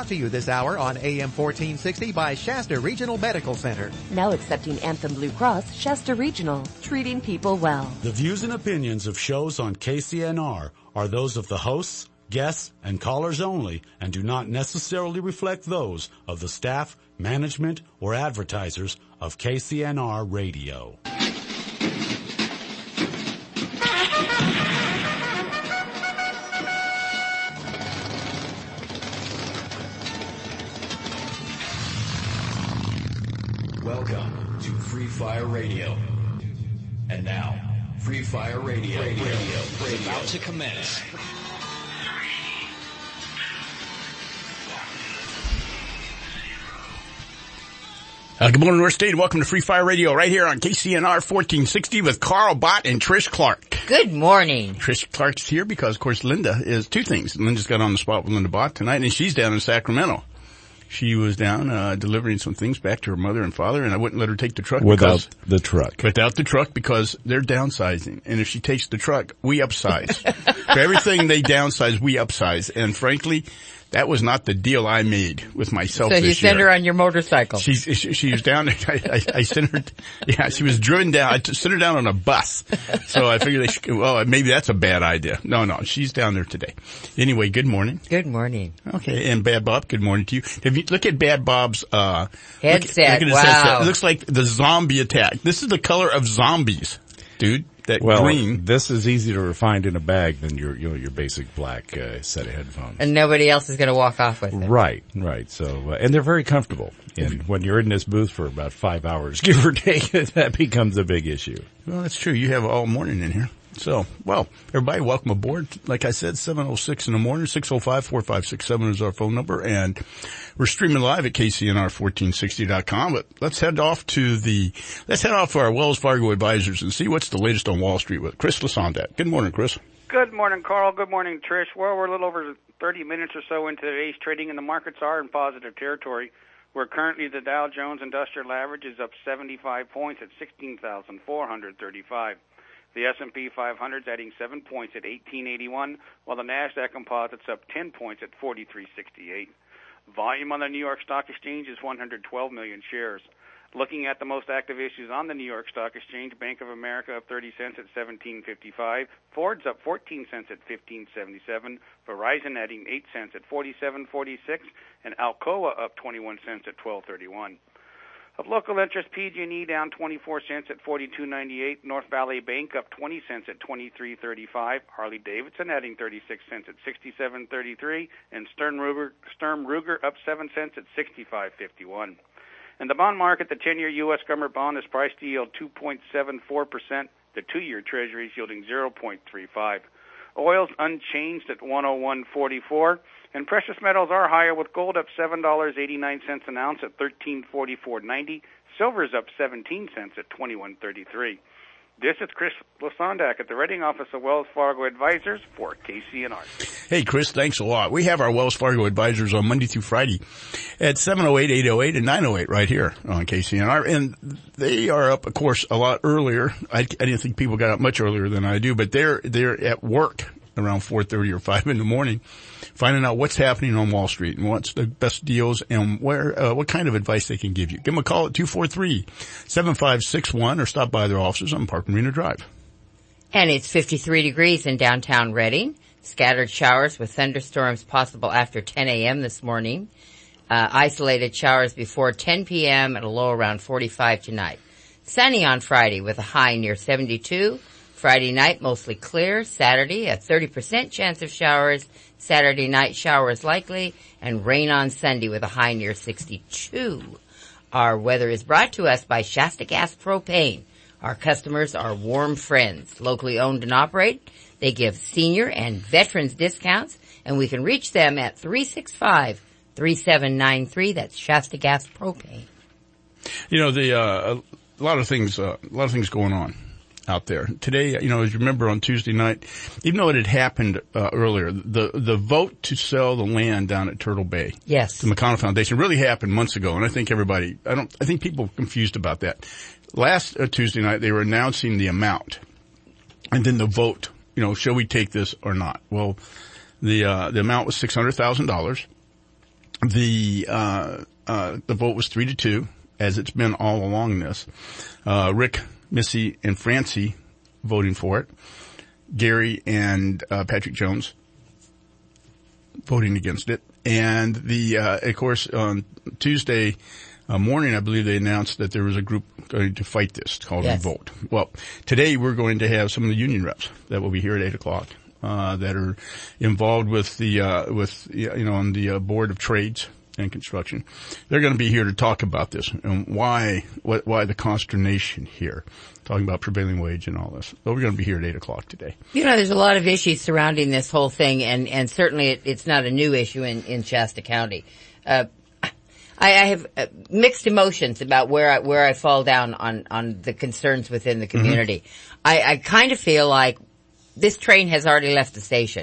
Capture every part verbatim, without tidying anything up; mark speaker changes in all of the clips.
Speaker 1: to you this hour on A M fourteen sixty by Shasta Regional Medical Center.
Speaker 2: Now accepting Anthem Blue Cross, Shasta Regional, treating people well.
Speaker 3: The views and opinions of shows on K C N R are those of the hosts, guests, and callers only and do not necessarily reflect those of the staff, management, or advertisers of K C N R Radio.
Speaker 4: Welcome to Free Fire Radio. And now, Free Fire Radio, Radio, Radio, is about to commence.
Speaker 5: Uh, good morning, North State, and welcome to Free Fire Radio right here on K C N R fourteen sixty with Carl Bott and Trish Clark.
Speaker 6: Good morning.
Speaker 5: Trish Clark's here because, of course, Linda is two things. Linda's got on the spot with Linda Bott tonight, and she's down in Sacramento. She was down uh delivering some things back to her mother and father, and I wouldn't let her take the truck.
Speaker 7: Without the truck.
Speaker 5: Without the truck because they're downsizing. And if she takes the truck, we upsize. For everything they downsize, we upsize. And frankly, that was not the deal I made with myself
Speaker 6: so
Speaker 5: this year.
Speaker 6: So you sent her on your motorcycle.
Speaker 5: She's, she, she was down, I, I, I sent her, yeah, she was driven down, I t- sent her down on a bus. So I figured, they should, well, maybe that's a bad idea. No, no, she's down there today. Anyway, good morning.
Speaker 6: Good morning.
Speaker 5: Okay, and Bad Bob, good morning to you. If you look at Bad Bob's, uh,
Speaker 6: headset,
Speaker 5: look, look
Speaker 6: wow.
Speaker 5: Headset. It looks like the zombie attack. This is the color of zombies, dude. That
Speaker 7: well,
Speaker 5: green.
Speaker 7: This is easier to find in a bag than your, you know, your basic black uh, set of headphones.
Speaker 6: And nobody else is going to walk off with it.
Speaker 7: Right, right. So, uh, and they're very comfortable. And when you're in this booth for about five hours, give or take, that becomes a big issue.
Speaker 5: Well, that's true. You have all morning in here. So, well, everybody, welcome aboard. Like I said, seven oh six in the morning, six oh five, four five six seven is our phone number, and we're streaming live at K C N R fourteen sixty dot com. But let's head off to the, let's head off to our Wells Fargo advisors and see what's the latest on Wall Street with Chris Lasondat. Good morning, Chris.
Speaker 8: Good morning, Carl. Good morning, Trish. Well, we're a little over thirty minutes or so into today's trading, and the markets are in positive territory, where currently the Dow Jones Industrial Average is up seventy-five points at sixteen thousand four hundred thirty-five. The S and P five hundred is adding seven points at eighteen eighty-one, while the NASDAQ Composite's up ten points at forty-three sixty-eight. Volume on the New York Stock Exchange is one hundred twelve million shares. Looking at the most active issues on the New York Stock Exchange, Bank of America up thirty cents at seventeen fifty-five, Ford's up fourteen cents at fifteen seventy-seven, Verizon adding eight cents at forty-seven forty-six, and Alcoa up twenty-one cents at twelve thirty-one. Of local interest, P G and E down twenty-four cents at forty-two ninety-eight, North Valley Bank up twenty cents at twenty-three thirty-five, Harley-Davidson adding thirty-six cents at sixty-seven thirty-three, and Sturm Ruger, Sturm Ruger up seven cents at sixty-five fifty-one. In the bond market, the ten-year U S government bond is priced to yield two point seven four percent. The two-year Treasury is yielding zero point three five. Oil's unchanged at one oh one forty-four, and precious metals are higher, with gold up seven dollars and eighty-nine cents an ounce at thirteen forty-four ninety. Silver's up seventeen cents at twenty-one thirty-three. This is Chris Lasondak at the Reading Office of Wells Fargo Advisors for K C N R.
Speaker 5: Hey, Chris, thanks a lot. We have our Wells Fargo Advisors on Monday through Friday at seven oh eight, eight oh eight, and nine oh eight right here on K C N R. And they are up, of course, a lot earlier. I, I didn't think people got up much earlier than I do, but they're, they're at work around four thirty or five in the morning, finding out what's happening on Wall Street and what's the best deals and where, uh, what kind of advice they can give you. Give them a call at two four three, seven five six one or stop by their offices on Park Marina Drive.
Speaker 6: And it's fifty-three degrees in downtown Reading. Scattered showers with thunderstorms possible after ten a.m. this morning. Uh, isolated showers before ten p.m. and a low around forty-five tonight. Sunny on Friday with a high near seventy-two. Friday night, mostly clear. Saturday, a thirty percent chance of showers. Saturday night, showers likely. And rain on Sunday with a high near sixty-two. Our weather is brought to us by Shasta Gas Propane. Our customers are warm friends. Locally owned and operate. They give senior and veterans discounts. And we can reach them at three six five, three seven nine three. That's Shasta Gas Propane.
Speaker 5: You know, the uh, a lot of things, uh, a lot of things going on out there today. You know, as you remember on Tuesday night, even though it had happened uh, earlier, the the vote to sell the land down at Turtle Bay,
Speaker 6: yes,
Speaker 5: to McConnell Foundation, really happened months ago, and I think everybody, I don't, I think people are confused about that. Last uh, Tuesday night, they were announcing the amount, and then the vote. You know, shall we take this or not? Well, the uh, the amount was six hundred thousand dollars. the, uh, uh, the vote was three to two, as it's been all along this. Uh, Rick, Missy, and Francie voting for it. Gary and, uh, Patrick Jones voting against it. And the, uh, of course, on Tuesday uh, morning, I believe they announced that there was a group going to fight this called
Speaker 6: Yes.
Speaker 5: Revolt. Well, today we're going to have some of the union reps that will be here at eight o'clock, uh, that are involved with the, uh, with, you know, on the uh, Board of Trades and Construction. They're going to be here to talk about this and why, what, why the consternation here, talking about prevailing wage and all this. So we're going to be here at eight o'clock today.
Speaker 6: You know, there's a lot of issues surrounding this whole thing, and, and certainly it, it's not a new issue in, in Shasta County. Uh, I, I have uh, mixed emotions about where I, where I fall down on, on the concerns within the community. Mm-hmm. I, I kind of feel like this train has already left the station.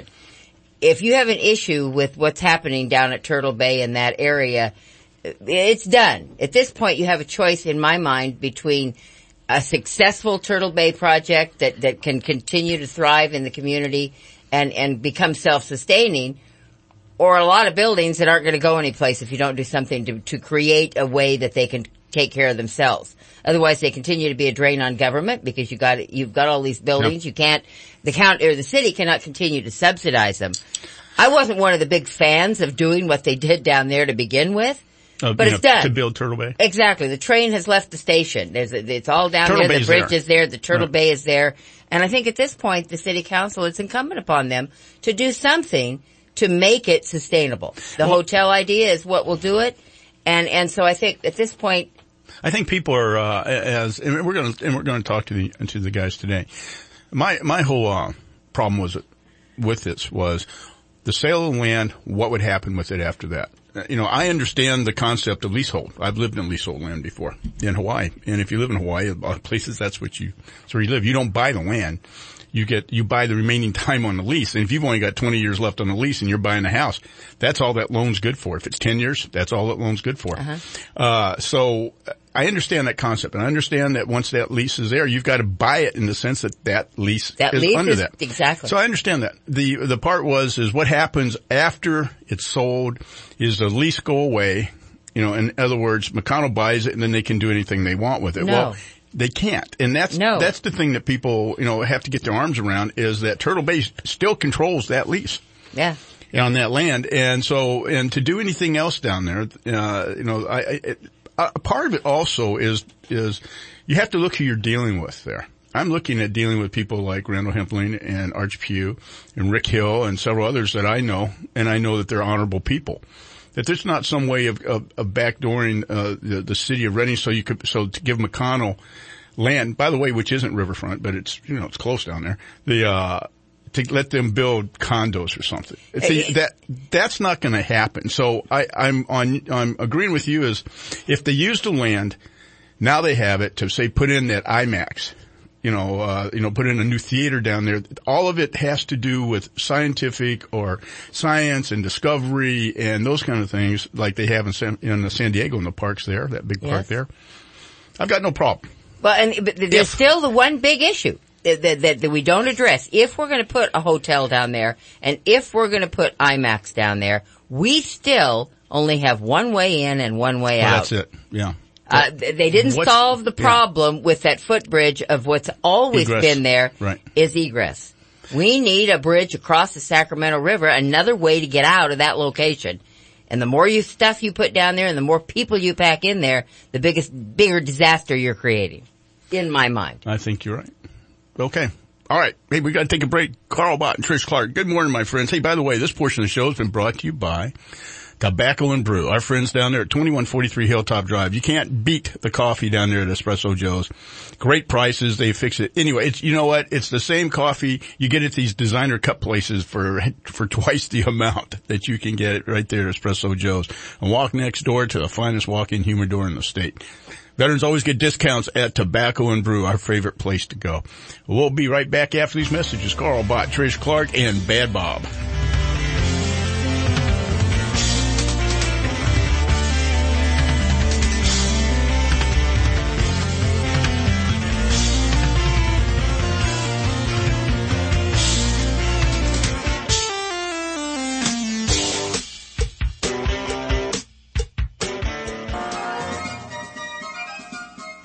Speaker 6: If you have an issue with what's happening down at Turtle Bay in that area, it's done. At this point, you have a choice in my mind between a successful Turtle Bay project that, that can continue to thrive in the community and, and become self-sustaining, or a lot of buildings that aren't going to go anyplace if you don't do something to, to create a way that they can take care of themselves. Otherwise, they continue to be a drain on government because you got you've got all these buildings. Yep. You can't the count or the city cannot continue to subsidize them. I wasn't one of the big fans of doing what they did down there to begin with,
Speaker 5: uh,
Speaker 6: but it's know, done
Speaker 5: to build Turtle Bay.
Speaker 6: Exactly. The train has left the station. There's a, it's all down
Speaker 5: Turtle
Speaker 6: there.
Speaker 5: Bay's
Speaker 6: the bridge
Speaker 5: there.
Speaker 6: is there. The Turtle
Speaker 5: right.
Speaker 6: Bay is there. And I think at this point, the city council, it's incumbent upon them to do something to make it sustainable. The well, hotel idea is what will do it, and and so I think at this point.
Speaker 5: I think people are, uh, as, and we're going to, and we're going to talk to the, to the guys today. My, my whole, uh, problem was, with this was the sale of land, what would happen with it after that? You know, I understand the concept of leasehold. I've lived in leasehold land before in Hawaii. And if you live in Hawaii, a lot of places, that's what you, that's where you live. You don't buy the land. You get, you buy the remaining time on the lease. And if you've only got twenty years left on the lease and you're buying a house, that's all that loan's good for. If it's ten years, that's all that loan's good for. Uh-huh. Uh, so I understand that concept, and I understand that once that lease is there, you've got to buy it in the sense that that lease
Speaker 6: that
Speaker 5: is
Speaker 6: lease
Speaker 5: under
Speaker 6: is,
Speaker 5: that.
Speaker 6: Exactly.
Speaker 5: So I understand that. The, the part was, is what happens after it's sold is the lease go away. You know, in other words, McConnell buys it and then they can do anything they want with it.
Speaker 6: No.
Speaker 5: Well, they can't. And that's,
Speaker 6: no.
Speaker 5: that's the thing that people, you know, have to get their arms around is that Turtle Bay still controls that lease.
Speaker 6: Yeah.
Speaker 5: On that land. And so, and to do anything else down there, uh, you know, I, I it, a part of it also is, is you have to look who you're dealing with there. I'm looking at dealing with people like Randall Hempling and Arch Pugh and Rick Hill and several others that I know, and I know that they're honorable people. That there's not some way of, of, of backdooring, uh, the, the city of Reading so you could, so to give McConnell land, by the way, which isn't riverfront, but it's, you know, it's close down there, the, uh, to let them build condos or something. See, that, that's not going to happen. So I, I'm on, I'm agreeing with you is if they use the land, now they have it to say put in that IMAX. You know, uh, you know, put in a new theater down there. All of it has to do with scientific or science and discovery and those kind of things like they have in San, in San Diego in the parks there, that big park yes. there. I've got no problem.
Speaker 6: Well, and but there's if, still the one big issue that, that, that we don't address. If we're going to put a hotel down there and if we're going to put IMAX down there, we still only have one way in and one way
Speaker 5: well,
Speaker 6: out.
Speaker 5: That's it. Yeah.
Speaker 6: Uh, they didn't what's, solve the problem yeah. with that footbridge of what's always
Speaker 5: egress.
Speaker 6: been there
Speaker 5: right.
Speaker 6: is egress. We need a bridge across the Sacramento River, another way to get out of that location. And the more you stuff you put down there and the more people you pack in there, the biggest, bigger disaster you're creating. In my mind.
Speaker 5: I think you're right. Okay. All right. Hey, we got to take a break. Carl Bott and Trish Clark. Good morning, my friends. Hey, by the way, this portion of the show has been brought to you by Tobacco and Brew. Our friends down there at twenty-one forty-three Hilltop Drive. You can't beat the coffee down there at Espresso Joe's. Great prices. They fix it. Anyway, it's, you know what? It's the same coffee you get at these designer cup places for, for twice the amount that you can get it right there at Espresso Joe's. And walk next door to the finest walk-in humidor in the state. Veterans always get discounts at Tobacco and Brew, our favorite place to go. We'll be right back after these messages. Carl Bott, Trish Clark, and Bad Bob.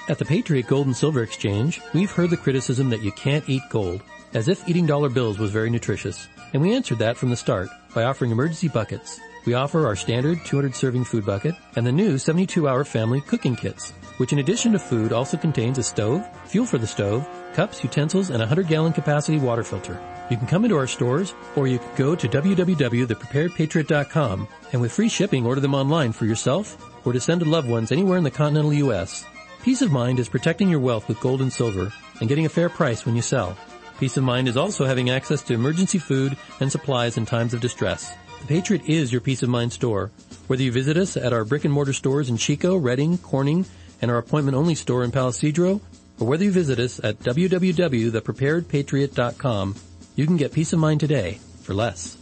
Speaker 9: At the Patriot Gold and Silver Exchange, we've heard the criticism that you can't eat gold, as if eating dollar bills was very nutritious. And we answered that from the start by offering emergency buckets. We offer our standard two hundred serving food bucket and the new seventy-two hour family cooking kits, which in addition to food also contains a stove, fuel for the stove, cups, utensils, and a one hundred gallon capacity water filter. You can come into our stores, or you can go to w w w dot the prepared patriot dot com and with free shipping order them online for yourself or to send to loved ones anywhere in the continental U S. Peace of mind is protecting your wealth with gold and silver and getting a fair price when you sell. Peace of mind is also having access to emergency food and supplies in times of distress. The Patriot is your peace of mind store. Whether you visit us at our brick and mortar stores in Chico, Redding, Corning, and our appointment-only store in Palisadro, or whether you visit us at w w w dot the prepared patriot dot com, you can get peace of mind today for less.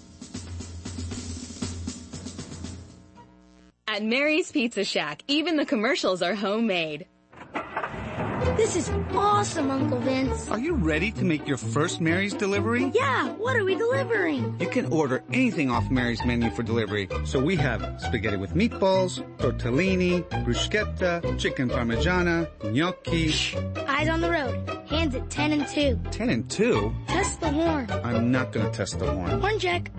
Speaker 10: At Mary's Pizza Shack, even the commercials are homemade.
Speaker 11: This is awesome, Uncle Vince.
Speaker 12: Are you ready to make your first Mary's delivery?
Speaker 11: Yeah, what are we delivering?
Speaker 12: You can order anything off Mary's menu for delivery. So we have spaghetti with meatballs, tortellini, bruschetta, chicken parmigiana, gnocchi.
Speaker 11: Shh. Eyes on the road. Hands at ten and two.
Speaker 12: ten and two?
Speaker 11: Test the horn.
Speaker 12: I'm not going to test the horn.
Speaker 11: Horn check.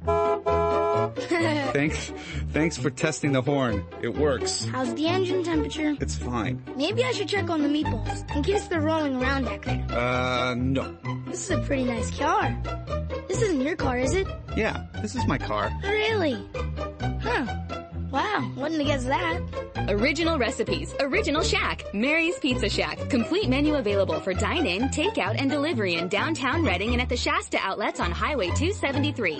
Speaker 12: Thanks, thanks for testing the horn. It works.
Speaker 11: How's the engine temperature?
Speaker 12: It's fine.
Speaker 11: Maybe I should check on the meatballs, in case they're rolling around back there.
Speaker 12: Uh, no.
Speaker 11: This is a pretty nice car. This isn't your car, is it?
Speaker 12: Yeah, this is my car.
Speaker 11: Really? Huh. Wow, wouldn't have guessed that.
Speaker 10: Original recipes, original shack, Mary's Pizza Shack. Complete menu available for dine-in, takeout, and delivery in downtown Redding and at the Shasta outlets on Highway two seventy-three.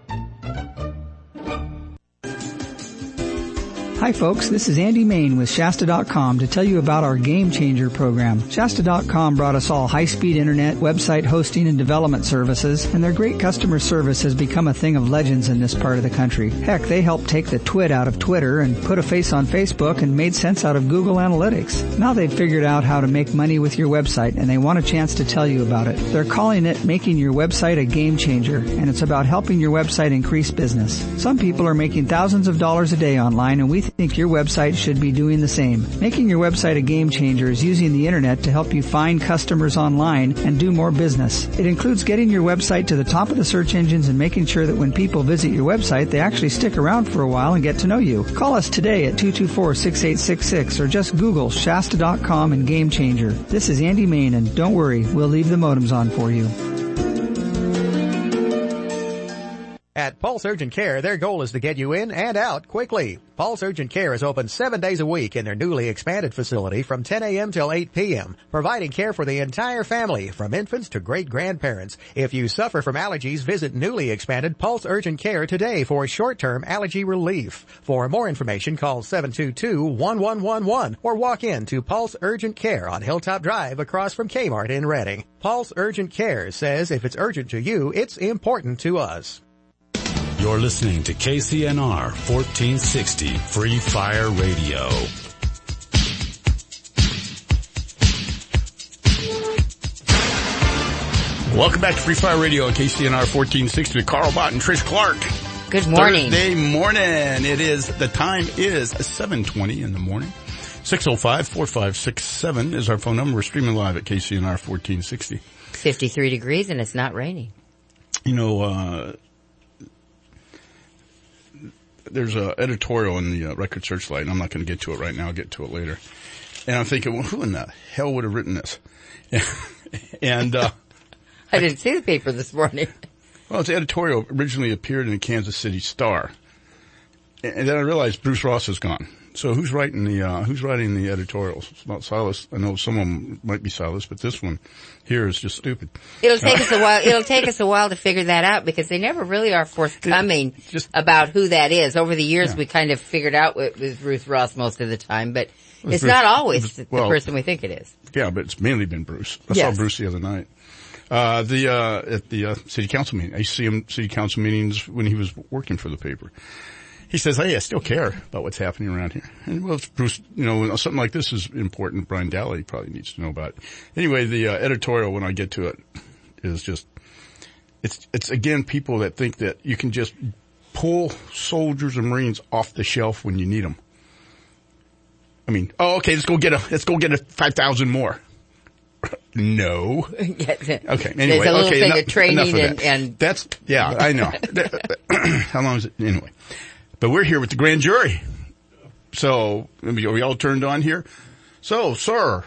Speaker 13: Hi folks, this is Andy Main with Shasta dot com to tell you about our Game Changer program. Shasta dot com brought us all high-speed internet, website hosting, and development services, and their great customer service has become a thing of legends in this part of the country. Heck, they helped take the twit out of Twitter and put a face on Facebook and made sense out of Google Analytics. Now they've figured out how to make money with your website, and they want a chance to tell you about it. They're calling it Making Your Website a Game Changer, and it's about helping your website increase business. Some people are making thousands of dollars a day online, and we think your website should be doing the same. Making your website a game changer is using the internet to help you find customers online and do more business. It includes getting your website to the top of the search engines and making sure that when people visit your website, they actually stick around for a while and get to know you. Call us today at two two four, six eight six six or just Google Shasta dot com and Game Changer. This is Andy Main, and don't worry, we'll leave the modems on for you.
Speaker 1: At Pulse Urgent Care, their goal is to get you in and out quickly. Pulse Urgent Care is open seven days a week in their newly expanded facility from ten a.m. till eight p.m., providing care for the entire family, from infants to great-grandparents. If you suffer from allergies, visit newly expanded Pulse Urgent Care today for short-term allergy relief. For more information, call seven two two, one one one one or walk in to Pulse Urgent Care on Hilltop Drive across from Kmart in Redding. Pulse Urgent Care says if it's urgent to you, it's important to us.
Speaker 3: You're listening to K C N R fourteen sixty Free Fire Radio.
Speaker 5: Welcome back to Free Fire Radio on K C N R fourteen sixty with Carl Bott and Trish Clark.
Speaker 6: Good morning.
Speaker 5: Thursday morning. It is, the time is seven twenty in the morning. six oh five, four five six seven is our phone number. We're streaming live at K C N R fourteen sixty.
Speaker 6: fifty-three degrees and it's not raining.
Speaker 5: You know, uh, there's an editorial in the uh, Record Searchlight, and I'm not going to get to it right now. I'll get to it later. And I'm thinking, well, who in the hell would have written this? and uh,
Speaker 6: I didn't see the paper this morning.
Speaker 5: Well, its editorial originally appeared in the Kansas City Star, and then I realized Bruce Ross is gone. So who's writing the uh, who's writing the editorials? It's not Silas. I know some of them might be Silas, but this one here is just stupid.
Speaker 6: It'll take us a while. It'll take us a while to figure that out because they never really are forthcoming just, about who that is. Over the years, yeah. we kind of figured out it was Ruth Ross most of the time, but it's, it's not always it's, the well, person we think it is.
Speaker 5: Yeah, but it's mainly been Bruce. I
Speaker 6: yes.
Speaker 5: saw Bruce the other night. Uh, the, uh, at the, uh, city council meeting. I used to see him city council meetings when he was working for the paper. He says, hey, I still care about what's happening around here. And well, it's Bruce, you know, something like this is important. Brian Daly probably needs to know about it. Anyway, the uh, editorial, when I get to it, is just, it's, it's again people that think that you can just pull soldiers and Marines off the shelf when you need them. I mean, oh, okay, let's go get a, let's go get a five thousand more. No. Okay. Anyway,
Speaker 6: there's a little
Speaker 5: okay,
Speaker 6: thing
Speaker 5: enough,
Speaker 6: of training
Speaker 5: enough of
Speaker 6: and,
Speaker 5: that.
Speaker 6: and
Speaker 5: that's yeah, I know. How long is it anyway? But we're here with the grand jury, so are we all turned on here? So, sir.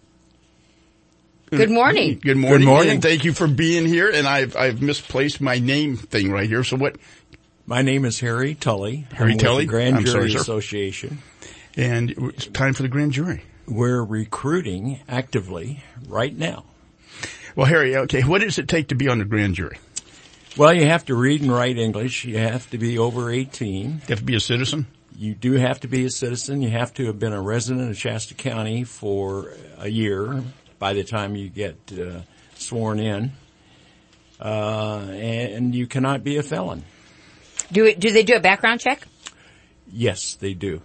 Speaker 6: Good morning.
Speaker 5: Good morning.
Speaker 7: Good morning.
Speaker 5: And thank you for being here. And I've I've misplaced my name thing right here. So what?
Speaker 7: My name is Harry Tully.
Speaker 5: Harry
Speaker 7: I'm
Speaker 5: Tully,
Speaker 7: with the Grand
Speaker 5: I'm
Speaker 7: Jury
Speaker 5: sorry, sir.
Speaker 7: Association.
Speaker 5: And it's time for the grand jury.
Speaker 7: We're recruiting actively right now.
Speaker 5: Well, Harry, okay, what does it take to be on the grand jury?
Speaker 7: Well, you have to read and write English. You have to be over eighteen.
Speaker 5: You have to be a citizen?
Speaker 7: You do have to be a citizen. You have to have been a resident of Shasta County for a year by the time you get uh, sworn in. Uh, and you cannot be a felon.
Speaker 6: do it, do they do a background check?
Speaker 7: Yes, they do.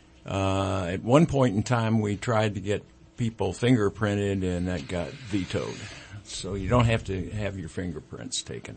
Speaker 7: Uh, at one point in time, we tried to get people fingerprinted, and that got vetoed. So you don't have to have your fingerprints taken.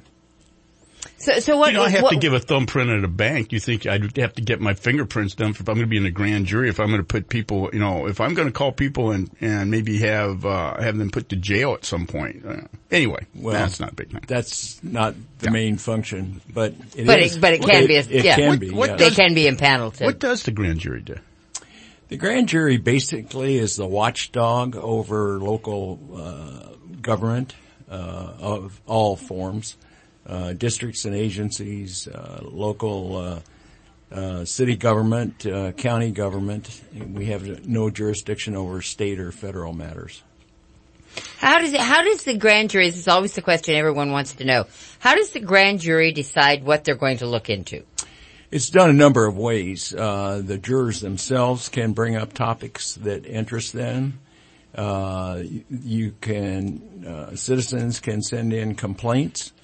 Speaker 6: So, so what?
Speaker 5: You know, I have
Speaker 6: what,
Speaker 5: to give a thumbprint at a bank. You think I'd have to get my fingerprints done if I'm going to be in a grand jury, if I'm going to put people, you know, if I'm going to call people and, and maybe have, uh, have them put to jail at some point. Uh, anyway,
Speaker 7: well,
Speaker 5: that's not a big thing.
Speaker 7: That's not the
Speaker 5: Yeah.
Speaker 7: main function, but it
Speaker 6: but
Speaker 7: is.
Speaker 6: it, but it can
Speaker 7: it,
Speaker 6: be. A,
Speaker 7: it
Speaker 6: yeah.
Speaker 7: can
Speaker 6: what,
Speaker 7: be.
Speaker 6: What
Speaker 7: yes.
Speaker 6: they can be impaneled to.
Speaker 5: What does the grand jury do?
Speaker 7: The grand jury basically is the watchdog over local uh, government uh, of all forms, uh, districts and agencies, uh, local uh, uh, city government, uh, county government. We have no jurisdiction over state or federal matters.
Speaker 6: How does it, how does the grand jury, this is always the question everyone wants to know, how does the grand jury decide what they're going to look into?
Speaker 7: It's done a number of ways. Uh, the jurors themselves can bring up topics that interest them. Uh, you can, uh, citizens can send in complaints,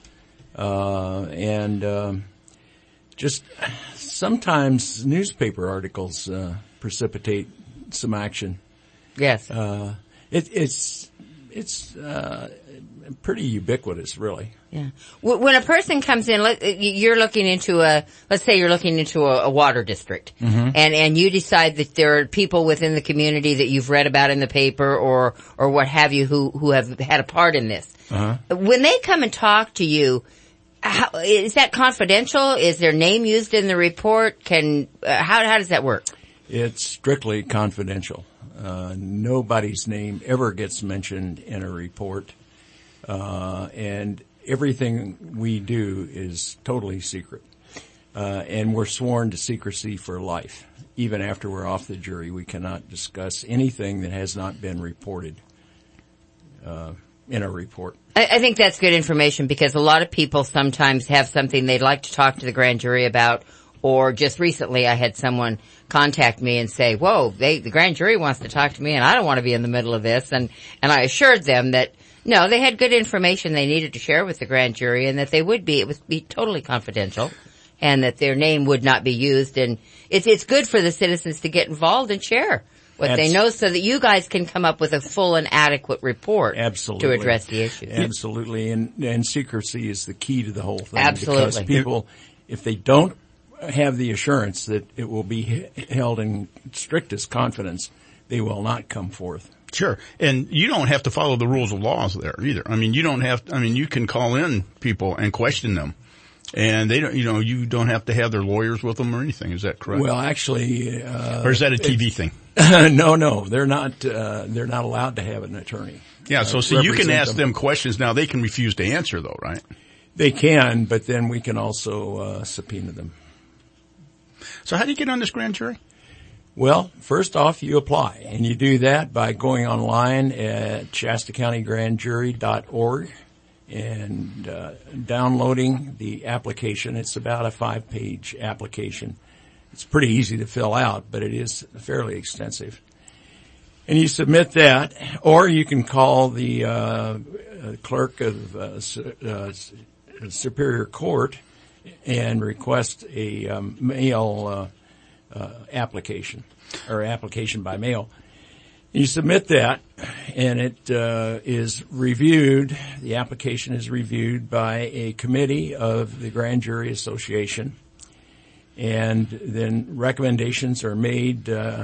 Speaker 7: uh, and, um, just sometimes newspaper articles, uh, precipitate some action.
Speaker 6: Yes.
Speaker 7: Uh, it, it's, it's, uh, pretty ubiquitous, really.
Speaker 6: Yeah. When a person comes in, you're looking into a, let's say you're looking into a, a water district,
Speaker 7: mm-hmm.
Speaker 6: and, and you decide that there are people within the community that you've read about in the paper or, or what have you who, who have had a part in this.
Speaker 7: Uh-huh.
Speaker 6: When they come and talk to you, how, is that confidential? Is their name used in the report? Can, uh, how, how does that work?
Speaker 7: It's strictly confidential. Uh, nobody's name ever gets mentioned in a report. Uh, and everything we do is totally secret. Uh, and we're sworn to secrecy for life. Even after we're off the jury, we cannot discuss anything that has not been reported, uh, in a report.
Speaker 6: I, I think that's good information because a lot of people sometimes have something they'd like to talk to the grand jury about, or just recently I had someone contact me and say, whoa, they, the grand jury wants to talk to me and I don't want to be in the middle of this. And, and I assured them that no, they had good information they needed to share with the grand jury and that they would be, it would be totally confidential and that their name would not be used. And it's, it's good for the citizens to get involved and share what
Speaker 7: Abs-
Speaker 6: they know so that you guys can come up with a full and adequate report
Speaker 7: Absolutely.
Speaker 6: to address the issues.
Speaker 7: Absolutely. And, and secrecy is the key to the whole thing.
Speaker 6: Absolutely.
Speaker 7: Because people, if they don't have the assurance that it will be held in strictest confidence, they will not come forth.
Speaker 5: Sure. And you don't have to follow the rules of laws there either. I mean, you don't have, I mean, you can call in people and question them. And they don't, you know, you don't have to have their lawyers with them or anything. Is that correct?
Speaker 7: Well, actually, uh,
Speaker 5: or is that a T V thing?
Speaker 7: no, no, they're not, uh, they're not allowed to have an attorney.
Speaker 5: Yeah. So,
Speaker 7: uh,
Speaker 5: see, you can ask
Speaker 7: them.
Speaker 5: them questions. Now they can refuse to answer though, right?
Speaker 7: They can, but then we can also, uh, subpoena them.
Speaker 5: So how do you get on this grand jury?
Speaker 7: Well, first off, you apply, and you do that by going online at Shasta County Grand Jury dot org and uh, downloading the application. It's about a five-page application. It's pretty easy to fill out, but it is fairly extensive. And you submit that, or you can call the uh, clerk of uh, uh, Superior Court and request a um, mail uh Uh, application or application by mail. You submit that and it uh, is reviewed. The application is reviewed by a committee of the Grand Jury Association, and then recommendations are made uh,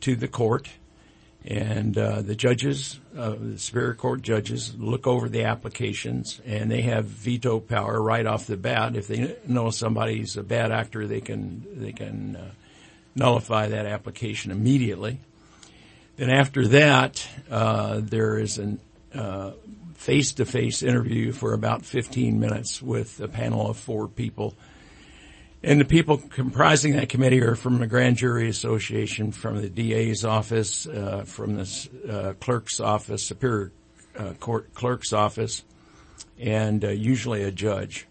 Speaker 7: to the court, and uh, the judges, uh, the Superior Court judges, look over the applications, and they have veto power right off the bat. If they know somebody's a bad actor, they can they can uh, nullify that application immediately. Then after that, uh, there is an uh, face-to-face interview for about fifteen minutes with a panel of four people. And the people comprising that committee are from the Grand Jury Association, from the D A's office, uh, from the uh, clerk's office, Superior uh, Court clerk's office, and uh, usually a judge.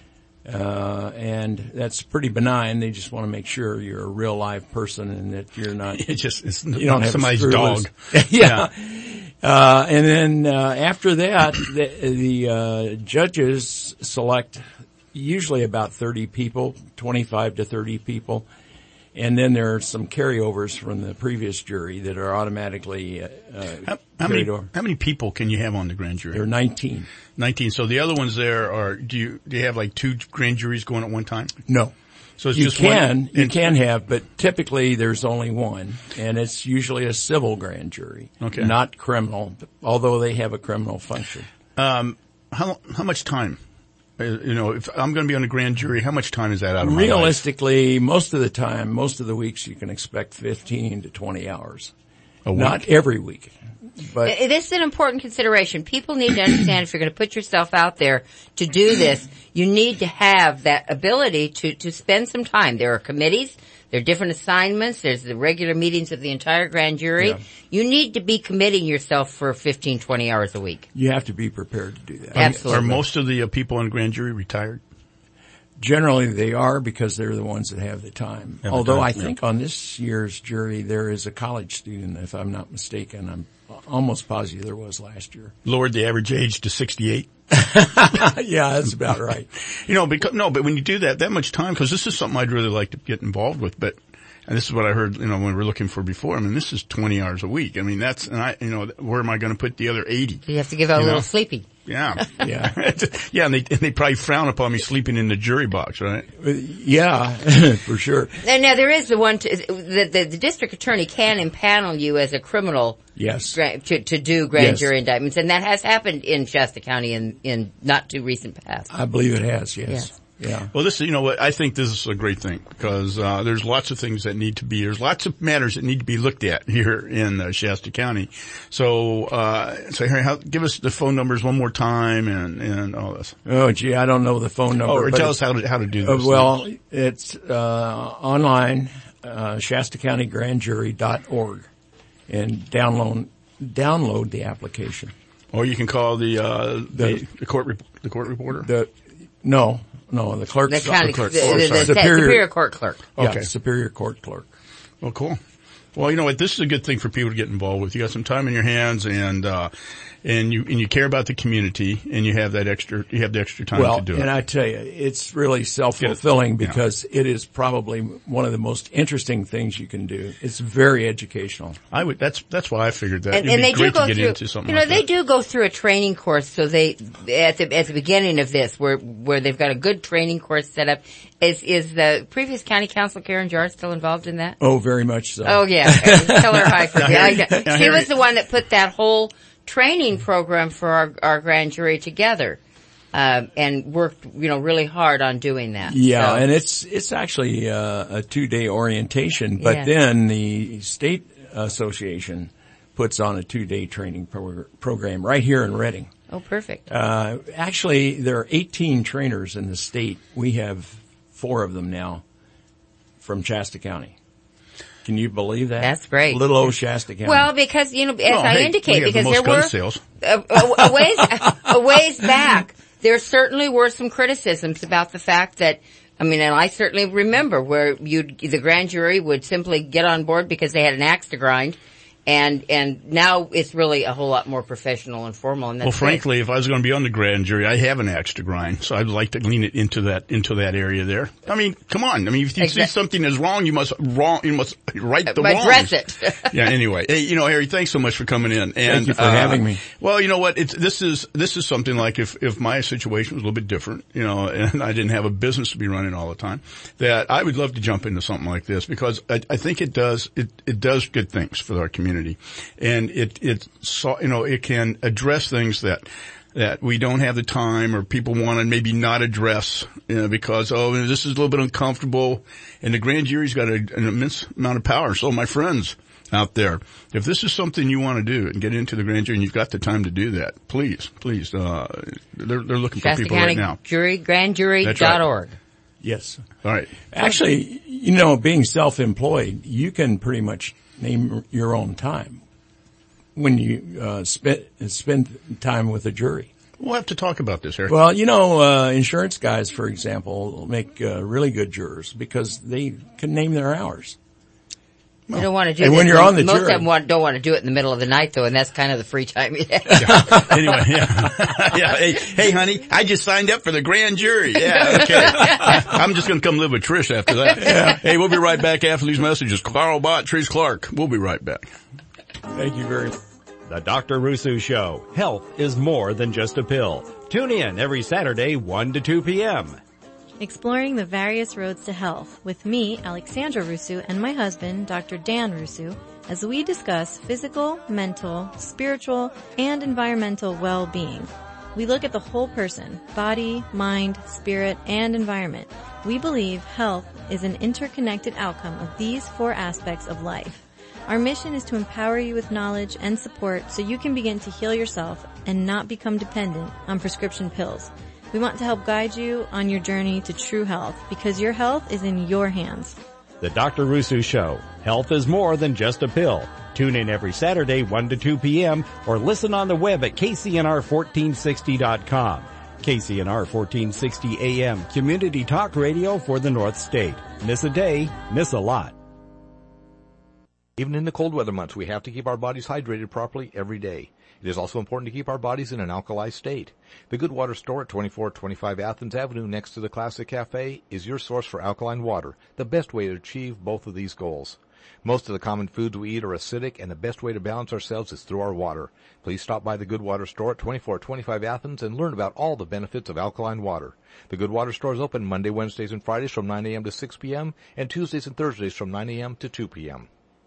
Speaker 7: Uh, and that's pretty benign. They just want to make sure you're a real live person and that you're not,
Speaker 5: it's just, it's
Speaker 7: you don't have
Speaker 5: somebody's dog.
Speaker 7: yeah. Uh, and then, uh, after that, the, the, uh, judges select usually about thirty people, twenty-five to thirty people. And then there are some carryovers from the previous jury that are automatically, uh,
Speaker 5: how, how
Speaker 7: carried
Speaker 5: many,
Speaker 7: over.
Speaker 5: How many people can you have on the grand jury?
Speaker 7: There are nineteen.
Speaker 5: nineteen. So the other ones there are, do you, do you have like two grand juries going at one time?
Speaker 7: No.
Speaker 5: So it's
Speaker 7: you
Speaker 5: just
Speaker 7: can,
Speaker 5: one?
Speaker 7: you can have, but typically there's only one, and it's usually a civil grand jury.
Speaker 5: Okay.
Speaker 7: Not criminal, although they have a criminal function.
Speaker 5: Um, how, how much time? You know, if I'm going to be on a grand jury, how much time is that out of my life?
Speaker 7: Realistically, most of the time, most of the weeks, you can expect fifteen to twenty hours.
Speaker 5: A week?
Speaker 7: Not every week. But
Speaker 6: this is an important consideration. People need to understand if you're going to put yourself out there to do this, you need to have that ability to, to spend some time. There are committees. There are different assignments. There's the regular meetings of the entire grand jury.
Speaker 7: Yeah.
Speaker 6: You need to be committing yourself for fifteen, twenty hours a week.
Speaker 7: You have to be prepared to do that.
Speaker 6: Absolutely.
Speaker 5: Are most of the uh, people on grand jury retired?
Speaker 7: Generally they are, because they're the ones that have the time.
Speaker 5: Have the
Speaker 7: Although
Speaker 5: time,
Speaker 7: I
Speaker 5: yeah.
Speaker 7: think on this year's jury there is a college student, if I'm not mistaken. I'm almost positive there was last year.
Speaker 5: Lowered the average age to sixty-eight?
Speaker 7: Yeah, that's about right.
Speaker 5: You know, because, no, but when you do that, that much time, because this is something I'd really like to get involved with, but, and this is what I heard, you know, when we were looking for before. I mean, this is twenty hours a week. I mean, that's, and I, you know, where am I going to put the other eighty?
Speaker 6: You have to give out
Speaker 5: You
Speaker 6: a little
Speaker 5: know?
Speaker 6: sleepy.
Speaker 5: Yeah.
Speaker 7: Yeah.
Speaker 5: Yeah, and they, and they probably frown upon me sleeping in the jury box, right?
Speaker 7: Yeah, for sure.
Speaker 6: And now there is the one, to, the, the, the district attorney can impanel you as a criminal.
Speaker 7: Yes.
Speaker 6: gra- To, to do grand
Speaker 7: Yes.
Speaker 6: jury indictments, and that has happened in Shasta County in, in not too recent past.
Speaker 7: I believe it has, yes.
Speaker 6: Yes.
Speaker 7: Yeah.
Speaker 5: Well, this, you know what, I think this is a great thing because, uh, there's lots of things that need to be, there's lots of matters that need to be looked at here in uh, Shasta County. So, uh, so Harry, how, give us the phone numbers one more time and, and all this.
Speaker 7: Oh, gee, I don't know the phone number.
Speaker 5: Oh, or
Speaker 7: but
Speaker 5: tell
Speaker 7: it-
Speaker 5: us how to, how to do
Speaker 7: Uh,
Speaker 5: this.
Speaker 7: well, it's, uh, online, uh, Shasta County Grand Jury dot org, and download, download the application.
Speaker 5: Or you can call the, uh, the,
Speaker 7: The-
Speaker 5: the court, rep- the court reporter.
Speaker 7: The, no, no, the clerk's
Speaker 6: The county,
Speaker 7: clerk.
Speaker 6: the,
Speaker 5: Oh,
Speaker 6: the,
Speaker 5: sorry.
Speaker 6: the Superior Court clerk.
Speaker 7: Yeah,
Speaker 5: Okay.
Speaker 7: Superior Court clerk.
Speaker 5: Well, cool. Well, you know what? This is a good thing for people to get involved with. You got some time in your hands, and uh, and you and you care about the community, and you have that extra. You have the extra time
Speaker 7: Well,
Speaker 5: to do
Speaker 7: and
Speaker 5: it.
Speaker 7: I tell you, it's really self-fulfilling
Speaker 5: Yeah.
Speaker 7: because it is probably one of the most interesting things you can do. It's very educational.
Speaker 5: I would. That's that's why I figured that.
Speaker 6: And,
Speaker 5: It'd
Speaker 6: and
Speaker 5: be
Speaker 6: they
Speaker 5: great
Speaker 6: do go
Speaker 5: to get
Speaker 6: through,
Speaker 5: into something
Speaker 6: you know,
Speaker 5: like
Speaker 6: they
Speaker 5: that.
Speaker 6: do go through a training course. So they at the at the beginning of this, where where they've got a good training course set up. Is is the previous county council Karen Jarr still involved in that?
Speaker 7: Oh, very much so.
Speaker 6: Oh yeah, tell her hi for
Speaker 5: Now,
Speaker 6: me. I-
Speaker 5: Harry- now,
Speaker 6: She
Speaker 5: Harry-
Speaker 6: was the one that put that whole training program for our our grand jury together, um, and worked you know really hard on doing that.
Speaker 7: Yeah,
Speaker 6: So-
Speaker 7: and it's it's actually uh, a two-day orientation, but
Speaker 6: Yeah.
Speaker 7: then the state association puts on a two-day training pro- program right here in Reading.
Speaker 6: oh perfect.
Speaker 7: Uh, actually, there are eighteen trainers in the state. We have four of them now from Shasta County. Can you believe that?
Speaker 6: That's great.
Speaker 7: Little old Shasta County.
Speaker 6: Well, because you know, as
Speaker 5: Well,
Speaker 6: I
Speaker 5: hey,
Speaker 6: indicate,
Speaker 5: we have the
Speaker 6: because
Speaker 5: most
Speaker 6: there
Speaker 5: gun
Speaker 6: were
Speaker 5: sales.
Speaker 6: a, a, a ways a ways back, there certainly were some criticisms about the fact that. I mean, and I certainly remember where you the grand jury would simply get on board because they had an axe to grind, And, and now it's really a whole lot more professional and formal. And that's
Speaker 5: well, frankly,
Speaker 6: great.
Speaker 5: if I was going to be on the grand jury, I have an axe to grind, so I'd like to lean it into that, into that area there. I mean, come on. I mean, if you exactly. see something is wrong, you must wrong, you must right the wrongs.
Speaker 6: Address it.
Speaker 5: Yeah, anyway. Hey, you know, Harry, thanks so much for coming in. And,
Speaker 7: Thank you for
Speaker 5: uh,
Speaker 7: having me.
Speaker 5: Well, you know what? It's, this is, this is something like if, if my situation was a little bit different, you know, and I didn't have a business to be running all the time, that I would love to jump into something like this because I, I think it does, it, it does good things for our community. And it, it, so, you know, it can address things that, that we don't have the time or people want to maybe not address, you know, because, oh, this is a little bit uncomfortable. And the grand jury's got a, an immense amount of power. So my friends out there, if this is something you want to do and get into the grand jury and you've got the time to do that, please, please, uh, they're, they're looking
Speaker 6: Shasta
Speaker 5: for people
Speaker 6: County
Speaker 5: right now.
Speaker 6: Jury, grand jury dot org.
Speaker 5: Right.
Speaker 7: Yes.
Speaker 5: All right.
Speaker 7: Actually, you know, being self-employed, you can pretty much name your own time when you uh, spend spend time with a jury.
Speaker 5: We'll have to talk about this, Eric.
Speaker 7: Well, you know, uh, insurance guys, for example, make uh, really good jurors because they can name their hours.
Speaker 6: They don't want to do
Speaker 7: and
Speaker 6: this.
Speaker 7: when you're on the
Speaker 6: Most
Speaker 7: jury.
Speaker 6: of them want, don't want to do it in the middle of the night, though, and that's kind of the free time you have.
Speaker 5: Yeah. Anyway, yeah. yeah. Hey, hey, honey, I just signed up for the grand jury. Yeah, okay. I'm just going to come live with Trish after that. Yeah. Hey, we'll be right back after these messages. Carl Bott, Trish Clark. We'll be right back.
Speaker 7: Thank you very much.
Speaker 14: The Doctor Russo Show. Health is more than just a pill. Tune in every Saturday, one to two p.m.
Speaker 15: Exploring the various roads to health with me, Alexandra Russo, and my husband, Doctor Dan Russo, as we discuss physical, mental, spiritual, and environmental well-being. We look at the whole person, body, mind, spirit, and environment. We believe health is an interconnected outcome of these four aspects of life. Our mission is to empower you with knowledge and support so you can begin to heal yourself and not become dependent on prescription pills. We want to help guide you on your journey to true health because your health is in your hands.
Speaker 14: The Doctor Russo Show. Health is more than just a pill. Tune in every Saturday, one to two p.m. or listen on the web at K C N R fourteen sixty dot com. K C N R fourteen sixty A M, community talk radio for the North State. Miss a day, miss a lot.
Speaker 16: Even in the cold weather months, we have to keep our bodies hydrated properly every day. It is also important to keep our bodies in an alkali state. The Good Water Store at twenty-four twenty-five Athens Avenue next to the Classic Cafe is your source for alkaline water, the best way to achieve both of these goals. Most of the common foods we eat are acidic, and the best way to balance ourselves is through our water. Please stop by the Good Water Store at twenty-four twenty-five Athens and learn about all the benefits of alkaline water. The Good Water Store is open Monday, Wednesdays, and Fridays from nine a.m. to six p.m. and Tuesdays and Thursdays from nine a.m. to two p.m.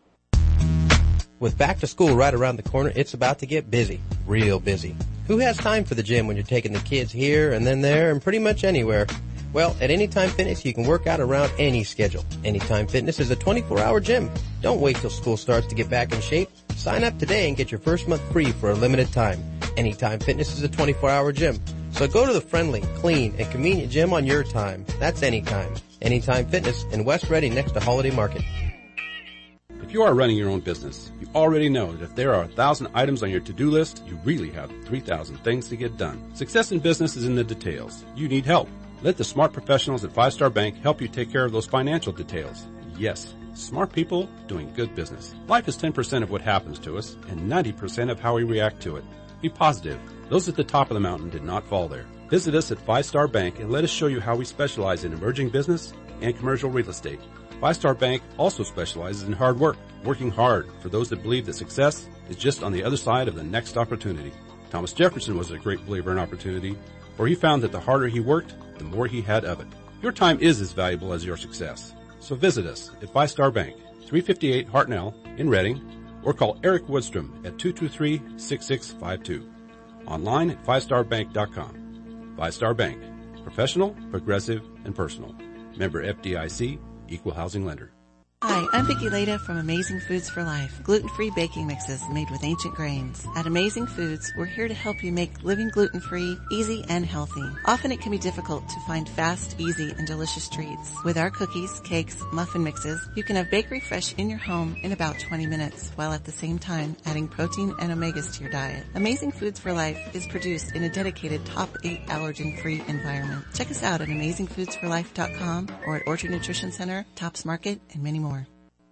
Speaker 17: With back to school right around the corner, it's about to get busy. Real busy. Who has time for the gym when you're taking the kids here and then there and pretty much anywhere? Well, at Anytime Fitness, you can work out around any schedule. Anytime Fitness is a twenty-four hour gym. Don't wait till school starts to get back in shape. Sign up today and get your first month free for a limited time. Anytime Fitness is a twenty-four hour gym. So go to the friendly, clean, and convenient gym on your time. That's Anytime. Anytime Fitness in West Reading next to Holiday Market.
Speaker 18: If you are running your own business, you already know that if there are a thousand items on your to-do list, you really have three thousand things to get done. Success in business is in the details. You need help. Let the smart professionals at Five Star Bank help you take care of those financial details. Yes, smart people doing good business. Life is ten percent of what happens to us and ninety percent of how we react to it. Be positive. Those at the top of the mountain did not fall there. Visit us at Five Star Bank and let us show you how we specialize in emerging business and commercial real estate. Five Star Bank also specializes in hard work, working hard for those that believe that success is just on the other side of the next opportunity. Thomas Jefferson was a great believer in opportunity, for he found that the harder he worked, the more he had of it. Your time is as valuable as your success. So visit us at Five Star Bank, three fifty-eight Hartnell in Reading, or call Eric Woodstrom at two two three, six six five two. Online at five star bank dot com. Five Star Bank. Professional, progressive, and personal. Member F D I C. Equal housing lender.
Speaker 19: Hi, I'm Vicki Leda from Amazing Foods for Life, gluten-free baking mixes made with ancient grains. At Amazing Foods, we're here to help you make living gluten-free, easy, and healthy. Often it can be difficult to find fast, easy, and delicious treats. With our cookies, cakes, muffin mixes, you can have bakery fresh in your home in about twenty minutes, while at the same time adding protein and omegas to your diet. Amazing Foods for Life is produced in a dedicated top eight allergen-free environment. Check us out at amazing foods for life dot com or at Orchard Nutrition Center, Tops Market, and many more.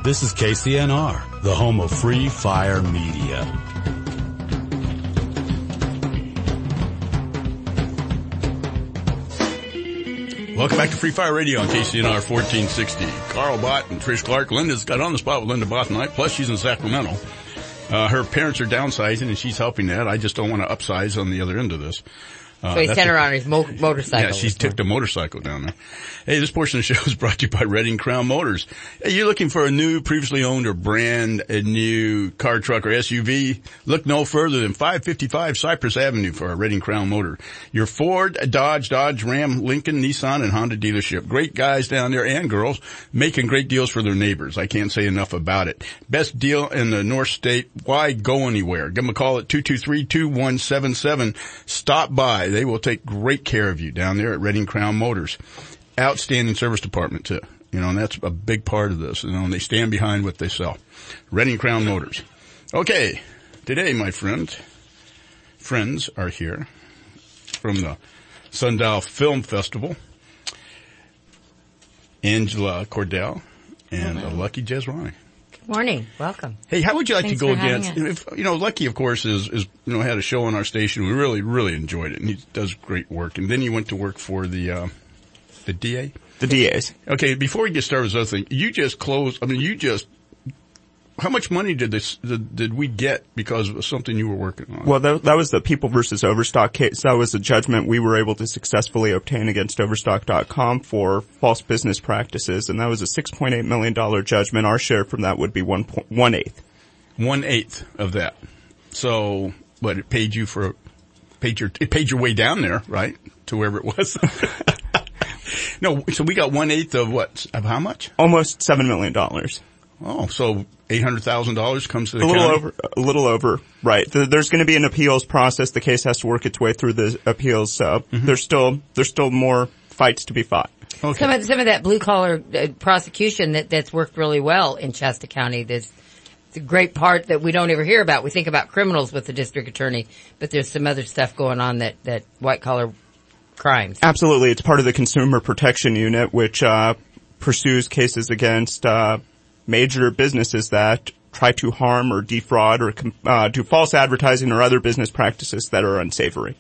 Speaker 3: This is K C N R, the home of Free Fire Media.
Speaker 5: Welcome back to Free Fire Radio on K C N R fourteen sixty. Carl Bott and Trish Clark. Linda's got on the spot with Linda Bott tonight, plus she's in Sacramento. Uh, her parents are downsizing and she's helping that. I just don't want to upsize on the other end of this. Uh,
Speaker 6: so he sent her on his mo- motorcycle.
Speaker 5: Yeah, she took the motorcycle down there. Hey, this portion of the show is brought to you by Redding Crown Motors. Hey, you're looking for a new, previously owned or brand a new car, truck, or S U V? Look no further than five fifty-five Cypress Avenue for a Redding Crown Motor. Your Ford, Dodge, Dodge, Ram, Lincoln, Nissan, and Honda dealership. Great guys down there and girls making great deals for their neighbors. I can't say enough about it. Best deal in the North State. Why go anywhere? Give them a call at two two three, two one seven seven. Stop by. They will take great care of you down there at Redding Crown Motors. Outstanding service department too. You know, and that's a big part of this. You know, and they stand behind what they sell. Redding Crown Motors. Okay. Today, my friend, friends are here from the Sundial Film Festival. Angela Cordell and
Speaker 6: Hello.
Speaker 5: Lucky Jezrani.
Speaker 6: Good morning. Welcome.
Speaker 5: Hey, how would you like
Speaker 6: Thanks
Speaker 5: to go
Speaker 6: for having
Speaker 5: against, if, you know, Lucky, of course, is, is, you know, had a show on our station. We really, really enjoyed it, and he does great work. And then he went to work for the, uh, the D A?
Speaker 20: The D As.
Speaker 5: Okay, before we get started with this other thing, you just closed, I mean, you just, how much money did this, did, did we get because of something you were working on?
Speaker 20: Well, that, that was the People versus Overstock case. That was a judgment we were able to successfully obtain against Overstock dot com for false business practices, and that was a six point eight million dollars judgment. Our share from that would be one point one eighth.
Speaker 5: One eighth of that. So, what, it paid you for, paid your, it paid your way down there, right? To wherever it was. No, so we got one eighth of what, of how much?
Speaker 20: Almost seven million dollars.
Speaker 5: Oh, so eight hundred thousand dollars comes to the
Speaker 20: a little
Speaker 5: county?
Speaker 20: over, a little over, right. There's going to be an appeals process. The case has to work its way through the appeals, so mm-hmm. there's still, there's still more fights to be fought.
Speaker 6: Okay. Some of, some of that blue collar uh, prosecution that, that's worked really well in Shasta County. There's the great part that we don't ever hear about. We think about criminals with the district attorney, but there's some other stuff going on that, that white collar crimes.
Speaker 20: Absolutely. It's part of the Consumer Protection Unit, which, uh, pursues cases against, uh, major businesses that try to harm or defraud or uh, do false advertising or other business practices that are unsavory.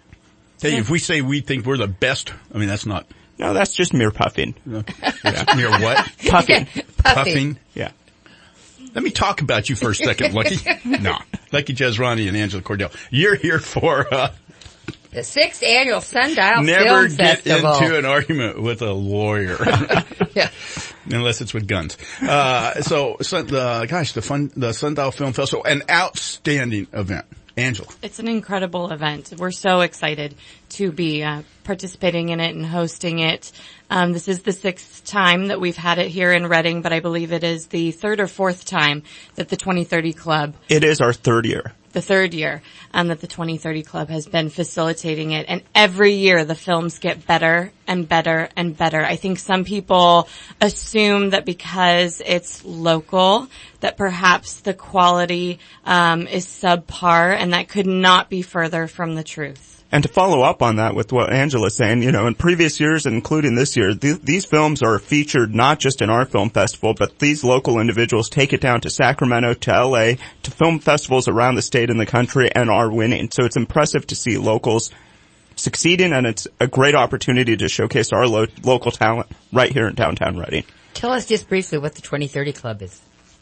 Speaker 5: Hey, if we say we think we're the best, I mean, that's not...
Speaker 20: No, that's just mere puffing.
Speaker 5: Yeah. Mere what?
Speaker 20: Puffing.
Speaker 6: Puffing.
Speaker 5: Puffing?
Speaker 20: Yeah.
Speaker 5: Let me talk about you for a second, Lucky. No. Lucky Jezrani and Angela Cordell. You're here for... Uh,
Speaker 6: the sixth annual Sundial
Speaker 5: Never
Speaker 6: Film
Speaker 5: get
Speaker 6: Festival.
Speaker 5: into an argument with a lawyer.
Speaker 6: Yeah.
Speaker 5: Unless it's with guns. Uh, so, so the, gosh, the fun, the Sundial Film Festival, an outstanding event. Angela.
Speaker 21: It's an incredible event. We're so excited to be uh, participating in it and hosting it. Um, this is the sixth time that we've had it here in Redding, but I believe it is the third or fourth time that the twenty thirty Club.
Speaker 20: It is our third year.
Speaker 21: The third year um, that the twenty thirty Club has been facilitating it. And every year the films get better and better and better. I think some people assume that because it's local that perhaps the quality um, is subpar, and that could not be further from the truth.
Speaker 20: And to follow up on that with what Angela's saying, you know, in previous years, including this year, th- these films are featured not just in our film festival, but these local individuals take it down to Sacramento, to L A, to film festivals around the state and the country, and are winning. So it's impressive to see locals succeeding, and it's a great opportunity to showcase our lo- local talent right here in downtown Redding.
Speaker 6: Tell us just briefly what the twenty thirty Club is.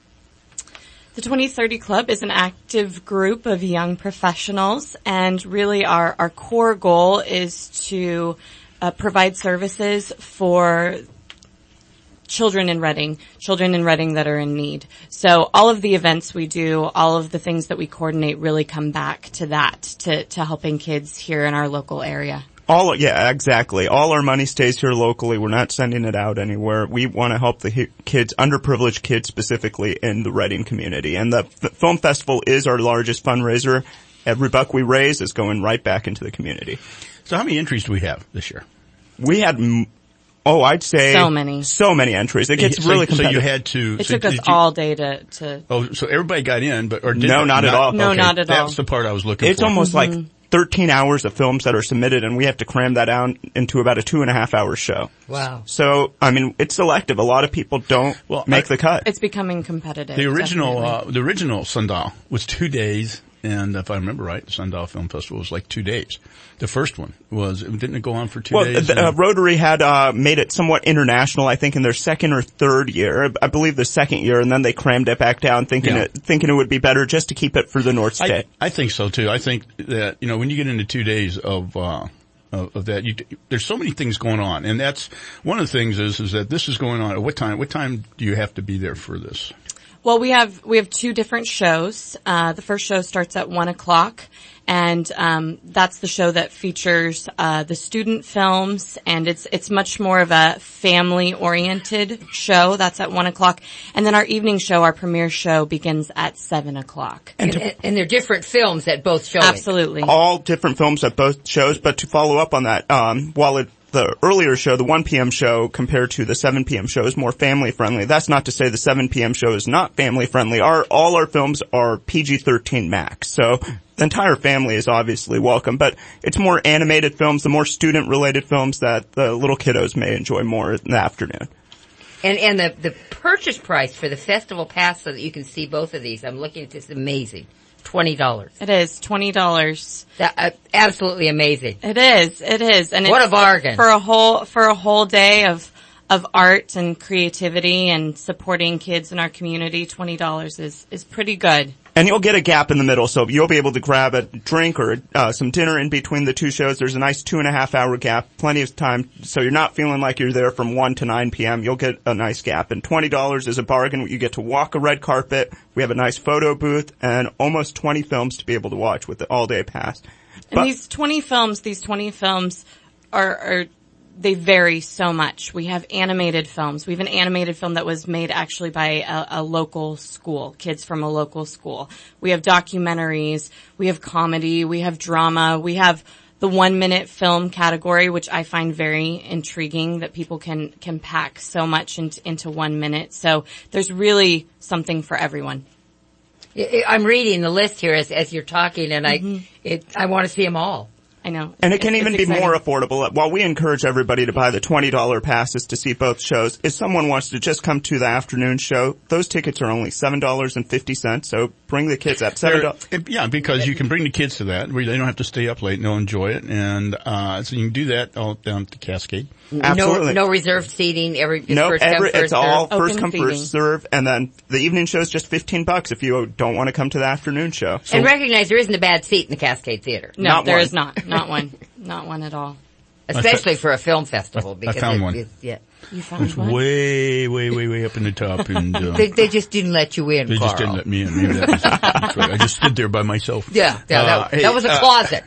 Speaker 21: The twenty thirty Club is an active group of young professionals, and really our, our core goal is to uh, provide services for children in Redding, children in Redding that are in need. So all of the events we do, all of the things that we coordinate really come back to that, to, to helping kids here in our local area.
Speaker 20: All, yeah, exactly. All our money stays here locally. We're not sending it out anywhere. We want to help the hi- kids, underprivileged kids specifically in the Redding community. And the F- Film Festival is our largest fundraiser. Every buck we raise is going right back into the community.
Speaker 5: So how many entries do we have this year?
Speaker 20: We had, m- oh, I'd say.
Speaker 21: So many.
Speaker 20: So many entries. It gets
Speaker 5: so,
Speaker 20: really competitive.
Speaker 5: So you had to.
Speaker 21: It
Speaker 5: so
Speaker 21: took us
Speaker 5: you,
Speaker 21: all day to, to.
Speaker 5: Oh, so everybody got in, but, or did
Speaker 20: No,
Speaker 5: they,
Speaker 20: not at all.
Speaker 21: No,
Speaker 5: okay,
Speaker 21: not at all.
Speaker 5: That's the part I was looking
Speaker 20: it's
Speaker 5: for.
Speaker 20: It's almost
Speaker 21: mm-hmm.
Speaker 20: like thirteen hours of films that are submitted, and we have to cram that down into about a two and a half hour show.
Speaker 6: Wow.
Speaker 20: So, I mean, it's selective. A lot of people don't
Speaker 7: well,
Speaker 20: make
Speaker 7: I,
Speaker 20: the cut.
Speaker 21: It's becoming competitive.
Speaker 5: The original,
Speaker 21: definitely.
Speaker 5: uh, the original Sundial was two days, and if I remember right, the Sundial Film Festival was like two days. The first one was, didn't it go on for two
Speaker 20: well,
Speaker 5: days?
Speaker 20: Well, uh, Rotary had uh made it somewhat international, I think, in their second or third year. I believe the second year, and then they crammed it back down, thinking
Speaker 5: Yeah.
Speaker 20: it thinking it would be better just to keep it for the North State.
Speaker 5: I, I think so too. I think that, you know, when you get into two days of, uh, of, of that, you, there's so many things going on, and that's one of the things is is that this is going on at what time? What time do you have to be there for this?
Speaker 21: Well, we have we have two different shows. Uh, the first show starts at one o'clock, and um, that's the show that features uh, the student films, and it's it's much more of a family-oriented show. That's at one o'clock, and then our evening show, our premiere show, begins at seven o'clock.
Speaker 6: And, and, and they're different films at both shows.
Speaker 21: Absolutely,
Speaker 20: all different films at both shows. But to follow up on that, um, while it the earlier show, the one p.m. show, compared to the seven p.m. show, is more family friendly. That's not to say the seven p.m. show is not family friendly. Our, all our films are P G thirteen max. So the entire family is obviously welcome, but it's more animated films, the more student related films that the little kiddos may enjoy more in the afternoon.
Speaker 6: And, and the, the purchase price for the festival pass so that you can see both of these, I'm looking at this, amazing. twenty dollars.
Speaker 21: It is twenty dollars.
Speaker 6: That, uh, absolutely amazing.
Speaker 21: It is. It is. And
Speaker 6: what
Speaker 21: it's
Speaker 6: a bargain
Speaker 21: for a whole for a whole day of of art and creativity and supporting kids in our community. Twenty dollars is is pretty good.
Speaker 20: And you'll get a gap in the middle, so you'll be able to grab a drink or uh, some dinner in between the two shows. There's a nice two and a half hour gap, plenty of time, so you're not feeling like you're there from one to nine p.m. You'll get a nice gap. And twenty dollars is a bargain. You get to walk a red carpet. We have a nice photo booth and almost twenty films to be able to watch with the all-day pass.
Speaker 21: And
Speaker 20: But,
Speaker 21: these twenty films, these twenty films are, are they vary so much. We have animated films. We have an animated film that was made actually by a, a local school, kids from a local school. We have documentaries. We have comedy. We have drama. We have the one minute film category, which I find very intriguing that people can, can pack so much into, into one minute. So there's really something for everyone.
Speaker 6: I'm reading the list here as, as you're talking, and I, mm-hmm. it, I want to see them all.
Speaker 21: I know.
Speaker 20: And it can
Speaker 21: it's,
Speaker 20: even
Speaker 21: it's
Speaker 20: be
Speaker 21: exciting.
Speaker 20: more affordable. While we encourage everybody to buy the twenty dollars passes to see both shows, if someone wants to just come to the afternoon show, those tickets are only seven dollars and fifty cents. So bring the kids at seven dollars.
Speaker 5: Yeah, because you can bring the kids to that. Where they don't have to stay up late and they'll enjoy it. And, uh, so you can do that all down to Cascade.
Speaker 20: Absolutely.
Speaker 6: No, no reserved seating. Every,
Speaker 20: no,
Speaker 6: first
Speaker 20: every,
Speaker 6: come,
Speaker 20: it's
Speaker 6: first
Speaker 20: all
Speaker 6: serve.
Speaker 20: first
Speaker 6: Open
Speaker 20: come,
Speaker 6: seating.
Speaker 20: first serve. And then the evening show is just fifteen bucks if you don't want to come to the afternoon show.
Speaker 6: So, and recognize there isn't a bad seat in the Cascade Theater.
Speaker 21: No,
Speaker 20: not
Speaker 21: there
Speaker 20: one.
Speaker 21: is not. Not one. Not one at all.
Speaker 6: Especially for a film festival. Because
Speaker 5: I found
Speaker 6: it,
Speaker 5: one.
Speaker 6: It, yeah.
Speaker 21: You found
Speaker 5: It's
Speaker 21: one?
Speaker 5: way, way, way, way up in the top. And uh,
Speaker 6: they, they just didn't let you in,
Speaker 5: They
Speaker 6: Carl.
Speaker 5: just didn't let me in. Maybe that was, that's right. I just stood there by myself.
Speaker 6: Yeah, yeah, that,
Speaker 5: Uh, hey,
Speaker 6: that was a
Speaker 5: uh,
Speaker 6: closet.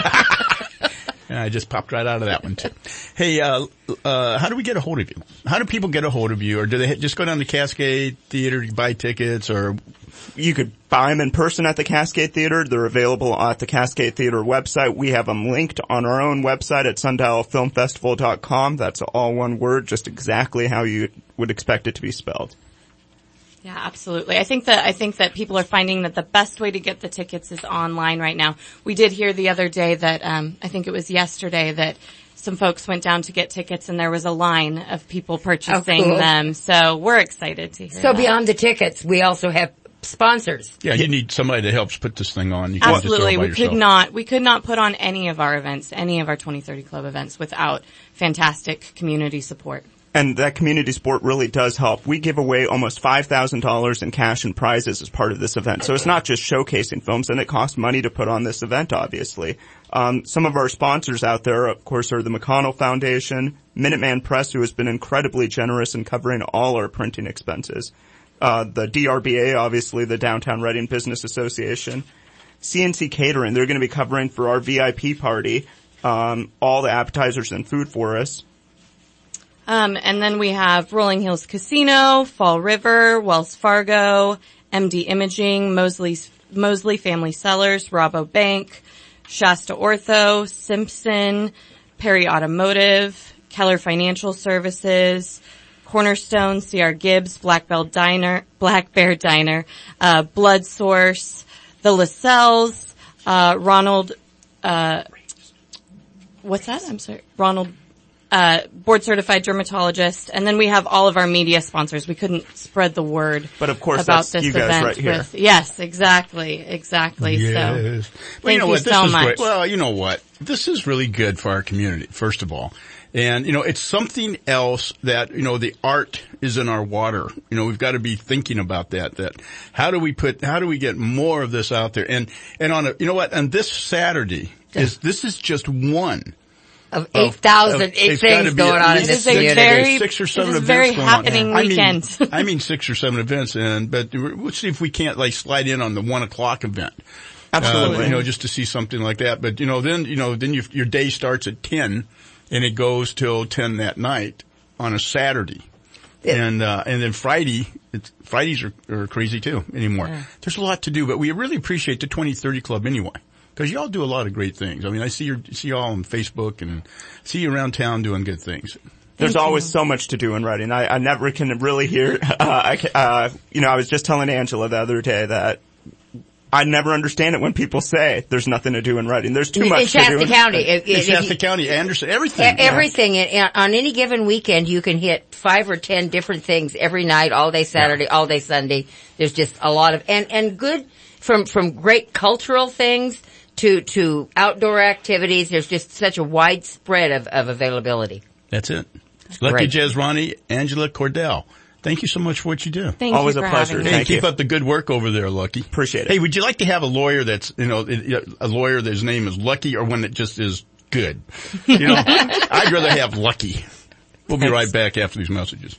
Speaker 5: Yeah, I just popped right out of that one too. Hey, uh, uh, how do we get a hold of you? How do people get a hold of you? Or do they just go down to Cascade Theater to buy tickets, or?
Speaker 20: You could buy them in person at the Cascade Theater. They're available at the Cascade Theater website. We have them linked on our own website at sundial film festival dot com. That's all one word, just exactly how you would expect it to be spelled.
Speaker 21: Yeah, absolutely. I think that, I think that people are finding that the best way to get the tickets is online right now. We did hear the other day that, um, I think it was yesterday that some folks went down to get tickets and there was a line of people purchasing
Speaker 6: oh, cool.
Speaker 21: them. So we're excited to hear
Speaker 6: So
Speaker 21: that.
Speaker 6: beyond the tickets, we also have sponsors.
Speaker 5: Yeah, you need somebody that helps put this thing on. You can't
Speaker 21: Absolutely.
Speaker 5: just throw it by
Speaker 21: We
Speaker 5: yourself.
Speaker 21: could not, we could not put on any of our events, any of our twenty thirty Club events without fantastic community support.
Speaker 20: And that community support really does help. We give away almost five thousand dollars in cash and prizes as part of this event. So it's not just showcasing films, and it costs money to put on this event, obviously. Um, some of our sponsors out there, of course, are the McConnell Foundation, Minuteman Press, who has been incredibly generous in covering all our printing expenses. Uh, the D R B A, obviously, the Downtown Reading Business Association. C N C Catering, they're going to be covering for our V I P party, um, all the appetizers and food for us.
Speaker 21: Um, and then we have Rolling Hills Casino, Fall River, Wells Fargo, M D Imaging, Mosley's, Mosley Family Sellers, Rabobank, Shasta Ortho, Simpson, Perry Automotive, Keller Financial Services, Cornerstone, C R Gibbs, Black Bell Diner, Black Bear Diner, uh, Blood Source, the Lascelles, uh, Ronald uh, what's that? I'm sorry. Ronald, uh, board certified dermatologist. And then we have all of our media sponsors. We couldn't spread the word.
Speaker 20: But of course,
Speaker 21: about
Speaker 20: that's
Speaker 21: this
Speaker 20: you guys
Speaker 21: event
Speaker 20: right here.
Speaker 21: with, yes, exactly, exactly.
Speaker 5: Yes.
Speaker 21: So,
Speaker 5: well,
Speaker 21: thank
Speaker 5: you know
Speaker 21: you
Speaker 5: what? This
Speaker 21: so
Speaker 5: is
Speaker 21: much.
Speaker 5: great. Well, you know what? This is really good for our community, first of all. And, you know, it's something else that, you know, the art is in our water. You know, we've got to be thinking about that, that how do we put, how do we get more of this out there? And, and on a, you know what? On this Saturday is, this is just one.
Speaker 6: Of eight thousand things going on in this community.
Speaker 5: Six or seven
Speaker 21: it is
Speaker 5: events
Speaker 21: very
Speaker 5: going
Speaker 21: happening
Speaker 5: on.
Speaker 21: weekend.
Speaker 5: I mean, I mean six or seven events, and but we'll see if we can't like slide in on the one o'clock event.
Speaker 20: Absolutely.
Speaker 5: Uh, you know, just to see something like that. But you know, then you know, then you, your day starts at ten, and it goes till ten that night on a Saturday. Yeah. And, uh, and then Friday, it's, Fridays are, are crazy too anymore. Yeah. There's a lot to do, but we really appreciate the twenty thirty Club anyway. Cause y'all do a lot of great things. I mean, I see your, see y'all on Facebook and see you around town doing good things.
Speaker 20: There's Thank always you. so much to do in writing. I, I never can really hear, uh, I, uh, you know, I was just telling Angela the other day that I never understand it when people say there's nothing to do in writing. There's too
Speaker 6: in,
Speaker 20: much
Speaker 6: in Shasta
Speaker 20: to do.
Speaker 6: County.
Speaker 20: In,
Speaker 6: in,
Speaker 5: in Shasta County, Anderson, everything.
Speaker 6: Everything. Yeah. On any given weekend, you can hit five or ten different things every night, all day Saturday, yeah. all day Sunday. There's just a lot of, and, and good from, from great cultural things to, to outdoor activities. There's just such a wide spread of, of availability.
Speaker 5: That's it. Lucky Great. Jezrani, Angela Cordell. Thank you so much for what you do.
Speaker 21: Thank
Speaker 20: Always
Speaker 21: you
Speaker 20: a
Speaker 21: for
Speaker 20: pleasure.
Speaker 5: Hey,
Speaker 20: Thank
Speaker 5: keep
Speaker 20: you.
Speaker 5: up the good work over there, Lucky.
Speaker 20: Appreciate it.
Speaker 5: Hey, would you like to have a lawyer that's, you know, a lawyer that's name is Lucky or one that just is good? You know, I'd rather have Lucky. We'll be Thanks. right back after these messages.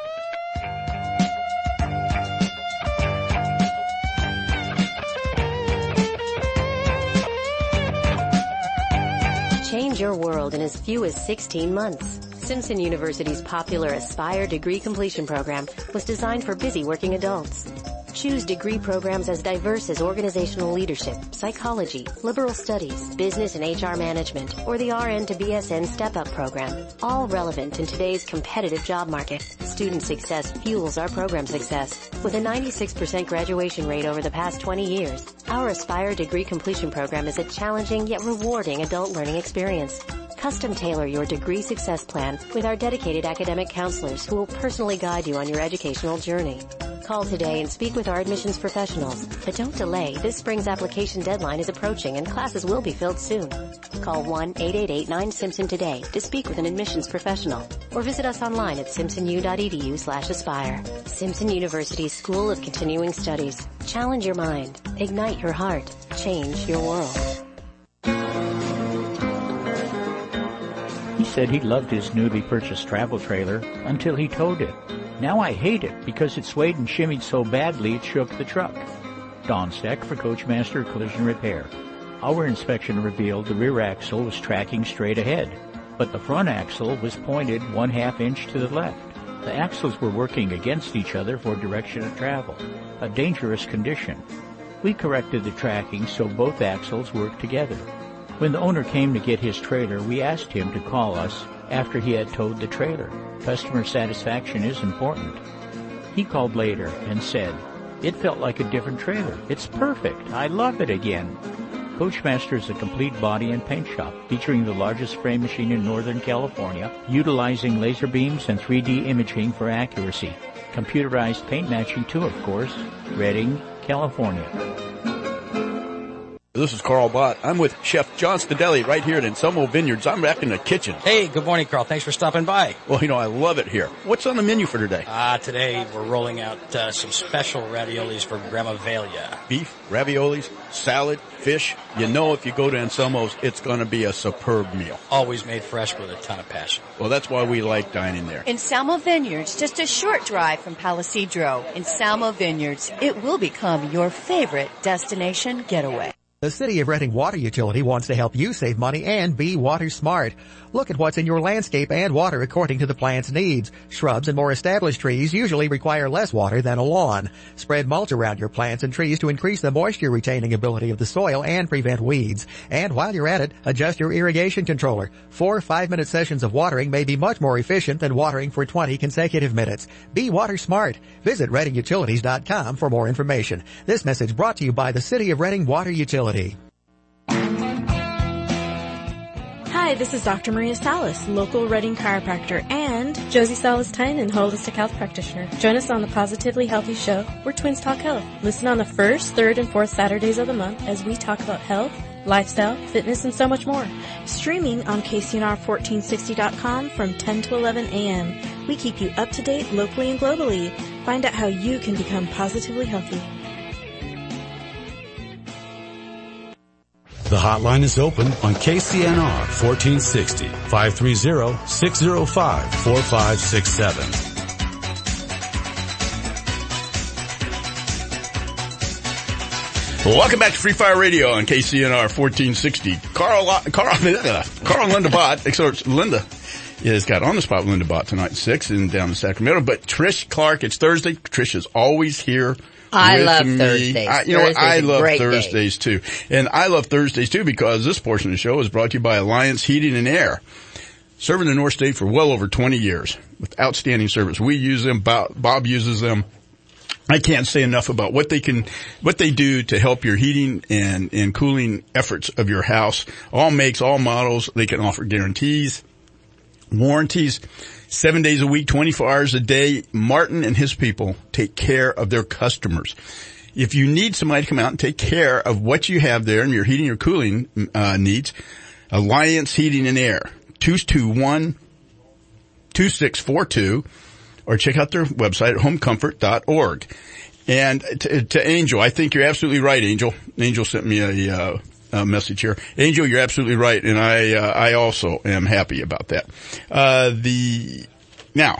Speaker 2: Change your world in as few as sixteen months. Simpson University's popular Aspire degree completion program was designed for busy working adults. Choose degree programs as diverse as organizational leadership, psychology, liberal studies, business and H R management, or the R N to B S N step-up program. All relevant in today's competitive job market. Student success fuels our program success. With a ninety-six percent graduation rate over the past twenty years, our Aspire degree completion program is a challenging yet rewarding adult learning experience. Custom tailor your degree success plan with our dedicated academic counselors who will personally guide you on your educational journey. Call today and speak with our admissions professionals. But don't delay. This spring's application deadline is approaching and classes will be filled soon. Call one eight eight eight nine Simpson today to speak with an admissions professional or visit us online at simpson u dot e d u slash aspire. Simpson University School of Continuing Studies. Challenge your mind. Ignite your heart. Change your world.
Speaker 22: He said he loved his newly purchased travel trailer until he towed it. Now I hate it because it swayed and shimmied so badly it shook the truck. Don Steck for Coachmaster Collision Repair. Our inspection revealed the rear axle was tracking straight ahead, but the front axle was pointed one half inch to the left. The axles were working against each other for direction of travel, a dangerous condition. We corrected the tracking so both axles worked together. When the owner came to get his trailer, we asked him to call us after he had towed the trailer. Customer satisfaction is important. He called later and said, "It felt like a different trailer. It's perfect. I love it again." Coachmaster is a complete body and paint shop featuring the largest spray machine in Northern California, utilizing laser beams and three D imaging for accuracy. Computerized paint matching too, of course. Redding, California.
Speaker 23: This is Carl Bott. I'm with Chef John Stadelli right here at Anselmo Vineyards. I'm back in the kitchen.
Speaker 24: Hey, good morning, Carl. Thanks for stopping by.
Speaker 23: Well, you know, I love it here. What's on the menu for today?
Speaker 24: Ah, uh, today we're rolling out uh, some special raviolis from Grandma Velia.
Speaker 23: Beef, raviolis, salad, fish. You know if you go to Anselmo's, it's going to be a superb meal.
Speaker 24: Always made fresh with a ton of passion.
Speaker 23: Well, that's why we like dining there.
Speaker 25: Anselmo Vineyards, just a short drive from Palisadro. Anselmo Vineyards, it will become your favorite destination getaway.
Speaker 1: The City of Redding Water Utility wants to help you save money and be water smart. Look at what's in your landscape and water according to the plant's needs. Shrubs and more established trees usually require less water than a lawn. Spread mulch around your plants and trees to increase the moisture retaining ability of the soil and prevent weeds. And while you're at it, adjust your irrigation controller. Four five-minute sessions of watering may be much more efficient than watering for twenty consecutive minutes. Be water smart. Visit redding utilities dot com for more information. This message brought to you by the City of Redding Water Utility.
Speaker 4: Hi, this is Doctor Maria Salas, local Reading chiropractor, and Josie Salas-Tynan, holistic health practitioner. Join us on the Positively Healthy Show, where twins talk health. Listen on the first, third, and fourth Saturdays of the month as we talk about health, lifestyle, fitness, and so much more. Streaming on K C N R fourteen sixty dot com from ten to eleven a.m. We keep you up to date locally and globally. Find out how you can become positively healthy.
Speaker 3: The hotline is open on K C N R fourteen sixty, five three zero, six zero five, four five six seven.
Speaker 5: Well, welcome back to Free Fire Radio on K C N R fourteen sixty. Carl, Carl, Carl and Linda Bott, except Linda is got on the spot with Linda Bott tonight at six and down in Sacramento. But Trish Clark, it's Thursday. Trish is always here.
Speaker 6: I
Speaker 5: with
Speaker 6: love
Speaker 5: me.
Speaker 6: Thursdays.
Speaker 5: I, you know what? I love Thursdays
Speaker 6: day.
Speaker 5: too. And I love Thursdays too because this portion of the show is brought to you by Alliance Heating and Air. Serving the North State for well over twenty years with outstanding service. We use them. Bob, Bob uses them. I can't say enough about what they can, what they do to help your heating and, and cooling efforts of your house. All makes, all models. They can offer guarantees, warranties. Seven days a week, twenty-four hours a day. Martin and his people take care of their customers. If you need somebody to come out and take care of what you have there and your heating or cooling uh, needs, Alliance Heating and Air, two two one, two six four two, or check out their website at home comfort dot org. And to, to Angel, I think you're absolutely right, Angel. Angel sent me a uh, Uh, message here. Angel, you're absolutely right, and I uh, I also am happy about that. Uh, the now,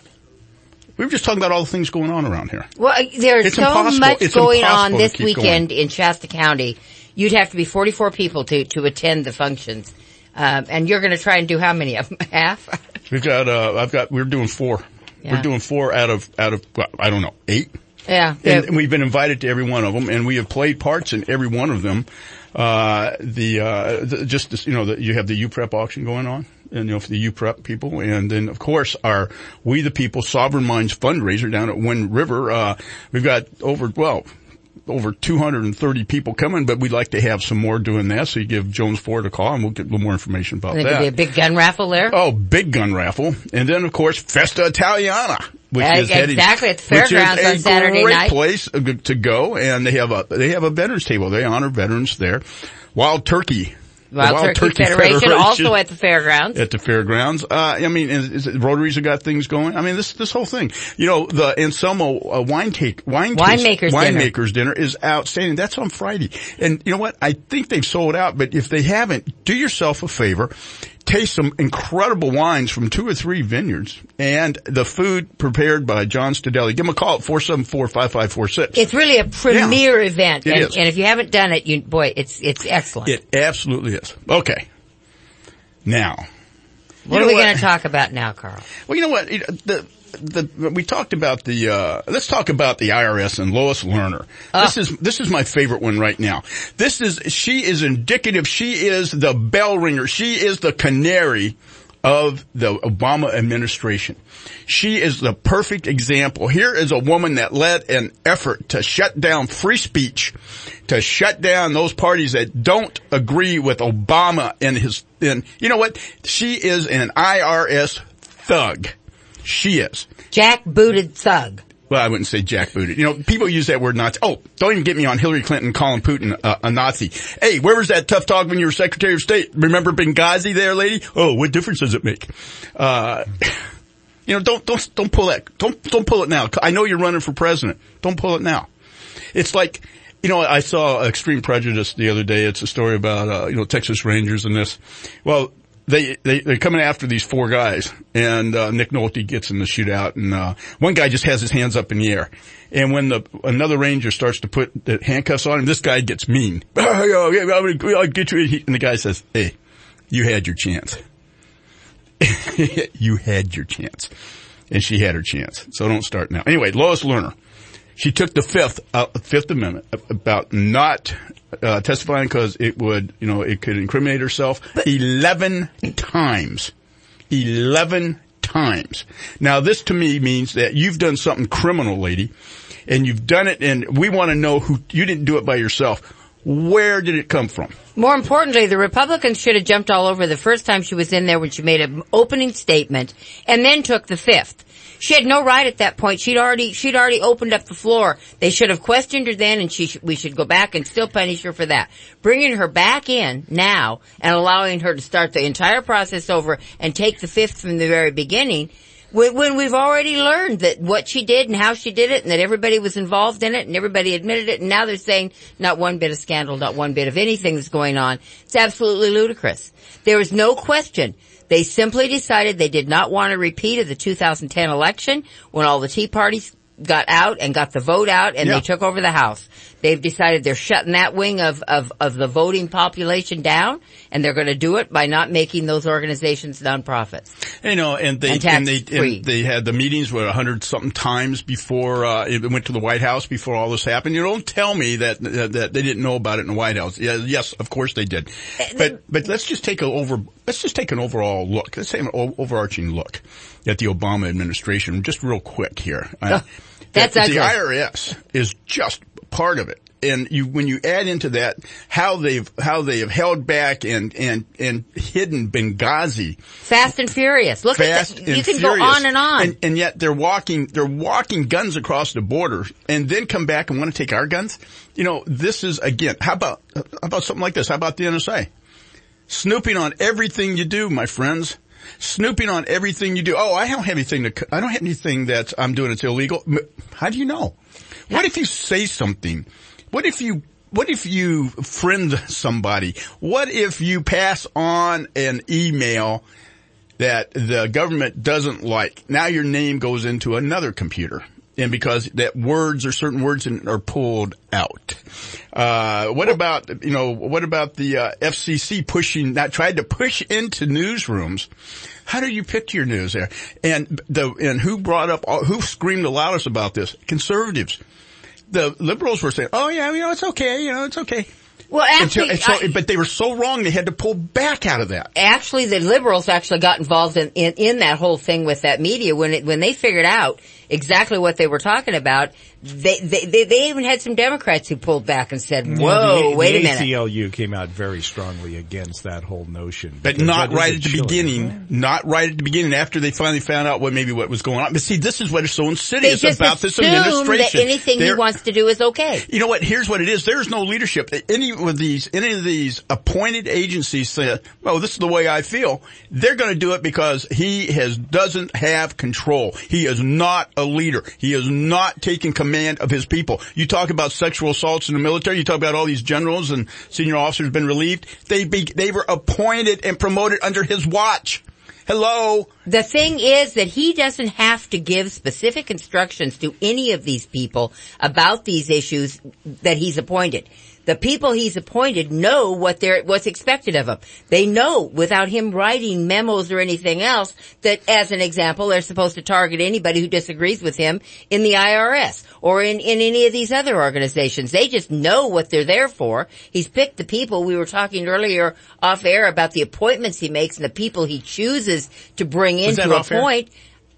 Speaker 5: we were just talking about all the things going on around here.
Speaker 6: Well, there's
Speaker 5: it's
Speaker 6: so
Speaker 5: impossible.
Speaker 6: much
Speaker 5: it's
Speaker 6: going on
Speaker 5: to
Speaker 6: this
Speaker 5: keep
Speaker 6: weekend
Speaker 5: going.
Speaker 6: in Shasta County. You'd have to be forty-four people to to attend the functions, um, and you're going to try and do how many of them? Half?
Speaker 5: We've got. Uh, I've got. We're doing four.
Speaker 6: Yeah.
Speaker 5: We're doing four out of out of. Well, I don't know, eight.
Speaker 6: Yeah,
Speaker 5: and, and we've been invited to every one of them, and we have played parts in every one of them. Uh, the, uh, the, just, this, you know, the, you have the U PrEP auction going on, and, you know, for the U PrEP people. And then, of course, our We the People Sovereign Minds fundraiser down at Wind River. Uh, we've got over, well, over two hundred thirty people coming, but we'd like to have some more doing that. So you give Jones Ford a call and we'll get a little more information about
Speaker 6: and
Speaker 5: that.
Speaker 6: There'll be a big gun raffle there?
Speaker 5: Oh, big gun raffle. And then, of course, Festa Italiana. Which
Speaker 6: uh,
Speaker 5: is heading,
Speaker 6: exactly, it's fairgrounds on Saturday
Speaker 5: great
Speaker 6: night.
Speaker 5: Place to go, and they have a they have a veterans table. They honor veterans there. Wild Turkey,
Speaker 6: Wild, Wild Turkey, Turkey Federation, Federation, also at the fairgrounds.
Speaker 5: At the fairgrounds, uh, I mean, is, is, Rotaries have got things going. I mean, this this whole thing, you know, the Anselmo uh, wine take wine
Speaker 6: winemakers
Speaker 5: winemakers dinner. dinner is outstanding. That's on Friday, and you know what? I think they've sold out. But if they haven't, do yourself a favor. Taste some incredible wines from two or three vineyards and the food prepared by John Stadelli. Give him a call at four seven four, five five four six.
Speaker 6: It's really a premier yeah, event.
Speaker 5: It
Speaker 6: and,
Speaker 5: is.
Speaker 6: and if you haven't done it, you, boy, it's, it's excellent.
Speaker 5: It absolutely is. Okay. Now.
Speaker 6: What are we going to talk about now, Carl?
Speaker 5: Well, you know what? The, the, we talked about the, uh, let's talk about the I R S and Lois Lerner. Oh. This is, this is my favorite one right now. This is, she is indicative. She is the bell ringer. She is the canary of the Obama administration. She is the perfect example. Here is a woman that led an effort to shut down free speech, to shut down those parties that don't agree with Obama and his, and you know what? She is an I R S thug. She is.
Speaker 6: Jack-booted thug.
Speaker 5: Well, I wouldn't say jack-booted. You know, people use that word Nazi. Oh, don't even get me on Hillary Clinton calling Putin uh, a Nazi. Hey, where was that tough talk when you were Secretary of State? Remember Benghazi there, lady? Oh, what difference does it make? Uh, you know, don't, don't, don't pull that, don't, don't pull it now. I know you're running for president. Don't pull it now. It's like, you know, I saw Extreme Prejudice the other day. It's a story about, uh, you know, Texas Rangers and this. Well, They, they, they're coming after these four guys, and, uh, Nick Nolte gets in the shootout, and, uh, one guy just has his hands up in the air. And when the, another Ranger starts to put the handcuffs on him, this guy gets mean. Oh, yeah, I'll get you. And the guy says, hey, you had your chance. You had your chance. And she had her chance. So don't start now. Anyway, Lois Lerner. She took the fifth, uh, Fifth Amendment about not, uh, testifying because it would, you know, it could incriminate herself eleven times. Eleven times. Now this to me means that you've done something criminal, lady, and you've done it, and we want to know who, you didn't do it by yourself. Where did it come from?
Speaker 6: More importantly, the Republicans should have jumped all over the first time she was in there when she made an opening statement and then took the fifth. She had no right at that point. She'd already, she'd already opened up the floor. They should have questioned her then, and she sh- we should go back and still punish her for that. Bringing her back in now and allowing her to start the entire process over and take the fifth from the very beginning, when, when we've already learned that what she did and how she did it and that everybody was involved in it and everybody admitted it, and now they're saying not one bit of scandal, not one bit of anything that's going on. It's absolutely ludicrous. There is no question. They simply decided they did not want a repeat of the two thousand ten election when all the Tea Parties got out and got the vote out and yeah. they took over the House. They've decided they're shutting that wing of, of, of the voting population down, and they're going to do it by not making those organizations nonprofits.
Speaker 5: You know, and they,
Speaker 6: and,
Speaker 5: and they, and they had the meetings with a hundred something times before, uh, it went to the White House before all this happened. You don't tell me that, that, that they didn't know about it in the White House. Yeah, yes, of course they did. But, but let's just take a over, let's just take an overall look. Let's say an overarching look at the Obama administration, just real quick here. Uh,
Speaker 6: That's
Speaker 5: the,
Speaker 6: ugly.
Speaker 5: The I R S is just part of it. And you, when you add into that how they've, how they have held back and, and, and hidden Benghazi.
Speaker 6: Fast and furious. Look
Speaker 5: Fast
Speaker 6: at that. You
Speaker 5: and
Speaker 6: can
Speaker 5: furious.
Speaker 6: go on and on.
Speaker 5: And, and yet they're walking, they're walking guns across the border and then come back and want to take our guns. You know, this is again, how about, how about something like this? How about the N S A? Snooping on everything you do, my friends. Snooping on everything you do. Oh, I don't have anything to, I don't have anything that I'm doing that's illegal. How do you know? What if you say something? What if you, what if you friend somebody? What if you pass on an email that the government doesn't like? Now your name goes into another computer. And because that words or certain words are pulled out. Uh, what about, you know, what about the, uh, F C C pushing, that tried to push into newsrooms? How do you pick your news there? And the, and who brought up, who screamed the loudest about this? Conservatives. The liberals were saying, oh yeah, you know, it's okay, you know, it's okay.
Speaker 6: Well, actually,
Speaker 5: Until, so,
Speaker 6: I,
Speaker 5: but they were so wrong they had to pull back out of that.
Speaker 6: Actually, the liberals actually got involved in, in, in that whole thing with that media when it, when they figured out exactly what they were talking about. They, they, they, they even had some Democrats who pulled back and said, whoa,
Speaker 8: well, the,
Speaker 6: wait
Speaker 8: the
Speaker 6: a minute.
Speaker 8: A C L U came out very strongly against that whole notion.
Speaker 5: But not right at the
Speaker 8: chilling.
Speaker 5: beginning. Not right at the beginning after they finally found out what maybe what was going on. But see, this is what is so insidious
Speaker 6: they just
Speaker 5: about this
Speaker 6: assume
Speaker 5: administration.
Speaker 6: That anything They're, he wants to do is okay.
Speaker 5: You know what? Here's what it is. There's no leadership. Any of these, any of these appointed agencies say, well, this is the way I feel. They're going to do it because he has, doesn't have control. He is not a leader. He is not taking command of his people. You talk about sexual assaults in the military. You talk about all these generals and senior officers been relieved. They be, they were appointed and promoted under his watch. Hello?
Speaker 6: The thing is that he doesn't have to give specific instructions to any of these people about these issues that he's appointed. The people he's appointed know what they're, what's expected of them. They know without him writing memos or anything else that, as an example, they're supposed to target anybody who disagrees with him in the I R S or in, in any of these other organizations. They just know what they're there for. He's picked the people. We were talking earlier off air about the appointments he makes and the people he chooses to bring in to appoint.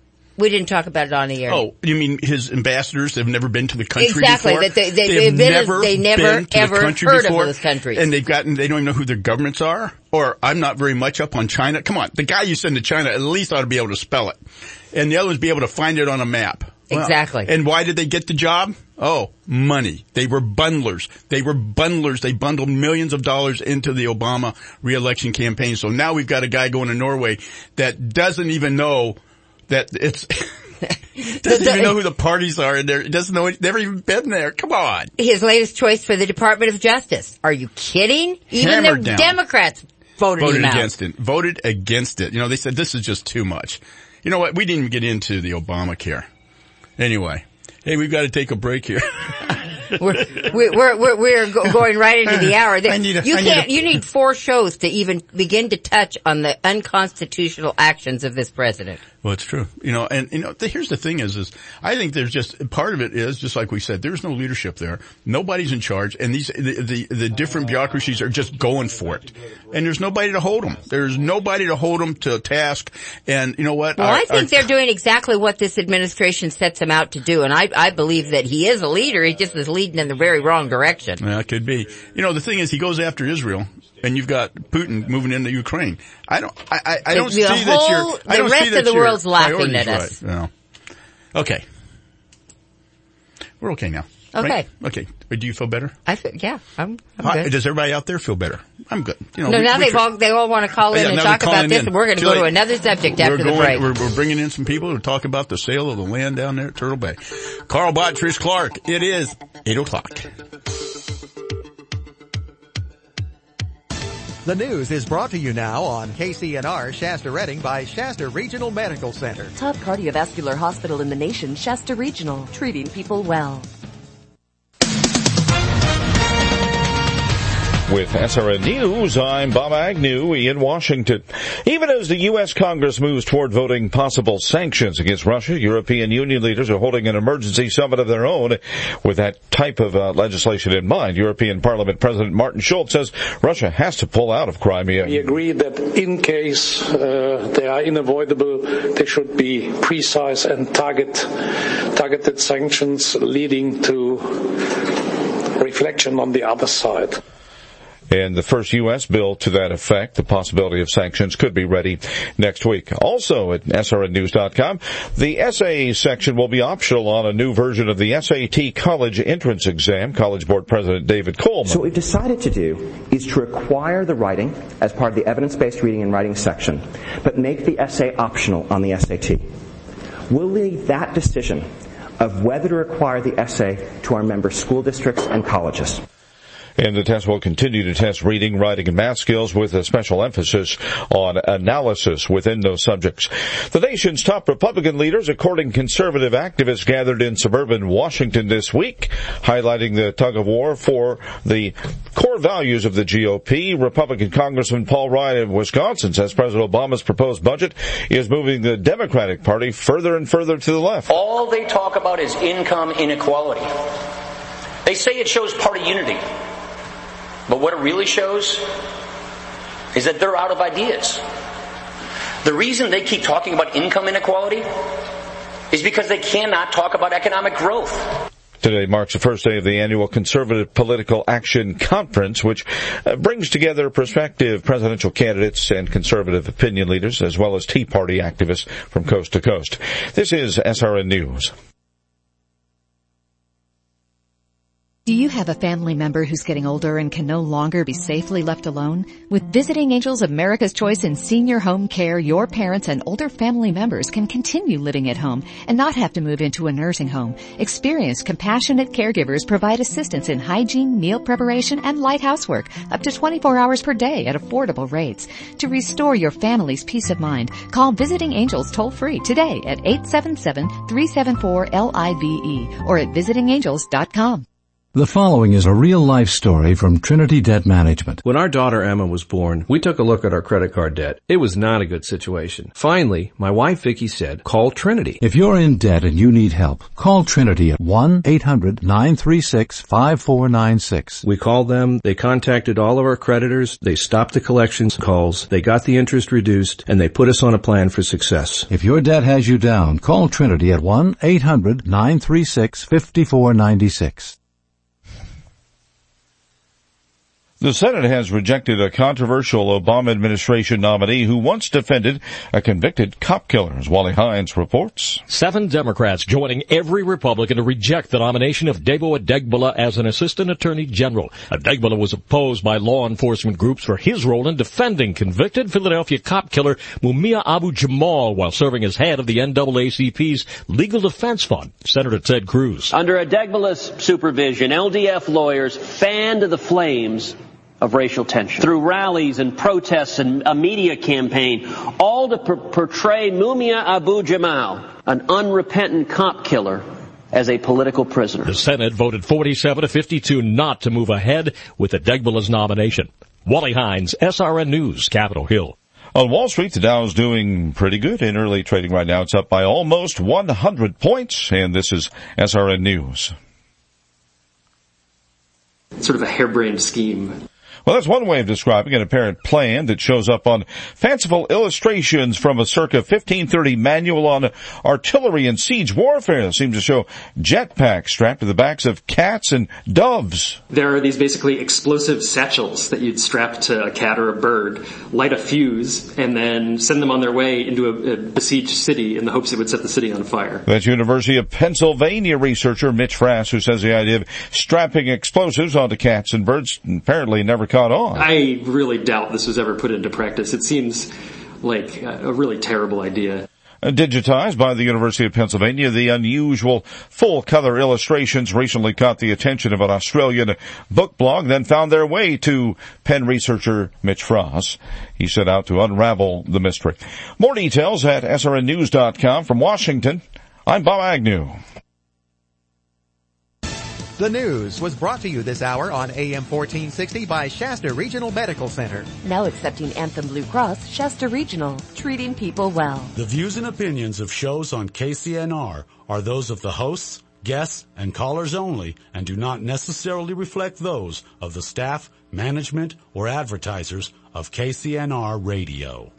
Speaker 6: We didn't talk about it on the air.
Speaker 5: Oh, you mean his ambassadors have never been to the country
Speaker 6: exactly,
Speaker 5: before?
Speaker 6: Exactly. They, they,
Speaker 5: they've
Speaker 6: been,
Speaker 5: never
Speaker 6: they never,
Speaker 5: been to
Speaker 6: ever
Speaker 5: the country
Speaker 6: heard
Speaker 5: before,
Speaker 6: of those countries.
Speaker 5: And they've gotten, they don't even know who their governments are. Or I'm not very much up on China. Come on, the guy you send to China at least ought to be able to spell it. And the other ones be able to find it on a map. Well,
Speaker 6: exactly.
Speaker 5: And why did they get the job? Oh, money. They were bundlers. They were bundlers. They bundled millions of dollars into the Obama re-election campaign. So now we've got a guy going to Norway that doesn't even know that it's... doesn't the, the, even know who the parties are, and there doesn't know, never even been there. Come on.
Speaker 6: His latest choice for the Department of Justice. Are you kidding? Even
Speaker 5: Hammered
Speaker 6: the
Speaker 5: down.
Speaker 6: Democrats voted,
Speaker 5: voted
Speaker 6: him out.
Speaker 5: against it. Voted against it. You know, they said this is just too much. You know what? We didn't even get into the Obamacare. Anyway, hey, we've got to take a break here.
Speaker 6: we're, we're, we're, we're going right into the hour.
Speaker 5: I need a,
Speaker 6: you
Speaker 5: I
Speaker 6: can't,
Speaker 5: need a,
Speaker 6: you need four shows to even begin to touch on the unconstitutional actions of this president.
Speaker 5: Well, Well, it's true. You know, and, you know, the, here's the thing is, is I think there's just, part of it is, just like we said, there's no leadership there. Nobody's in charge, and these, the, the, the different bureaucracies are just going for it. And there's nobody to hold them. There's nobody to hold them to task, and you know what?
Speaker 6: Well,
Speaker 5: our,
Speaker 6: I think
Speaker 5: our,
Speaker 6: they're doing exactly what this administration sets them out to do, and I, I believe that he is a leader, he just is leading in the very wrong direction.
Speaker 5: Yeah, it could be. You know, the thing is, he goes after Israel, and you've got Putin moving into Ukraine. I don't, I, I, I don't
Speaker 6: the
Speaker 5: see
Speaker 6: whole,
Speaker 5: that you're, I don't
Speaker 6: the rest
Speaker 5: see that
Speaker 6: of the
Speaker 5: your
Speaker 6: world's laughing at
Speaker 5: right.
Speaker 6: us.
Speaker 5: No. Okay. We're okay now.
Speaker 6: Okay.
Speaker 5: Right? Okay. Do you feel better?
Speaker 6: I feel, yeah, I'm, I'm
Speaker 5: Hi,
Speaker 6: good.
Speaker 5: Does everybody out there feel better? I'm good. You know,
Speaker 6: no,
Speaker 5: we,
Speaker 6: now
Speaker 5: we
Speaker 6: they've
Speaker 5: tr-
Speaker 6: all, they all want to call in
Speaker 5: yeah,
Speaker 6: and
Speaker 5: now
Speaker 6: talk
Speaker 5: they're calling
Speaker 6: about this,
Speaker 5: in.
Speaker 6: and we're going to
Speaker 5: Too
Speaker 6: go
Speaker 5: late.
Speaker 6: to another subject after
Speaker 5: we're
Speaker 6: the
Speaker 5: going,
Speaker 6: break.
Speaker 5: We're, we're bringing in some people to talk about the sale of the land down there at Turtle Bay. Carl Bott, Trish Clark. It is eight o'clock.
Speaker 1: The news is brought to you now on K C N R Shasta Redding by Shasta Regional Medical Center.
Speaker 9: Top cardiovascular hospital in the nation, Shasta Regional, treating people well.
Speaker 10: With S R N News, I'm Bob Agnew in Washington. Even as the U S Congress moves toward voting possible sanctions against Russia, European Union leaders are holding an emergency summit of their own with that type of uh, legislation in mind. European Parliament President Martin Schulz says Russia has to pull out of Crimea.
Speaker 11: We agree that in case uh, they are unavoidable, there should be precise and target, targeted sanctions leading to reflection on the other side.
Speaker 10: And the first U S bill to that effect, the possibility of sanctions, could be ready next week. Also at S R N news dot com, the essay section will be optional on a new version of the S A T college entrance exam. College Board President David Coleman.
Speaker 12: So what we've decided to do is to require the writing as part of the evidence-based reading and writing section, but make the essay optional on the S A T. We'll leave that decision of whether to require the essay to our member school districts and colleges.
Speaker 10: And the test will continue to test reading, writing, and math skills with a special emphasis on analysis within those subjects. The nation's top Republican leaders, according conservative activists, gathered in suburban Washington this week, highlighting the tug-of-war for the core values of the G O P. Republican Congressman Paul Ryan of Wisconsin says President Obama's proposed budget is moving the Democratic Party further and further to the left.
Speaker 13: All they talk about is income inequality. They say it shows party unity. But what it really shows is that they're out of ideas. The reason they keep talking about income inequality is because they cannot talk about economic growth.
Speaker 10: Today marks the first day of the annual Conservative Political Action Conference, which uh, brings together prospective presidential candidates and conservative opinion leaders, as well as Tea Party activists from coast to coast. This is S R N News.
Speaker 26: Do you have a family member who's getting older and can no longer be safely left alone? With Visiting Angels America's Choice in Senior Home Care, your parents and older family members can continue living at home and not have to move into a nursing home. Experienced, compassionate caregivers provide assistance in hygiene, meal preparation, and light housework up to twenty-four hours per day at affordable rates. To restore your family's peace of mind, call Visiting Angels toll-free today at eight seven seven, three seven four, L I V E or at visiting angels dot com.
Speaker 27: The following is a real-life story from Trinity Debt Management.
Speaker 28: When our daughter Emma was born, we took a look at our credit card debt. It was not a good situation. Finally, my wife Vicki said, call Trinity.
Speaker 27: If you're in debt and you need help, call Trinity at one eight hundred nine three six five four nine six.
Speaker 28: We called them, they contacted all of our creditors, they stopped the collections calls, they got the interest reduced, and they put us on a plan for success.
Speaker 27: If your debt has you down, call Trinity at one eight hundred nine three six five four nine six.
Speaker 10: The Senate has rejected a controversial Obama administration nominee who once defended a convicted cop killer, as Wally Hines reports.
Speaker 29: Seven Democrats joining every Republican to reject the nomination of Devo Adegbile as an assistant attorney general. Adegbile was opposed by law enforcement groups for his role in defending convicted Philadelphia cop killer Mumia Abu-Jamal while serving as head of the N double A C P's Legal Defense Fund. Senator Ted Cruz.
Speaker 30: Under Adegbile's supervision, L D F lawyers fanned the flames of racial tension through rallies and protests and a media campaign, all to per- portray Mumia Abu-Jamal, an unrepentant cop killer, as a political prisoner.
Speaker 29: The Senate voted forty-seven to fifty-two not to move ahead with Adegbile's nomination. Wally Hines, S R N News, Capitol Hill.
Speaker 10: On Wall Street, the Dow is doing pretty good in early trading right now. It's up by almost one hundred points, and this is S R N News.
Speaker 2: Sort of a harebrained scheme.
Speaker 10: Well, that's one way of describing an apparent plan that shows up on fanciful illustrations from a circa fifteen thirty manual on artillery and siege warfare that seems to show jetpacks strapped to the backs of cats and doves.
Speaker 2: There are these basically explosive satchels that you'd strap to a cat or a bird, light a fuse, and then send them on their way into a, a besieged city in the hopes it would set the city on fire.
Speaker 10: That's University of Pennsylvania researcher Mitch Frass, who says the idea of strapping explosives onto cats and birds apparently never caught on.
Speaker 2: I really doubt this was ever put into practice. It seems like a really terrible idea.
Speaker 10: Digitized by the University of Pennsylvania, the unusual full-color illustrations recently caught the attention of an Australian book blog, then found their way to Penn researcher Mitch Frass. He set out to unravel the mystery. More details at S R N news dot com. From Washington, I'm Bob Agnew.
Speaker 1: The news was brought to you this hour on A M fourteen sixty by Shasta Regional Medical Center.
Speaker 9: Now accepting Anthem Blue Cross, Shasta Regional, treating people well.
Speaker 3: The views and opinions of shows on K C N R are those of the hosts, guests, and callers only, and do not necessarily reflect those of the staff, management, or advertisers of K C N R Radio.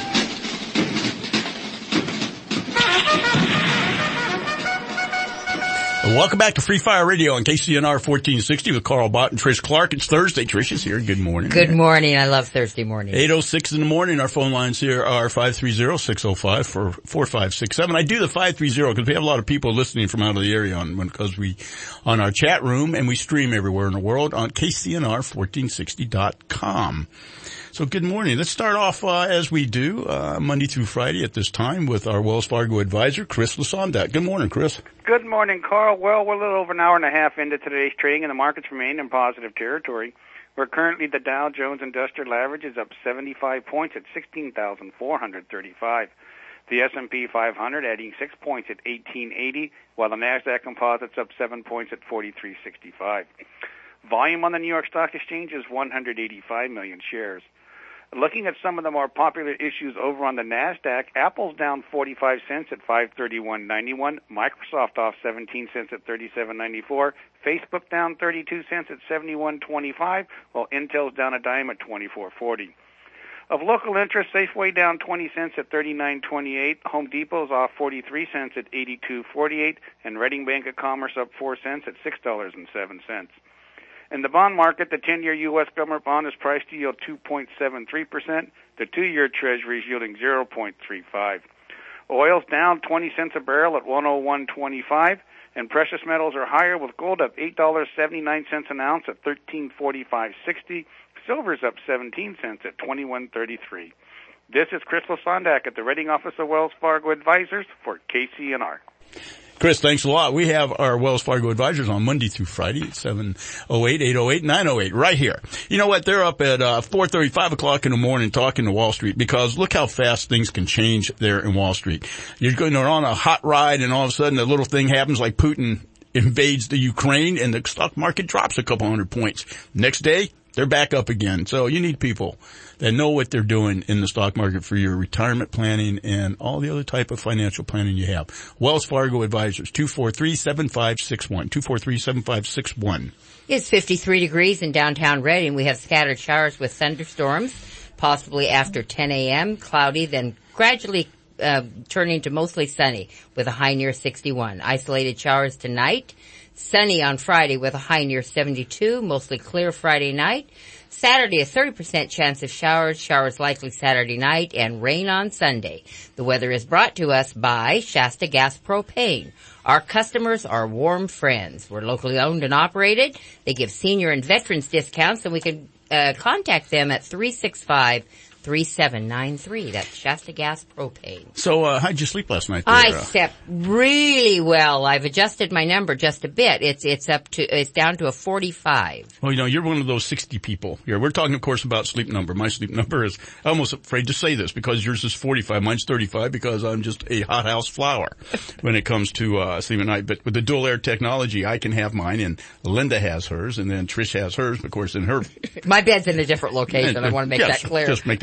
Speaker 5: Welcome back to Free Fire Radio on K C N R fourteen sixty with Carl Bott and Trish Clark. It's Thursday. Trish is here. Good morning.
Speaker 6: Good morning. I love Thursday morning.
Speaker 5: eight oh six in the morning. Our phone lines here are five three zero, six oh five, four five six seven. I do the five three zero because we have a lot of people listening from out of the area on, because we, on our chat room, and we stream everywhere in the world on K C N R fourteen sixty dot com. So good morning. Let's start off, uh, as we do, uh, Monday through Friday at this time with our Wells Fargo advisor, Chris Lasondak. Good morning, Chris.
Speaker 7: Good morning, Carl. Well, we're a little over an hour and a half into today's trading, and the markets remain in positive territory. We're currently, the Dow Jones Industrial Average is up seventy-five points at sixteen thousand four hundred thirty-five. The S and P five hundred adding six points at eighteen eighty, while the NASDAQ Composite's up seven points at forty-three sixty-five. Volume on the New York Stock Exchange is one hundred eighty-five million shares. Looking at some of the more popular issues over on the NASDAQ, Apple's down forty-five cents at five thirty-one ninety-one, Microsoft off seventeen cents at thirty-seven ninety-four, Facebook down thirty-two cents at seventy-one twenty-five, while Intel's down a dime at twenty-four forty. Of local interest, Safeway down twenty cents at thirty-nine twenty-eight, Home Depot's off forty-three cents at eighty-two forty-eight, and Reading Bank of Commerce up four cents at six dollars and seven cents. In the bond market, the ten-year U S government bond is priced to yield two point seven three percent. The two-year Treasury is yielding zero point three five. Oil's down twenty cents a barrel at one oh one twenty-five, and precious metals are higher with gold up eight dollars and seventy-nine cents an ounce at thirteen forty-five sixty. Silver's up seventeen cents at twenty-one thirty-three. This is Chris Lasondak at the Reading Office of Wells Fargo Advisors for K C N R.
Speaker 5: Chris, thanks a lot. We have our Wells Fargo advisors on Monday through Friday at seven oh eight, eight oh eight, nine oh eight, right here. You know what? They're up at uh four thirty, five o'clock in the morning talking to Wall Street, because look how fast things can change there in Wall Street. You're going on a hot ride, and all of a sudden a little thing happens like Putin invades the Ukraine, and the stock market drops a couple hundred points. Next day, they're back up again. So you need people that know what they're doing in the stock market for your retirement planning and all the other type of financial planning you have. Wells Fargo Advisors, two four three, seven five six one, two four three, seven five six one.
Speaker 6: It's fifty-three degrees in downtown Reading. We have scattered showers with thunderstorms, possibly after ten a.m., cloudy, then gradually uh, turning to mostly sunny with a high near sixty-one. Isolated showers tonight. Sunny on Friday with a high near seventy-two, mostly clear Friday night. Saturday, a thirty percent chance of showers, showers likely Saturday night, and rain on Sunday. The weather is brought to us by Shasta Gas Propane. Our customers are warm friends. We're locally owned and operated. They give senior and veterans discounts, and we can uh, contact them at three six five, three seven nine three. That's Shasta Gas Propane.
Speaker 5: So, uh, how'd you sleep last night there?
Speaker 6: I slept really well. I've adjusted my number just a bit. It's, it's up to, it's down to a forty-five.
Speaker 5: Well, you know, you're one of those sixty people here. We're talking, of course, about sleep number. My sleep number is, I'm almost afraid to say this because yours is forty-five. Mine's thirty-five because I'm just a hothouse flower when it comes to, uh, sleep at night. But with the dual air technology, I can have mine, and Linda has hers, and then Trish has hers, of course, in her.
Speaker 6: My bed's in a different location. I want to make
Speaker 5: yes,
Speaker 6: that clear.
Speaker 5: Just make that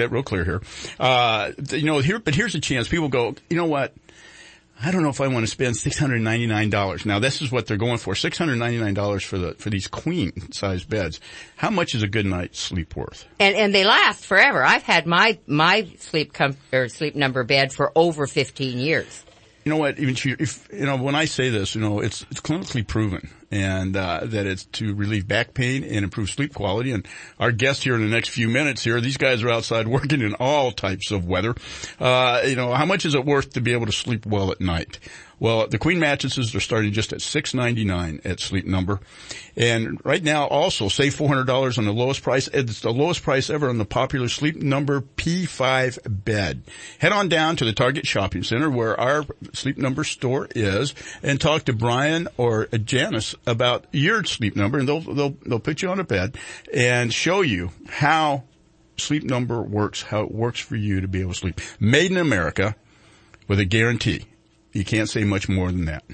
Speaker 5: that real clear here. Uh, you know, here, but here's a chance. People go, you know what? I don't know if I want to spend six hundred ninety-nine dollars. Now, this is what they're going for, six hundred ninety-nine dollars for the, for these queen-sized beds. How much is a good night's sleep worth?
Speaker 6: And, and they last forever. I've had my, my sleep com- or sleep number bed for over fifteen years.
Speaker 5: You know what? Even if, you know, when I say this, you know, it's, it's clinically proven and, uh, that it's to relieve back pain and improve sleep quality. And our guest here in the next few minutes here, these guys are outside working in all types of weather. Uh, you know, how much is it worth to be able to sleep well at night? Well, the queen mattresses are starting just at six ninety-nine at Sleep Number. And right now also save four hundred dollars on the lowest price. It's the lowest price ever on the popular Sleep Number P five bed. Head on down to the Target Shopping Center where our Sleep Number store is and talk to Brian or Janice about your Sleep Number, and they'll, they'll, they'll put you on a bed and show you how Sleep Number works, how it works for you to be able to sleep. Made in America with a guarantee. You can't say much more than that.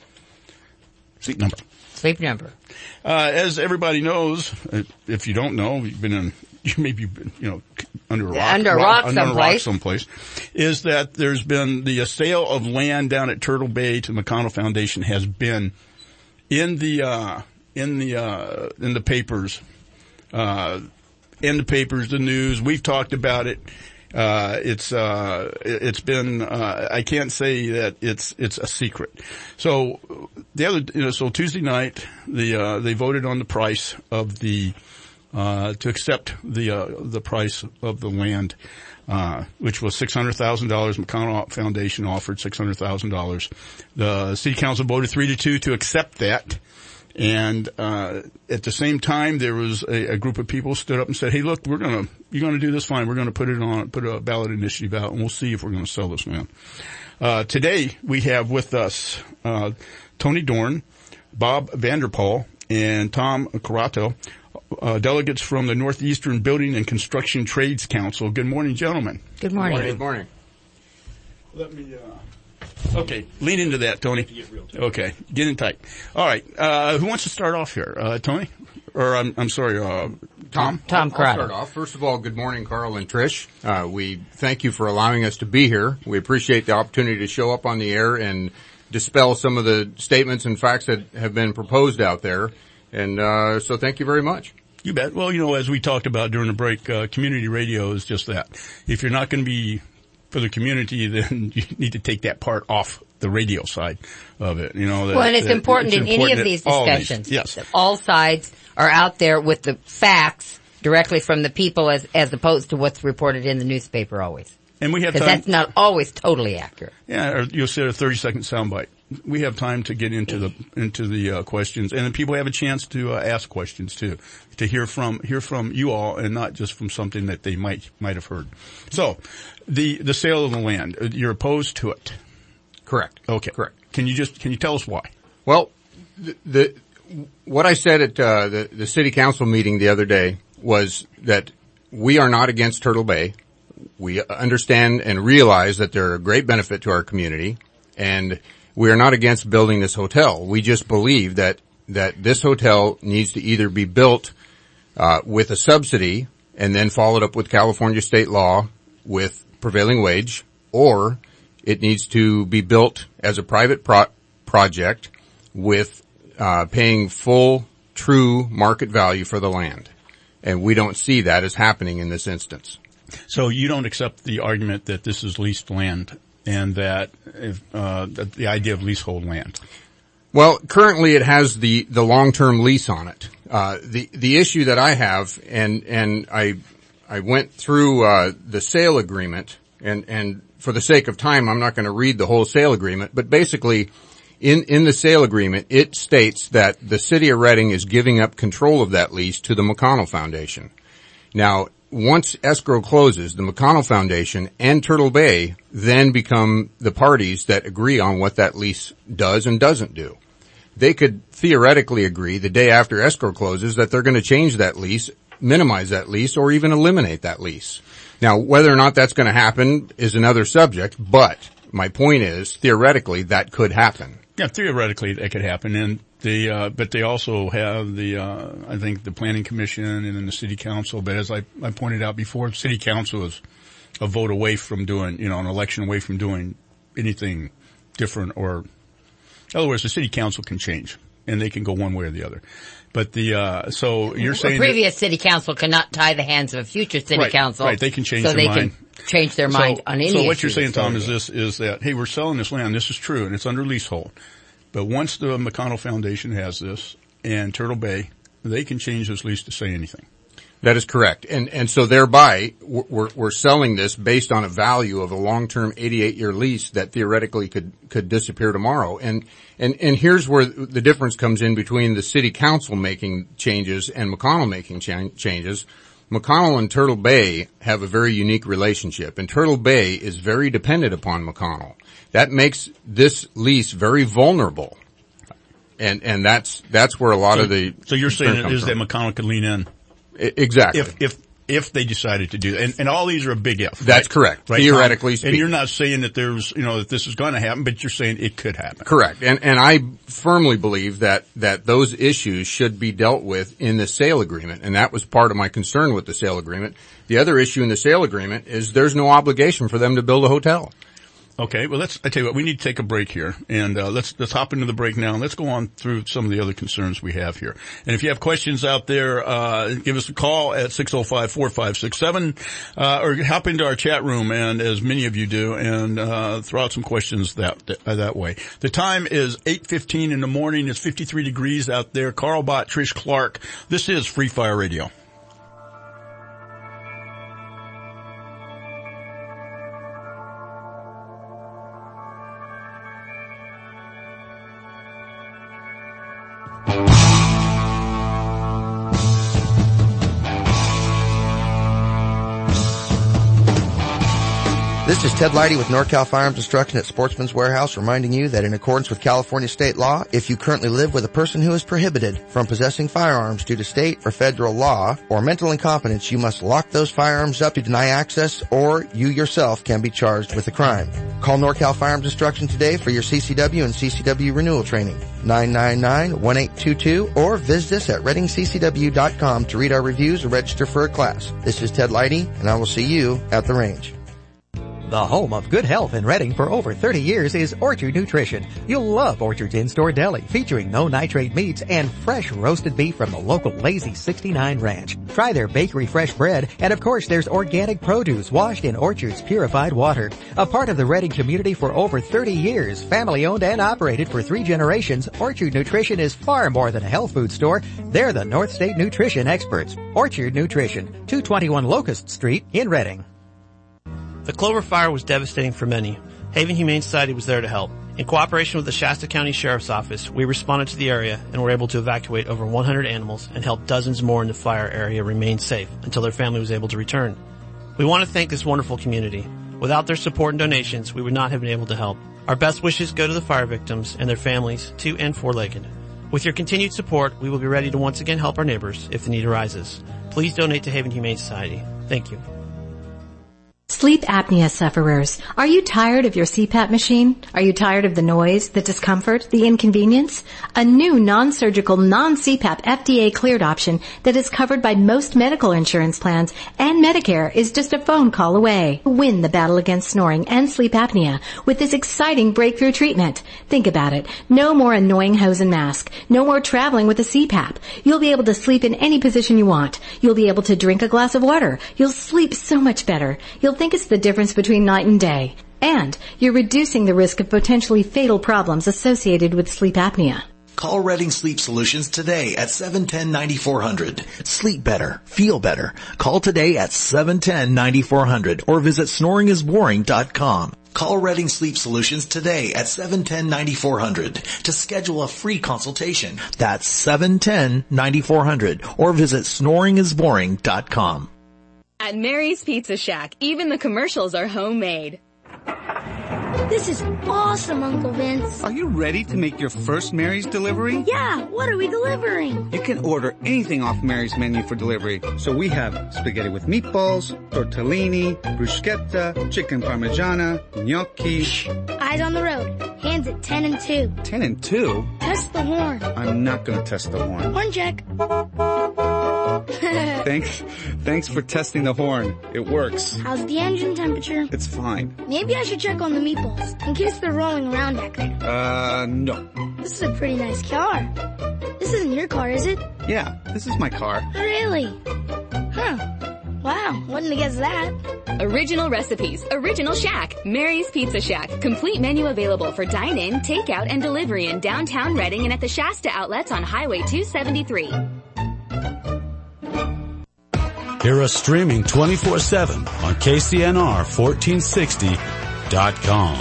Speaker 5: Sleep Number.
Speaker 6: Sleep Number.
Speaker 5: Uh, as everybody knows, if you don't know, you've been in, you maybe been, you know, under a rock,
Speaker 6: under a
Speaker 5: rock,
Speaker 6: rock,
Speaker 5: under
Speaker 6: someplace.
Speaker 5: a rock someplace, is that there's been the uh, sale of land down at Turtle Bay to the McConnell Foundation has been in the, uh, in the, uh, in the papers, uh, in the papers, the news. We've talked about it. Uh, it's, uh, it's been, uh, I can't say that it's, it's a secret. So the other, you know, so Tuesday night, the, uh, they voted on the price of the, uh, to accept the, uh, the price of the land, uh, which was six hundred thousand dollars. McConnell Foundation offered six hundred thousand dollars. The city council voted three to two to accept that. And, uh, at the same time, there was a, a group of people stood up and said, hey, look, we're gonna, you're gonna do this fine. We're gonna put it on, put a ballot initiative out and we'll see if we're gonna sell this land. Uh, today we have with us, uh, Tony Dorn, Bob Vanderpool, and Tom Carato, uh, delegates from the Northeastern Building and Construction Trades Council. Good morning, gentlemen.
Speaker 6: Good morning.
Speaker 14: Good morning.
Speaker 5: Let me, uh, Okay, lean into that, Tony. Okay, get in tight. All right, uh, who wants to start off here? Uh, Tony? Or I'm, I'm sorry, uh, Tom?
Speaker 6: Tom
Speaker 14: I'll start off. First of all, good morning, Carl and Trish. Uh, we thank you for allowing us to be here. We appreciate the opportunity to show up on the air and dispel some of the statements and facts that have been proposed out there. And, uh, so thank you very much.
Speaker 5: You bet. Well, you know, as we talked about during the break, uh, community radio is just that. If you're not going to be for the community, then you need to take that part off the radio side of it. You know, that,
Speaker 6: well, and it's
Speaker 5: that
Speaker 6: important
Speaker 5: it's
Speaker 6: in
Speaker 5: important
Speaker 6: any of these discussions.
Speaker 5: These, yes.
Speaker 6: That all sides are out there with the facts directly from the people as, as opposed to what's reported in the newspaper always.
Speaker 5: And we have
Speaker 6: time. Because that's not always totally accurate.
Speaker 5: Yeah, or you'll say a thirty second soundbite. We have time to get into the, into the, uh, questions, and then people have a chance to, uh, ask questions too, to hear from, hear from you all and not just from something that they might, might have heard. So, the, the sale of the land, you're opposed to it?
Speaker 14: Correct.
Speaker 5: Okay.
Speaker 14: Correct.
Speaker 5: Can you just, can you tell us why?
Speaker 14: Well, the, the what I said at, uh, the, the city council meeting the other day was that we are not against Turtle Bay. We understand and realize that they're a great benefit to our community, and we are not against building this hotel. We just believe that, that this hotel needs to either be built, uh, with a subsidy and then followed up with California state law with prevailing wage, or it needs to be built as a private pro- project with, uh, paying full, true market value for the land. And we don't see that as happening in this instance.
Speaker 5: So you don't accept the argument that this is leased land and that if, uh, the idea of leasehold land?
Speaker 14: Well, currently it has the, the long-term lease on it. Uh, the, the issue that I have, and, and I, I went through, uh, the sale agreement, and, and for the sake of time, I'm not going to read the whole sale agreement, but basically, in, in the sale agreement, it states that the city of Reading is giving up control of that lease to the McConnell Foundation. Now, once escrow closes, the McConnell Foundation and Turtle Bay then become the parties that agree on what that lease does and doesn't do. They could theoretically agree the day after escrow closes that they're going to change that lease, minimize that lease, or even eliminate that lease. Now, whether or not that's going to happen is another subject, but my point is, theoretically, that could happen.
Speaker 5: Yeah, theoretically, that could happen. And The, uh, but they also have the, uh, I think the planning commission and then the city council. But as I, I pointed out before, the city council is a vote away from doing, you know, an election away from doing anything different, or, in other words, the city council can change and they can go one way or the other. But the, uh, so you're saying
Speaker 6: a previous that, city council cannot tie the hands of a future city
Speaker 5: right,
Speaker 6: council.
Speaker 5: Right, they can change
Speaker 6: so
Speaker 5: their
Speaker 6: they
Speaker 5: mind.
Speaker 6: Can change their mind
Speaker 5: so,
Speaker 6: on any
Speaker 5: So what
Speaker 6: issue
Speaker 5: you're saying, Tom, is this, is that, hey, we're selling this land. This is true and it's under leasehold. But once the McConnell Foundation has this and Turtle Bay, they can change this lease to say anything.
Speaker 14: That is correct. And, and so thereby, we're, we're selling this based on a value of a long-term eighty-eight year lease that theoretically could, could disappear tomorrow. And, and, and here's where the difference comes in between the city council making changes and McConnell making cha- changes. McConnell and Turtle Bay have a very unique relationship, and Turtle Bay is very dependent upon McConnell. That makes this lease very vulnerable. And, and that's, that's where a lot
Speaker 5: so,
Speaker 14: of the...
Speaker 5: So you're saying it is
Speaker 14: from.
Speaker 5: that McConnell could lean in?
Speaker 14: I, exactly.
Speaker 5: If, if, if they decided to do that. And, and all these are a big if.
Speaker 14: That's
Speaker 5: right?
Speaker 14: correct.
Speaker 5: Right,
Speaker 14: theoretically
Speaker 5: Tom?
Speaker 14: speaking.
Speaker 5: And you're not saying that there's, you know, that this is going to happen, but you're saying it could happen.
Speaker 14: Correct. And, and I firmly believe that, that those issues should be dealt with in the sale agreement. And that was part of my concern with the sale agreement. The other issue in the sale agreement is there's no obligation for them to build a hotel.
Speaker 5: Okay, well let's, I tell you what, we need to take a break here and, uh, let's, let's hop into the break now and let's go on through some of the other concerns we have here. And if you have questions out there, uh, give us a call at six oh five, four five six seven, uh, or hop into our chat room and as many of you do and, uh, throw out some questions that, that, uh, that way. The time is eight fifteen in the morning. It's fifty-three degrees out there. Carl Bott, Trish Clark. This is Free Fire Radio.
Speaker 15: This is Ted Leidy with NorCal Firearms Destruction at Sportsman's Warehouse, reminding you that in accordance with California state law, if you currently live with a person who is prohibited from possessing firearms due to state or federal law or mental incompetence, you must lock those firearms up to deny access, or you yourself can be charged with a crime. Call NorCal Firearms Destruction today for your C C W and C C W renewal training. nine nine nine, one eight two two or visit us at reading c c w dot com to read our reviews or register for a class. This is Ted Leidy, and I will see you at the range.
Speaker 1: The home of good health in Reading for over thirty years is Orchard Nutrition. You'll love Orchard's in-store deli featuring no nitrate meats and fresh roasted beef from the local Lazy sixty-nine Ranch. Try their bakery fresh bread, and of course there's organic produce washed in Orchard's purified water. A part of the Reading community for over thirty years, family owned and operated for three generations, Orchard Nutrition is far more than a health food store. They're the North State Nutrition experts. Orchard Nutrition, two twenty-one Locust Street in Reading.
Speaker 16: The Clover Fire was devastating for many. Haven Humane Society was there to help. In cooperation with the Shasta County Sheriff's Office, we responded to the area and were able to evacuate over one hundred animals and help dozens more in the fire area remain safe until their family was able to return. We want to thank this wonderful community. Without their support and donations, we would not have been able to help. Our best wishes go to the fire victims and their families, two and four-legged. With your continued support, we will be ready to once again help our neighbors if the need arises. Please donate to Haven Humane Society. Thank you.
Speaker 17: Sleep apnea sufferers, are you tired of your C PAP machine? Are you tired of the noise, the discomfort, the inconvenience? A new non-surgical, non-C PAP F D A cleared option that is covered by most medical insurance plans and Medicare is just a phone call away. Win the battle against snoring and sleep apnea with this exciting breakthrough treatment. Think about it. No more annoying hose and mask. No more traveling with a C PAP. You'll be able to sleep in any position you want. You'll be able to drink a glass of water. You'll sleep so much better. You'll think it's the difference between night and day. And you're reducing the risk of potentially fatal problems associated with sleep apnea.
Speaker 18: Call Reading Sleep Solutions today at seven one zero, nine four zero zero. Sleep better. Feel better. Call today at seven one zero, nine four zero zero or visit snoring is boring dot com. Call Reading Sleep Solutions today at seven one zero, nine four zero zero to schedule a free consultation. That's seven one zero, nine four zero zero or visit snoring is boring dot com.
Speaker 19: At Mary's Pizza Shack, even the commercials are homemade.
Speaker 4: This is awesome, Uncle Vince.
Speaker 8: Are you ready to make your first Mary's delivery?
Speaker 4: Yeah, what are we delivering?
Speaker 8: You can order anything off Mary's menu for delivery. So we have spaghetti with meatballs, tortellini, bruschetta, chicken parmigiana, gnocchi.
Speaker 4: Shh. Eyes on the road. Hands at ten and two.
Speaker 8: ten and two?
Speaker 4: Test the horn.
Speaker 8: I'm not gonna test the horn.
Speaker 4: Horn check.
Speaker 8: Thanks, thanks for testing the horn. It works.
Speaker 4: How's the engine temperature?
Speaker 8: It's fine.
Speaker 4: Maybe I should check on the meatballs, in case they're rolling around back there.
Speaker 8: Uh, no.
Speaker 4: This is a pretty nice car. This isn't your car, is it?
Speaker 8: Yeah, this is my car.
Speaker 4: Really? Huh. Wow, wouldn't have guessed that.
Speaker 11: Original recipes, original Shack, Mary's Pizza Shack. Complete menu available for dine-in, takeout, and delivery in downtown Reading and at the Shasta outlets on Highway two seventy-three.
Speaker 3: Hear us streaming twenty-four seven on K C N R fourteen sixty dot com.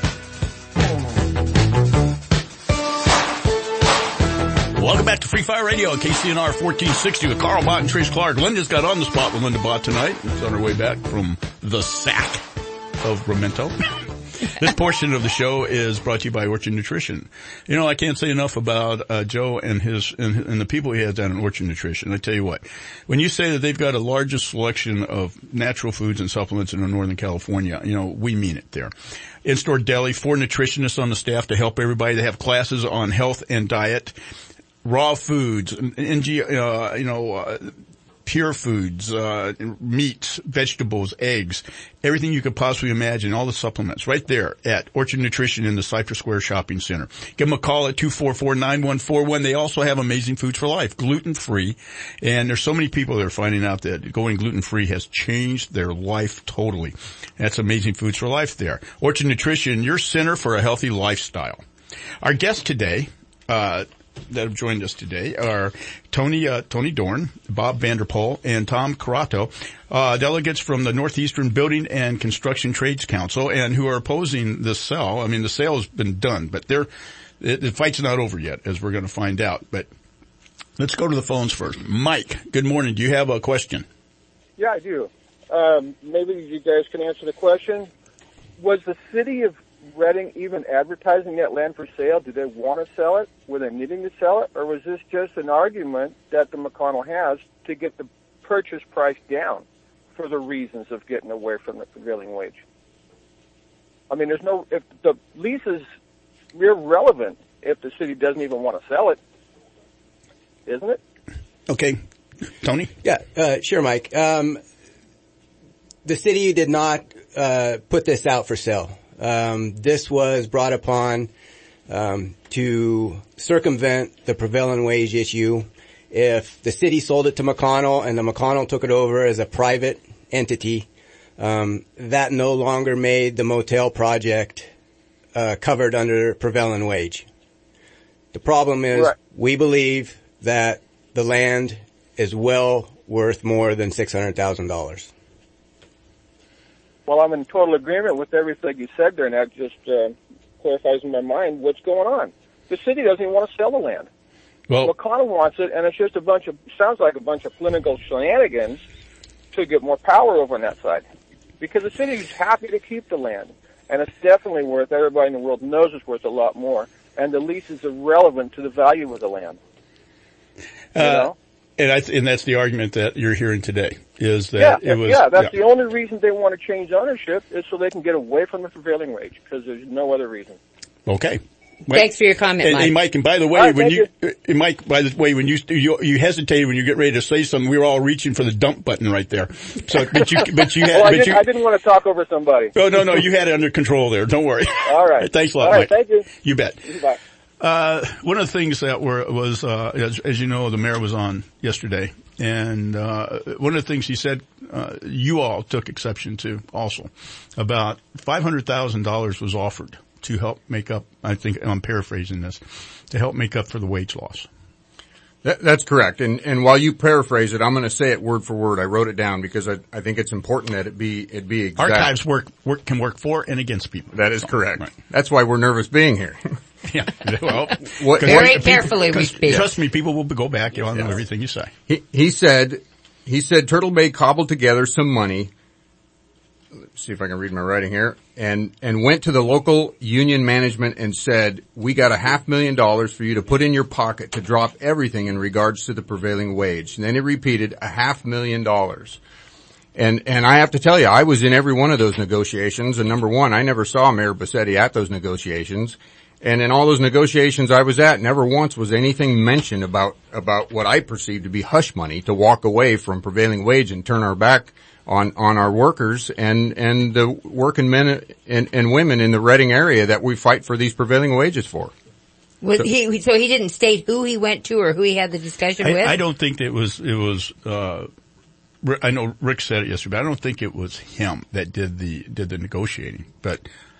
Speaker 5: Welcome back to Free Fire Radio on K C N R fourteen sixty with Carl Bott and Trace Clark. Linda's got on the spot with Linda Bott tonight. It's on her way back from the sack of Memento. This portion of the show is brought to you by Orchard Nutrition. You know, I can't say enough about uh, Joe and his and, and the people he has down at Orchard Nutrition. I tell you what, when you say that they've got a largest selection of natural foods and supplements in Northern California, you know, we mean it there. In-store deli, four nutritionists on the staff to help everybody. They have classes on health and diet, raw foods, N G, uh, you know, uh, pure foods, uh, meats, vegetables, eggs, everything you could possibly imagine, all the supplements right there at Orchard Nutrition in the Cypress Square Shopping Center. Give them a call at two four four, nine one four one. They also have Amazing Foods for Life, gluten-free. And there's so many people that are finding out that going gluten-free has changed their life totally. That's Amazing Foods for Life there. Orchard Nutrition, your center for a healthy lifestyle. Our guest today, uh, that have joined us today are Tony, uh, Tony Dorn, Bob Vanderpool, and Tom Carato, uh, delegates from the Northeastern Building and Construction Trades Council, and who are opposing this sale. I mean, the sale has been done, but they're, it, the fight's not over yet, as we're going to find out. But let's go to the phones first. Mike, good morning. Do you have a question?
Speaker 19: Yeah, I do. Um, maybe you guys can answer the question. Was the city of Reading even advertising that land for sale? Did they want to sell it? Were they needing to sell it? Or was this just an argument that the McConnell has to get the purchase price down for the reasons of getting away from the prevailing wage? I mean, there's no, if the lease is irrelevant if the city doesn't even want to sell it, isn't it?
Speaker 5: Okay. Tony?
Speaker 20: Yeah, uh, sure, Mike. Um, the city did not uh, put this out for sale. Um, this was brought upon um, to circumvent the prevailing wage issue. If the city sold it to McConnell and the McConnell took it over as a private entity, um, that no longer made the motel project uh, covered under prevailing wage. The problem is right. We believe that the land is well worth more than six hundred thousand dollars.
Speaker 19: Well, I'm in total agreement with everything you said there, and that just uh, clarifies in my mind what's going on. The city doesn't even want to sell the land.
Speaker 5: Well,
Speaker 19: McConnell wants it, and it's just a bunch of, sounds like a bunch of political shenanigans to get more power over on that side. Because the city is happy to keep the land, and it's definitely worth, everybody in the world knows it's worth a lot more, and the lease is irrelevant to the value of the land. You
Speaker 5: uh,
Speaker 19: know?
Speaker 5: And, I, and that's the argument that you're hearing today, is that
Speaker 19: yeah,
Speaker 5: it was...
Speaker 19: Yeah, that's
Speaker 5: yeah.
Speaker 19: the only reason they want to change ownership is so they can get away from the prevailing wage, because there's no other reason.
Speaker 5: Okay.
Speaker 6: Mike, Thanks for your comment,
Speaker 5: and,
Speaker 6: Mike.
Speaker 5: And Mike, and by the way,
Speaker 19: right,
Speaker 5: when you,
Speaker 19: you,
Speaker 5: uh, Mike, by the way, when you, you, you hesitated when you get ready to say something, we were all reaching for the dump button right there. So, but you, but you had,
Speaker 19: well, I,
Speaker 5: but
Speaker 19: didn't,
Speaker 5: you,
Speaker 19: I didn't want to talk over somebody.
Speaker 5: Oh, no, no, you had it under control there. Don't worry.
Speaker 19: All right.
Speaker 5: Thanks a lot,
Speaker 19: all right,
Speaker 5: Mike.
Speaker 19: Thank you.
Speaker 5: You bet.
Speaker 19: Bye.
Speaker 5: Uh, one of the things that were, was, uh, as, as you know, the mayor was on yesterday, and, uh, one of the things he said, uh, you all took exception to also, about five hundred thousand dollars was offered to help make up, I think, I'm paraphrasing this, to help make up for the wage loss.
Speaker 14: That, that's correct. And, and while you paraphrase it, I'm going to say it word for word. I wrote it down because I, I think it's important that it be, it be exact.
Speaker 5: Archives work, work, can work for and against people.
Speaker 14: That is
Speaker 5: so,
Speaker 14: correct.
Speaker 5: Right.
Speaker 14: That's why we're nervous being here.
Speaker 5: Yeah. Well,
Speaker 6: what, very carefully we speak.
Speaker 5: Trust me, people will go back on yes. everything you say.
Speaker 14: He, he said, he said Turtle Bay cobbled together some money. see if I can read my writing here, and, and went to the local union management and said, we got a half million dollars for you to put in your pocket to drop everything in regards to the prevailing wage. And then he repeated a half million dollars. And, and I have to tell you, I was in every one of those negotiations, and number one, I never saw Mayor Bassetti at those negotiations. And in all those negotiations I was at, never once was anything mentioned about, about what I perceived to be hush money to walk away from prevailing wage and turn our back on, on our workers and, and the working men and, and women in the Reading area that we fight for these prevailing wages for.
Speaker 6: Was
Speaker 14: so,
Speaker 6: he, so he didn't state who he went to or who he had the discussion
Speaker 5: I,
Speaker 6: with?
Speaker 5: I don't think it was, it was, uh, I know Rick said it yesterday, but I don't think it was him that did the, did the negotiating. But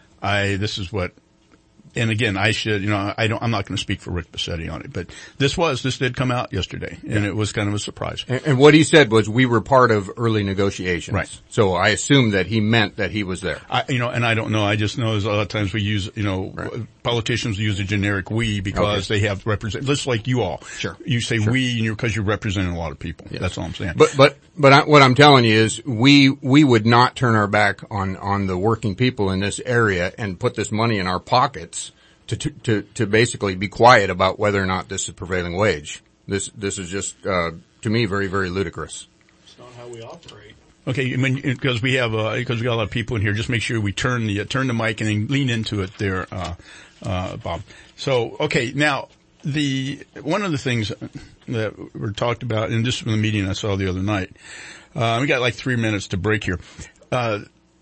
Speaker 5: I, this is what, and again, I should, you know, I don't, I'm not going to speak for Rick Bassetti on it, but this was, this did come out yesterday, and yeah. It was kind of a surprise.
Speaker 14: And, and what he said was we were part of early negotiations.
Speaker 5: Right.
Speaker 14: So I assume that he meant that he was there.
Speaker 5: I, you know, and I don't know, I just know there's a lot of times we use, you know, right. Politicians use a generic we because okay. they have represent, just like you all.
Speaker 14: Sure.
Speaker 5: You say
Speaker 14: sure.
Speaker 5: we and you're, cause you're representing a lot of people. Yes. That's all I'm saying.
Speaker 14: But, but, but I, what I'm telling you is we, we would not turn our back on, on the working people in this area and put this money in our pockets to, to, to basically be quiet about whether or not this is prevailing wage. This, this is just, uh, to me, very, very ludicrous.
Speaker 16: It's not how we operate.
Speaker 5: Okay, I mean, because we have, uh, because we got a lot of people in here, just make sure we turn the, uh, turn the mic and then lean into it there, uh, uh, Bob. So, okay, now, the, one of the things that were talked about, and this was the meeting I saw the other night, uh, we got like three minutes to break here. Uh,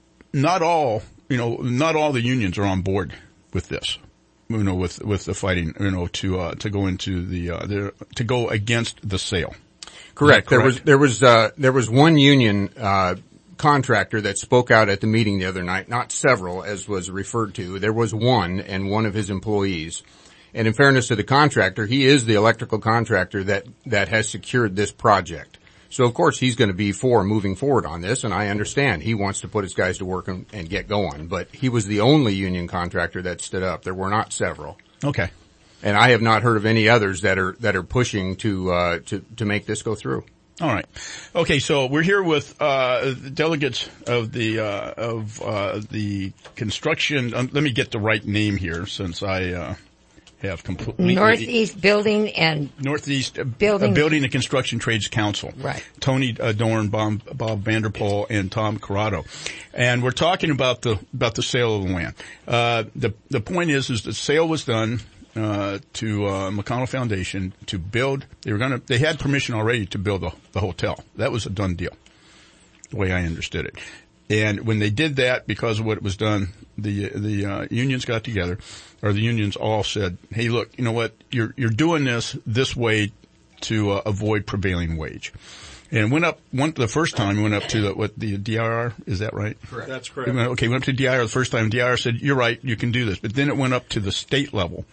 Speaker 5: not all, you know, not all the unions are on board with this. You know, with, with the fighting, you know, to, uh, to go into the, uh, the, to go against the sale.
Speaker 14: Correct.
Speaker 5: correct.
Speaker 14: There was, there was, uh, there was one union, uh, contractor that spoke out at the meeting the other night, not several as was referred to. There was one and one of his employees. And in fairness to the contractor, he is the electrical contractor that, that has secured this project. So of course he's going to be for moving forward on this, and I understand he wants to put his guys to work and, and get going. But he was the only union contractor that stood up. There were not several.
Speaker 5: Okay.
Speaker 14: And I have not heard of any others that are that are pushing to uh to to make this go through.
Speaker 5: All right. Okay, so we're here with uh delegates of the uh of uh the construction. Um, let me get the right name here since I uh have completely
Speaker 6: Northeast Building and
Speaker 5: Northeast
Speaker 6: Building
Speaker 5: uh, Building and Construction Trades Council.
Speaker 6: Right.
Speaker 5: Tony uh, Dorn, Bob, Bob Vanderpool, and Tom Corrado, and we're talking about the about the sale of the land. Uh, the the point is, is the sale was done uh to uh McConnell Foundation to build. They were gonna. They had permission already to build the, the hotel. That was a done deal, the way I understood it. And when they did that, because of what was done, the the uh, unions got together, or the unions all said, "Hey, look, you know what? You're you're doing this this way to uh, avoid prevailing wage." And it went up one the first time. It went up to the, what the D I R, is that right?
Speaker 16: Correct. That's correct.
Speaker 5: It went, okay, went up to D I R the first time. D I R said, "You're right, you can do this." But then it went up to the state level,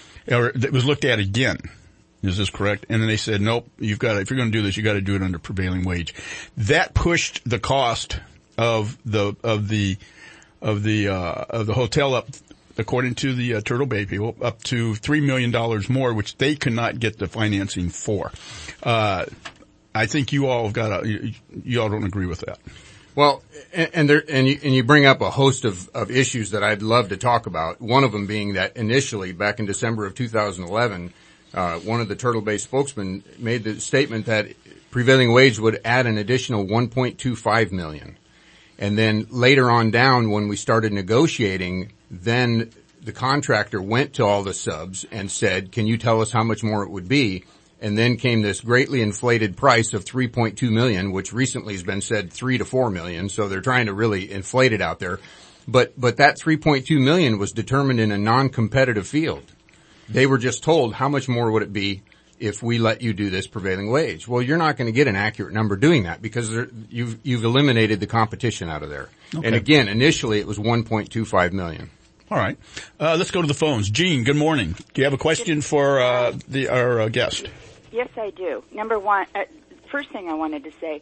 Speaker 5: or it was looked at again. Is this correct? And then they said, "Nope, you've got to, if you're going to do this, you got to do it under prevailing wage." That pushed the cost of the of the of the uh of the hotel up, according to the uh, Turtle Bay people, up to three million dollars more, which they could not get the financing for. Uh I think you all have got to, you, you all don't agree with that.
Speaker 14: Well, and, and there and you and you bring up a host of of issues that I'd love to talk about. One of them being that initially, back in December of two thousand eleven, uh one of the Turtle Bay spokesmen made the statement that prevailing wage would add an additional one point two five million. And then later on down, when we started negotiating, then the contractor went to all the subs and said, "Can you tell us how much more it would be?" And then came this greatly inflated price of three point two million, which recently has been said three to four million. So they're trying to really inflate it out there. But, but that three point two million was determined in a non-competitive field. They were just told, how much more would it be if we let you do this prevailing wage? Well, you're not going to get an accurate number doing that because there, you've, you've eliminated the competition out of there. Okay. And again, initially it was one point two five million.
Speaker 5: All right. Uh, let's go to the phones. Gene, good morning. Do you have a question for, uh, the, our uh, guest?
Speaker 12: Yes, I do. Number one, uh, first thing I wanted to say,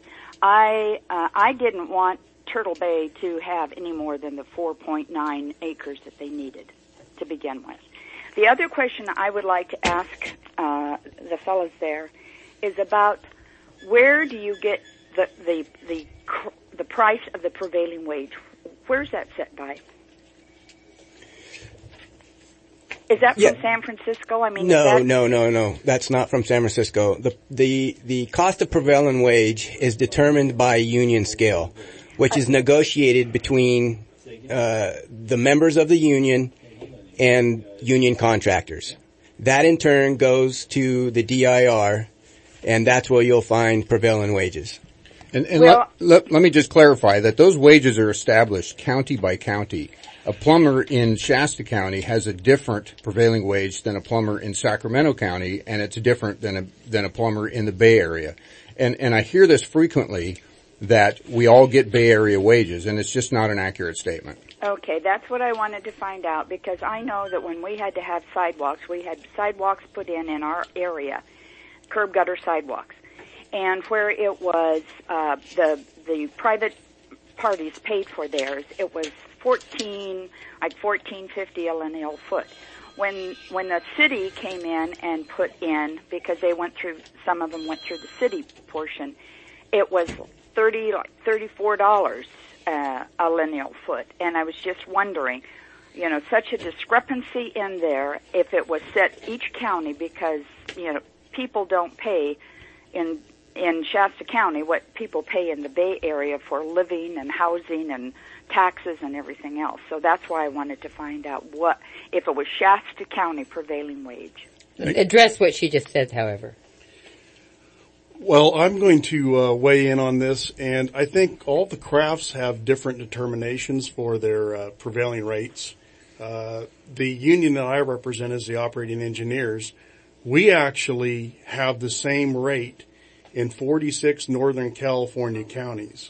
Speaker 12: I, uh, I didn't want Turtle Bay to have any more than the four point nine acres that they needed to begin with. The other question I would like to ask uh, the fellows there is about where do you get the the the the price of the prevailing wage? where's that set by? Is that from
Speaker 20: Yeah.
Speaker 12: San Francisco? I mean, is
Speaker 20: No,
Speaker 12: that-
Speaker 20: no, no, no. That's not from San Francisco. The the the cost of prevailing wage is determined by union scale, which is negotiated between uh, the members of the union and union contractors. That in turn goes to the D I R, and that's where you'll find prevailing wages.
Speaker 14: And, and
Speaker 12: Well-
Speaker 14: let, let, let me just clarify that those wages are established county by county. A plumber in Shasta County has a different prevailing wage than a plumber in Sacramento County, and it's different than a than a plumber in the Bay Area. And and I hear this frequently, that we all get Bay Area wages, and it's just not an accurate statement.
Speaker 12: Okay, that's what I wanted to find out, because I know that when we had to have sidewalks, we had sidewalks put in in our area, curb gutter sidewalks, and where it was uh, the the private parties paid for theirs, it was fourteen, like fourteen fifty a lineal foot. When when the city came in and put in, because they went through, some of them went through the city portion, it was thirty, like thirty-four dollars uh, a lineal foot. And I was just wondering, you know, such a discrepancy in there, if it was set each county, because, you know, people don't pay in in Shasta County what people pay in the Bay Area for living and housing and taxes and everything else. So that's why I wanted to find out what, if it was Shasta County prevailing wage.
Speaker 6: Address what she just said, however.
Speaker 13: Well, I'm going to uh, weigh in on this, and I think all the crafts have different determinations for their uh, prevailing rates. Uh, the union that I represent is the operating engineers. We actually have the same rate in forty-six Northern California counties.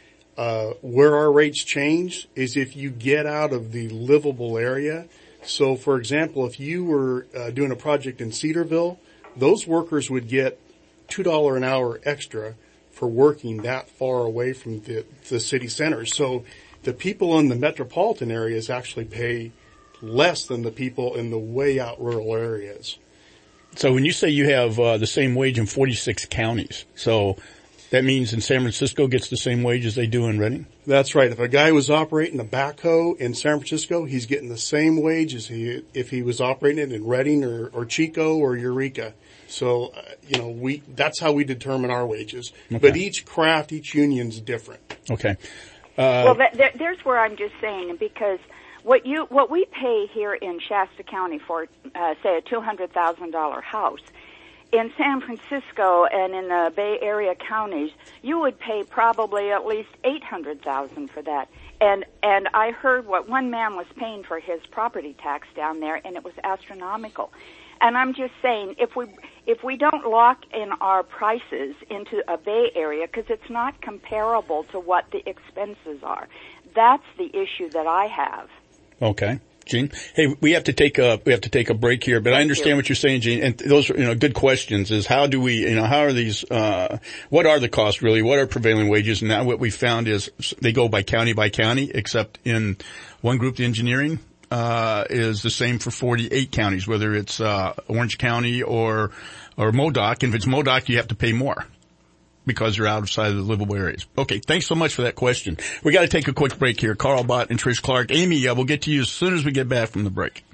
Speaker 13: Uh, where our rates change is if you get out of the livable area. So, for example, if you were uh, doing a project in Cedarville, those workers would get two dollars an hour extra for working that far away from the, the city centers. So the people in the metropolitan areas actually pay less than the people in the way out rural areas.
Speaker 5: So when you say you have uh, the same wage in forty-six counties, so that means in San Francisco gets the same wage as they do in Redding?
Speaker 13: That's right. If a guy was operating a backhoe in San Francisco, he's getting the same wage as he if he was operating it in Redding or, or Chico or Eureka. So, uh, you know, we that's how we determine our wages.
Speaker 5: Okay.
Speaker 13: But each craft, each union's different.
Speaker 5: Okay. Uh,
Speaker 12: well, that, there, there's where I'm just saying, because what you what we pay here in Shasta County for, uh, say, a two hundred thousand dollars house, in San Francisco and in the Bay Area counties, you would pay probably at least eight hundred thousand dollars for that. And and I heard what one man was paying for his property tax down there, and it was astronomical. And I'm just saying, if we if we don't lock in our prices into a Bay Area, because it's not comparable to what the expenses are, that's the issue that I have.
Speaker 5: Okay. Gene? Hey, we have to take a, we have to take a break here, but I understand what you're saying, Gene, and those are, you know, good questions is how do we, you know, how are these, uh, what are the costs really? What are prevailing wages? And now what we found is they go by county by county, except in one group, the engineering, uh, is the same for forty-eight counties, whether it's, uh, Orange County or, or M O D O C. And if it's M O D O C, you have to pay more, because you're outside of the livable areas. Okay, thanks so much for that question. We got to take a quick break here. Carl Bott and Trish Clark. Amy, uh, we'll get to you as soon as we get back from the break.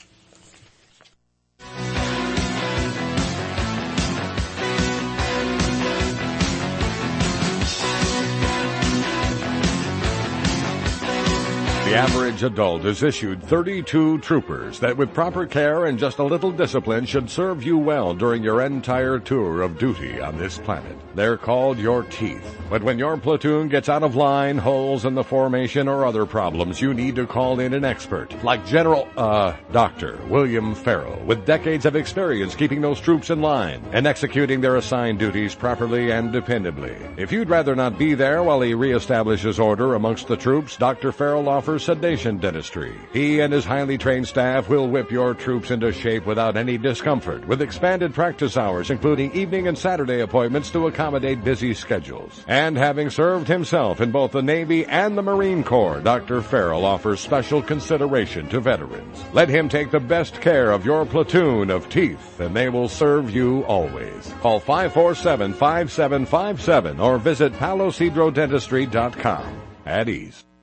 Speaker 21: The average adult is issued thirty-two troopers that with proper care and just a little discipline should serve you well during your entire tour of duty on this planet. They're called your teeth. But when your platoon gets out of line, holes in the formation, or other problems, you need to call in an expert like General, uh, Doctor William Farrell, with decades of experience keeping those troops in line and executing their assigned duties properly and dependably. If you'd rather not be there while he reestablishes order amongst the troops, Doctor Farrell offers sedation dentistry. He and his highly trained staff will whip your troops into shape without any discomfort, with expanded practice hours, including evening and Saturday appointments to accommodate busy schedules. And having served himself in both the Navy and the Marine Corps, Doctor Farrell offers special consideration to veterans. Let him take the best care of your platoon of teeth, and they will serve you always. Call five four seven, five seven five seven or visit palo cedro dentistry dot com. At ease.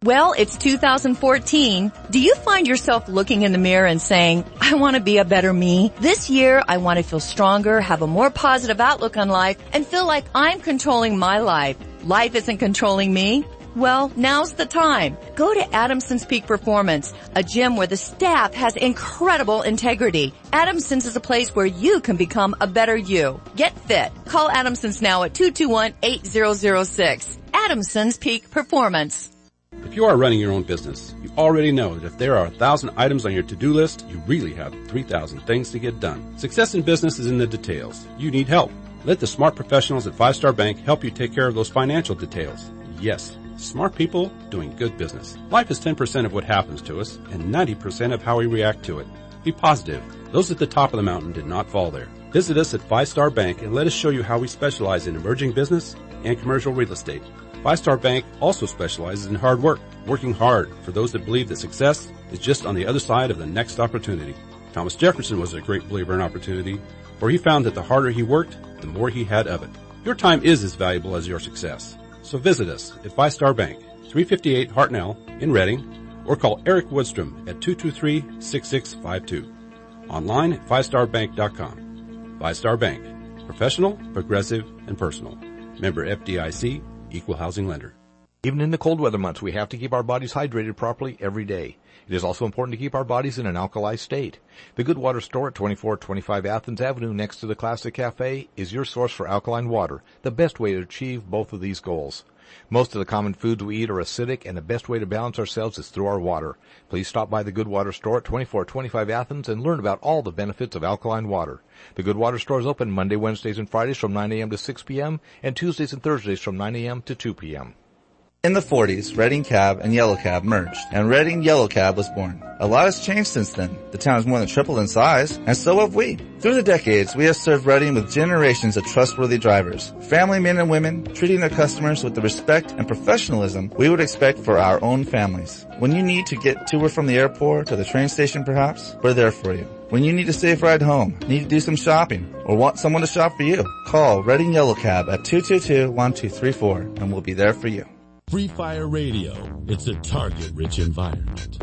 Speaker 2: Well, it's two thousand fourteen. Do you find yourself looking in the mirror and saying, I want to be a better me? This year, I want to feel stronger, have a more positive outlook on life, and feel like I'm controlling my life. Life isn't controlling me. Well, now's the time. Go to Adamson's Peak Performance, a gym where the staff has incredible integrity. Adamson's is a place where you can become a better you. Get fit. Call Adamson's now at two two one, eight zero zero six. Adamson's Peak Performance.
Speaker 22: If you are running your own business, you already know that if there are a thousand items on your to-do list, you really have three thousand things to get done. Success in business is in the details. You need help. Let the smart professionals at Five Star Bank help you take care of those financial details. Yes, smart people doing good business. Life is ten percent of what happens to us and ninety percent of how we react to it. Be positive. Those at the top of the mountain did not fall there. Visit us at Five Star Bank and let us show you how we specialize in emerging business and commercial real estate. Five Star Bank also specializes in hard work, working hard for those that believe that success is just on the other side of the next opportunity. Thomas Jefferson was a great believer in opportunity, for he found that the harder he worked, the more he had of it. Your time is as valuable as your success. So visit us at Five Star Bank, three fifty-eight Hartnell in Reading, or call Eric Woodstrom at two two three, six six five two. Online at five star bank dot com. Five Star Bank. Professional, progressive, and personal. Member F D I C. Equal housing lender.
Speaker 23: Even in the cold weather months, we have to keep our bodies hydrated properly every day. It is also important to keep our bodies in an alkali state. The Good Water Store at twenty-four twenty-five Athens Avenue next to the Classic Cafe is your source for alkaline water, the best way to achieve both of these goals. Most of the common foods we eat are acidic, and the best way to balance ourselves is through our water. Please stop by the Good Water Store at twenty-four twenty-five Athens and learn about all the benefits of alkaline water. The Good Water Store is open Monday, Wednesdays, and Fridays from nine a.m. to six p.m. and Tuesdays and Thursdays from nine a.m. to two p.m.
Speaker 24: In the forties, Reading Cab and Yellow Cab merged, and Reading Yellow Cab was born. A lot has changed since then. The town has more than tripled in size, and so have we. Through the decades, we have served Reading with generations of trustworthy drivers, family men and women, treating their customers with the respect and professionalism we would expect for our own families. When you need to get to or from the airport or the train station perhaps, we're there for you. When you need a safe ride home, need to do some shopping, or want someone to shop for you, call Reading Yellow Cab at two two two, one two three four, and we'll be there for you.
Speaker 25: Free Fire Radio. It's a target-rich environment.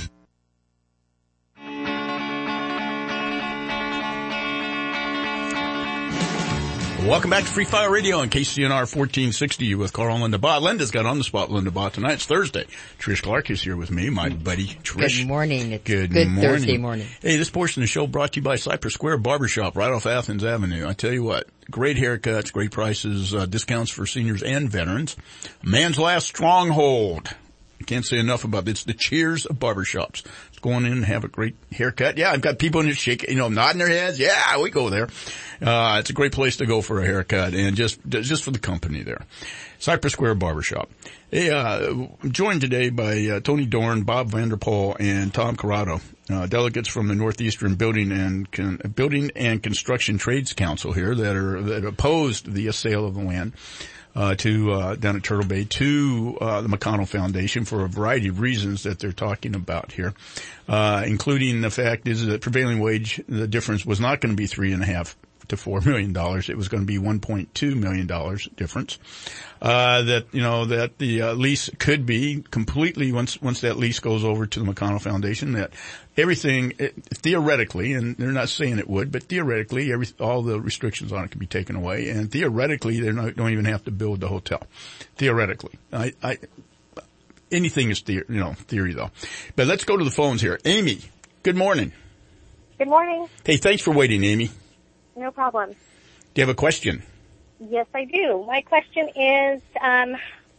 Speaker 5: Welcome back to Free Fire Radio on K C N R fourteen sixty with Carl and Linda Bott. Linda's got on the spot Linda Bott tonight. It's Thursday. Trish Clark is here with me, my buddy Trish.
Speaker 6: Good morning. It's
Speaker 5: good,
Speaker 6: good
Speaker 5: morning.
Speaker 6: Thursday morning.
Speaker 5: Hey, this portion of the show brought to you by Cypress Square Barbershop right off Athens Avenue. I tell you what, great haircuts, great prices, uh, discounts for seniors and veterans. Man's last stronghold. I can't say enough about it. It's the Cheers of barbershops. It's going in and have a great haircut. Yeah, I've got people in the shake, you know, nodding their heads. Yeah, we go there. Uh, it's a great place to go for a haircut and just, just for the company there. Cypress Square Barbershop. Hey, uh, joined today by, uh, Tony Dorn, Bob Vanderpool, and Tom Corrado, uh, delegates from the Northeastern Building and, Con- Building and Construction Trades Council here that are, that opposed the sale of the land. Uh, to, uh, down at Turtle Bay to, uh, the McConnell Foundation for a variety of reasons that they're talking about here. Uh, including the fact is that prevailing wage, the difference was not going to be three and a half to four million dollars. It was going to be one point two million dollars difference. Uh, that, you know, that the uh, lease could be completely, once, once that lease goes over to the McConnell Foundation, that everything, it, theoretically, and they're not saying it would, but theoretically, every, all the restrictions on it can be taken away, and theoretically, they don't, don't even have to build the hotel. Theoretically. I, I, anything is theory, you know, theory though. But let's go to the phones here. Amy, good morning.
Speaker 26: Good morning.
Speaker 5: Hey, thanks for waiting, Amy.
Speaker 26: No problem.
Speaker 5: Do you have a question?
Speaker 26: Yes, I do. My question is, um,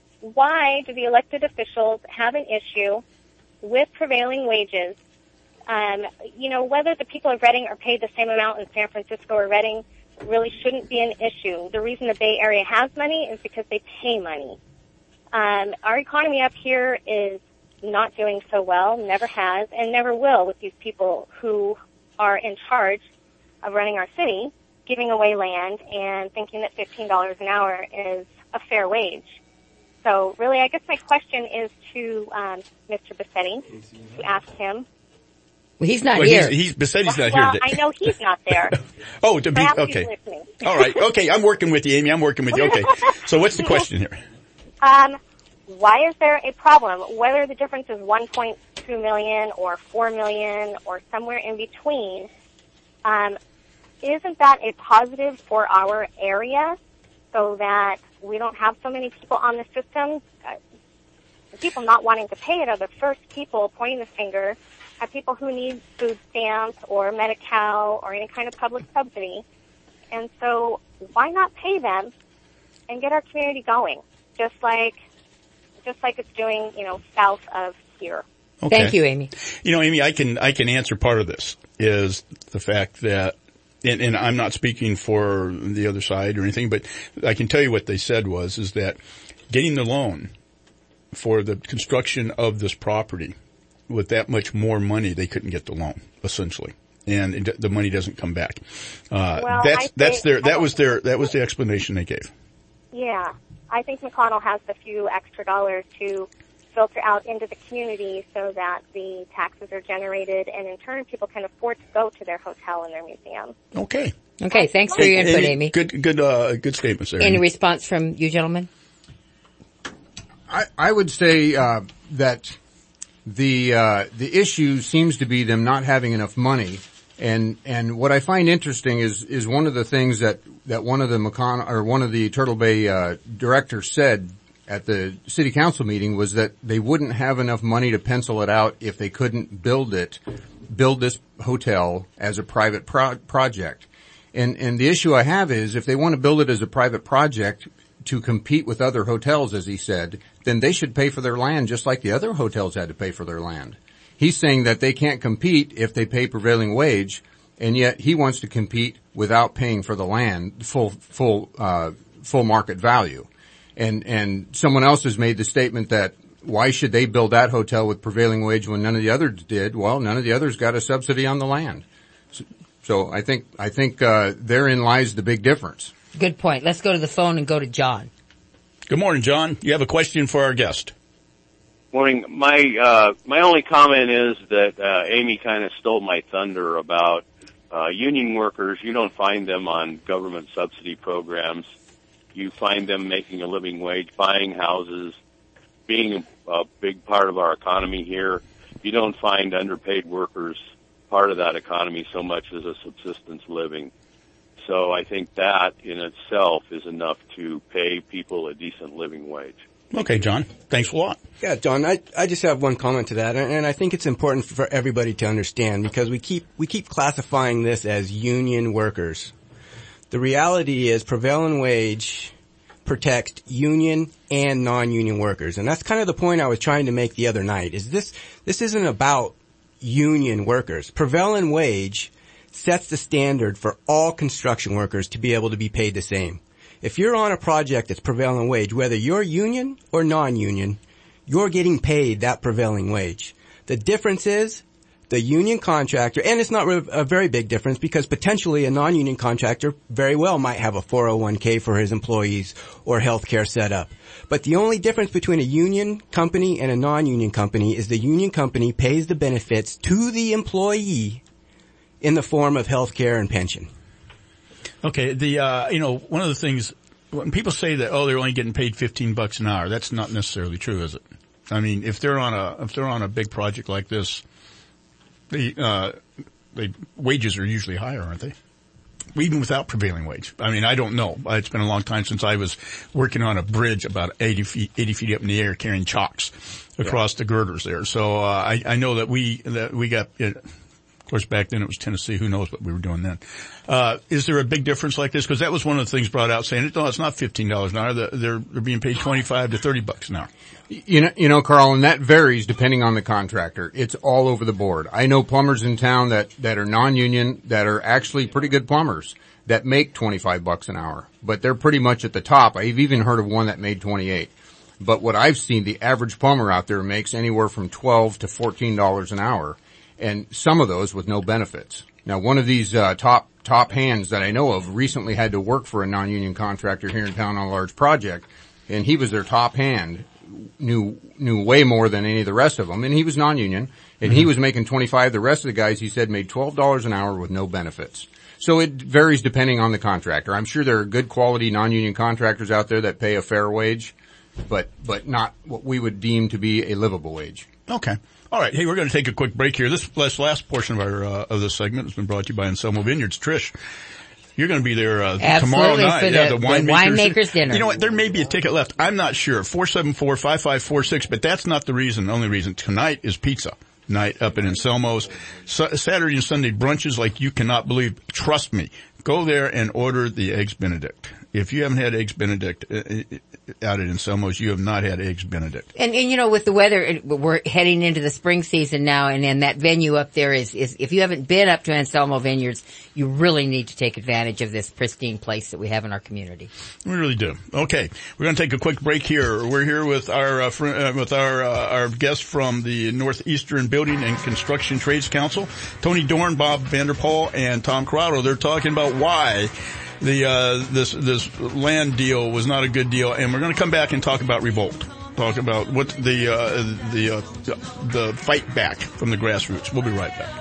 Speaker 26: why do the elected officials have an issue with prevailing wages? Um, you know, whether the people of Reading are paid the same amount in San Francisco or Reading really shouldn't be an issue. The reason the Bay Area has money is because they pay money. Um, our economy up here is not doing so well, never has, and never will with these people who are in charge of running our city, giving away land and thinking that fifteen dollars an hour is a fair wage. So really, I guess my question is to um, Mister Bassetti, to ask him.
Speaker 6: Well, he's not
Speaker 5: well,
Speaker 6: here.
Speaker 5: He's, he's Bassetti's not
Speaker 26: well,
Speaker 5: here.
Speaker 26: I know he's not there.
Speaker 5: Oh, to be,
Speaker 26: Perhaps
Speaker 5: okay.
Speaker 26: He's listening.
Speaker 5: All right. Okay. I'm working with you, Amy. I'm working with you. Okay. So what's the question here?
Speaker 26: Um, why is there a problem? Whether the difference is one point two million or four million or somewhere in between, um, isn't that a positive for our area so that we don't have so many people on the system? Uh, the people not wanting to pay it are the first people pointing the finger at people who need food stamps or Medi-Cal or any kind of public subsidy. And so why not pay them and get our community going, just like just like it's doing, you know, south of here.
Speaker 5: Okay.
Speaker 6: Thank you, Amy.
Speaker 5: You know, Amy, I can I can answer part of this is the fact that, and, and I'm not speaking for the other side or anything, but I can tell you what they said was is that getting the loan for the construction of this property with that much more money, they couldn't get the loan essentially, and it, the money doesn't come back. Uh,
Speaker 26: well,
Speaker 5: that's
Speaker 26: I
Speaker 5: that's
Speaker 26: think,
Speaker 5: their that was their that was the explanation they gave.
Speaker 26: Yeah, I think McConnell has the few extra dollars to filter out into the community so that the taxes are generated, and in turn, people can afford to go to their hotel and their museum.
Speaker 5: Okay.
Speaker 6: Okay. Thanks for your input,
Speaker 5: Amy.
Speaker 6: Amy.
Speaker 5: Good, good, uh, good statements there.
Speaker 6: Any
Speaker 5: Amy.
Speaker 6: response from you, gentlemen?
Speaker 14: I, I would say uh, that the uh, the issue seems to be them not having enough money, and and what I find interesting is is one of the things that that one of the McConnell or one of the Turtle Bay uh, directors said at the city council meeting was that they wouldn't have enough money to pencil it out if they couldn't build it, build this hotel as a private pro- project. And and the issue I have is if they want to build it as a private project to compete with other hotels, as he said, then they should pay for their land just like the other hotels had to pay for their land. He's saying that they can't compete if they pay prevailing wage, and yet he wants to compete without paying for the land, full, full, uh, full market value. And, and someone else has made the statement that why should they build that hotel with prevailing wage when none of the others did? Well, none of the others got a subsidy on the land. So, so I think, I think, uh, therein lies the big difference.
Speaker 6: Good point. Let's go to the phone and go to John.
Speaker 5: Good morning, John. You have a question for our guest.
Speaker 1: Morning. My uh, my only comment is that uh, Amy kind of stole my thunder about uh, union workers. You don't find them on government subsidy programs. You find them making a living wage, buying houses, being a big part of our economy here. You don't find underpaid workers part of that economy so much as a subsistence living. So I think that in itself is enough to pay people a decent living wage.
Speaker 5: Okay, John. Thanks a lot.
Speaker 20: Yeah, John, I, I just have one comment to that, and, and I think it's important for everybody to understand because we keep, we keep classifying this as union workers. The reality is prevailing wage protects union and non-union workers, and that's kind of the point I was trying to make the other night, is this, this isn't about union workers. Prevailing wage sets the standard for all construction workers to be able to be paid the same. If you're on a project that's prevailing wage, whether you're union or non-union, you're getting paid that prevailing wage. The difference is the union contractor, and it's not a very big difference because potentially a non-union contractor very well might have a four oh one k for his employees or health care set up. But the only difference between a union company and a non-union company is the union company pays the benefits to the employee in the form of health care and pension.
Speaker 5: Okay, the, uh, you know, one of the things, when people say that, oh, they're only getting paid fifteen bucks an hour, that's not necessarily true, is it? I mean, if they're on a, if they're on a big project like this, the, uh, the wages are usually higher, aren't they? Even without prevailing wage. I mean, I don't know. It's been a long time since I was working on a bridge about eighty feet, eighty feet up in the air carrying chocks across yeah. the girders there. So, uh, I, I know that we, that we got, uh, of course, back then it was Tennessee. Who knows what we were doing then? Uh, is there a big difference like this? Because that was one of the things brought out saying, no, it's not fifteen dollars an hour. They're, they're being paid twenty-five to thirty bucks an hour.
Speaker 14: You know, you know, Carl, and that varies depending on the contractor. It's all over the board. I know plumbers in town that, that are non-union that are actually pretty good plumbers that make twenty-five bucks an hour, but they're pretty much at the top. I've even heard of one that made twenty-eight. But what I've seen, the average plumber out there makes anywhere from twelve to fourteen dollars an hour. And some of those with no benefits. Now, one of these uh, top top hands that I know of recently had to work for a non-union contractor here in town on a large project, and he was their top hand, knew knew way more than any of the rest of them, and he was non-union, and mm-hmm. he was making twenty-five. The rest of the guys, he said, made twelve dollars an hour with no benefits. So it varies depending on the contractor. I'm sure there are good quality non-union contractors out there that pay a fair wage, but, but not what we would deem to be a livable wage.
Speaker 5: Okay. All right. Hey, we're going to take a quick break here. This last, last portion of our, uh, of this segment has been brought to you by Anselmo Vineyards. Trish, you're going to be there, uh, tomorrow night.
Speaker 6: For the,
Speaker 5: yeah, the,
Speaker 6: the
Speaker 5: winemakers.
Speaker 6: winemaker's dinner.
Speaker 5: You know what? There may be a ticket left. I'm not sure. four seven four, five five four six, but that's not the reason. The only reason. Tonight is pizza night up in Anselmo's. So, Saturday and Sunday brunches like you cannot believe. Trust me. Go there and order the Eggs Benedict. If you haven't had Eggs Benedict uh, out at Anselmo's, you have not had Eggs Benedict.
Speaker 6: And, and you know, with the weather, we're heading into the spring season now, and, and that venue up there is, is, if you haven't been up to Anselmo Vineyards, you really need to take advantage of this pristine place that we have in our community.
Speaker 5: We really do. Okay. We're going to take a quick break here. We're here with our, uh, fr- uh, with our, uh, our guest from the Northeastern Building and Construction Trades Council, Tony Dorn, Bob Vanderpool, and Tom Corrado. They're talking about why the, uh, this, this land deal was not a good deal. And we're going to come back and talk about revolt. Talk about what the, uh, the, uh, the fight back from the grassroots. We'll be right back.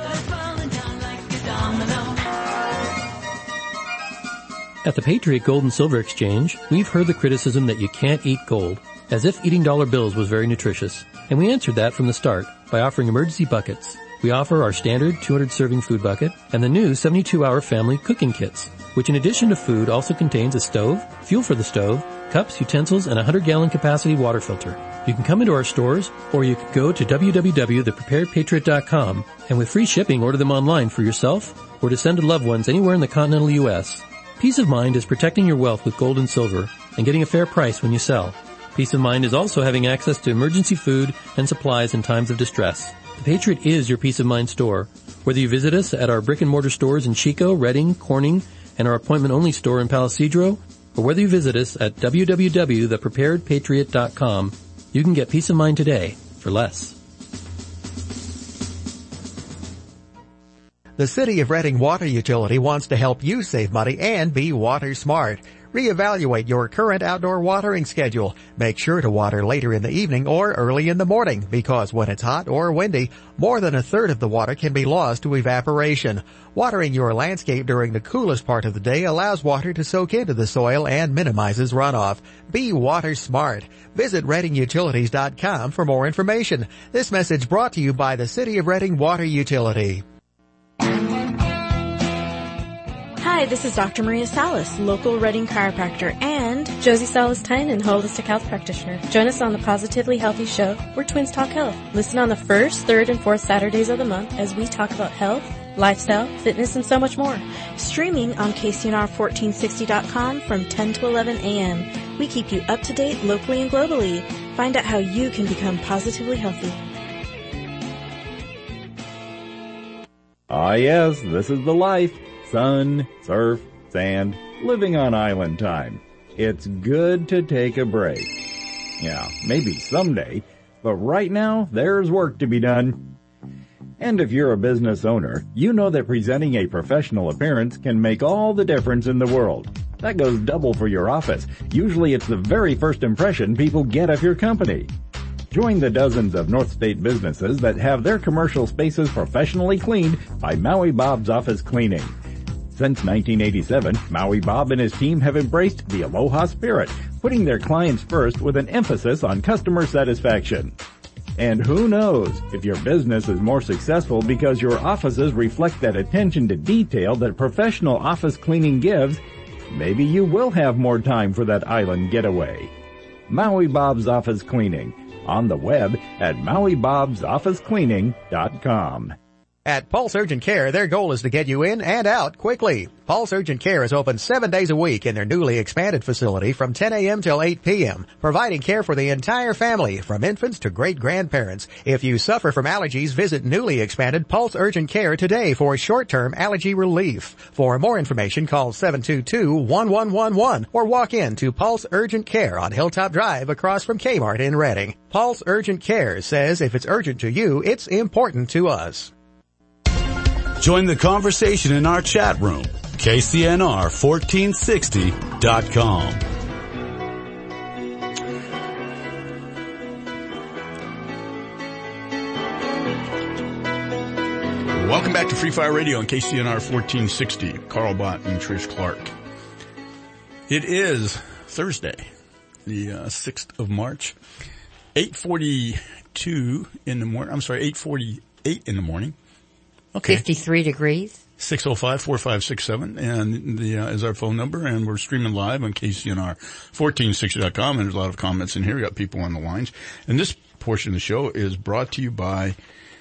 Speaker 7: At the Patriot Gold and Silver Exchange, we've heard the criticism that you can't eat gold, as if eating dollar bills was very nutritious. And we answered that from the start by offering emergency buckets. We offer our standard two hundred serving food bucket and the new seventy-two hour family cooking kits, which in addition to food also contains a stove, fuel for the stove, cups, utensils, and a one hundred gallon capacity water filter. You can come into our stores, or you can go to w w w dot the prepared patriot dot com and with free shipping order them online for yourself or to send to loved ones anywhere in the continental U S. Peace of mind is protecting your wealth with gold and silver and getting a fair price when you sell. Peace of mind is also having access to emergency food and supplies in times of distress. The Patriot is your peace of mind store. Whether you visit us at our brick and mortar stores in Chico, Redding, Corning, and our appointment only store in Palisadro, or whether you visit us at w w w dot the prepared patriot dot com, you can get peace of mind today for less.
Speaker 9: The City of Redding Water Utility wants to help you save money and be water smart. Reevaluate your current outdoor watering schedule. Make sure to water later in the evening or early in the morning, because when it's hot or windy, more than a third of the water can be lost to evaporation. Watering your landscape during the coolest part of the day allows water to soak into the soil and minimizes runoff. Be water smart. Visit redding utilities dot com for more information. This message brought to you by the City of Redding Water Utility.
Speaker 10: Hi, this is Doctor Maria Salas, local Redding chiropractor, and Josie Salas-Tynan, holistic health practitioner. Join us on the Positively Healthy Show, where twins talk health. Listen on the first, third, and fourth Saturdays of the month as we talk about health, lifestyle, fitness, and so much more. Streaming on K C N R fourteen sixty dot com from ten to eleven a.m. We keep you up to date locally and globally. Find out how you can become positively healthy.
Speaker 15: Ah yes, this is the life. Sun, surf, sand, living on island time. It's good to take a break. Yeah, maybe someday, but right now there's work to be done. And if you're a business owner, you know that presenting a professional appearance can make all the difference in the world. That goes double for your office. Usually it's the very first impression people get of your company. Join the dozens of North State businesses that have their commercial spaces professionally cleaned by Maui Bob's Office Cleaning. Since nineteen eighty-seven, Maui Bob and his team have embraced the Aloha spirit, putting their clients first with an emphasis on customer satisfaction. And who knows, if your business is more successful because your offices reflect that attention to detail that professional office cleaning gives, maybe you will have more time for that island getaway. Maui Bob's Office Cleaning, on the web at maui bobs office cleaning dot com.
Speaker 9: At Pulse Urgent Care, their goal is to get you in and out quickly. Pulse Urgent Care is open seven days a week in their newly expanded facility from ten a.m. till eight p.m., providing care for the entire family, from infants to great-grandparents. If you suffer from allergies, visit newly expanded Pulse Urgent Care today for short-term allergy relief. For more information, call seven two two, one one one one or walk in to Pulse Urgent Care on Hilltop Drive across from Kmart in Redding. Pulse Urgent Care says if it's urgent to you, it's important to us.
Speaker 3: Join the conversation in our chat room, K C N R fourteen sixty dot com.
Speaker 5: Welcome back to Free Fire Radio on K C N R fourteen sixty. Carl Bott and Trish Clark. It is Thursday, the uh, sixth of March. eight forty-two in the morning. I'm sorry, eight forty-eight in the morning. Okay.
Speaker 6: fifty-three degrees.
Speaker 5: six oh five, four five six seven and the, uh, is our phone number, and we're streaming live on K C N R fourteen sixty dot com, and there's a lot of comments in here. We got people on the lines. And this portion of the show is brought to you by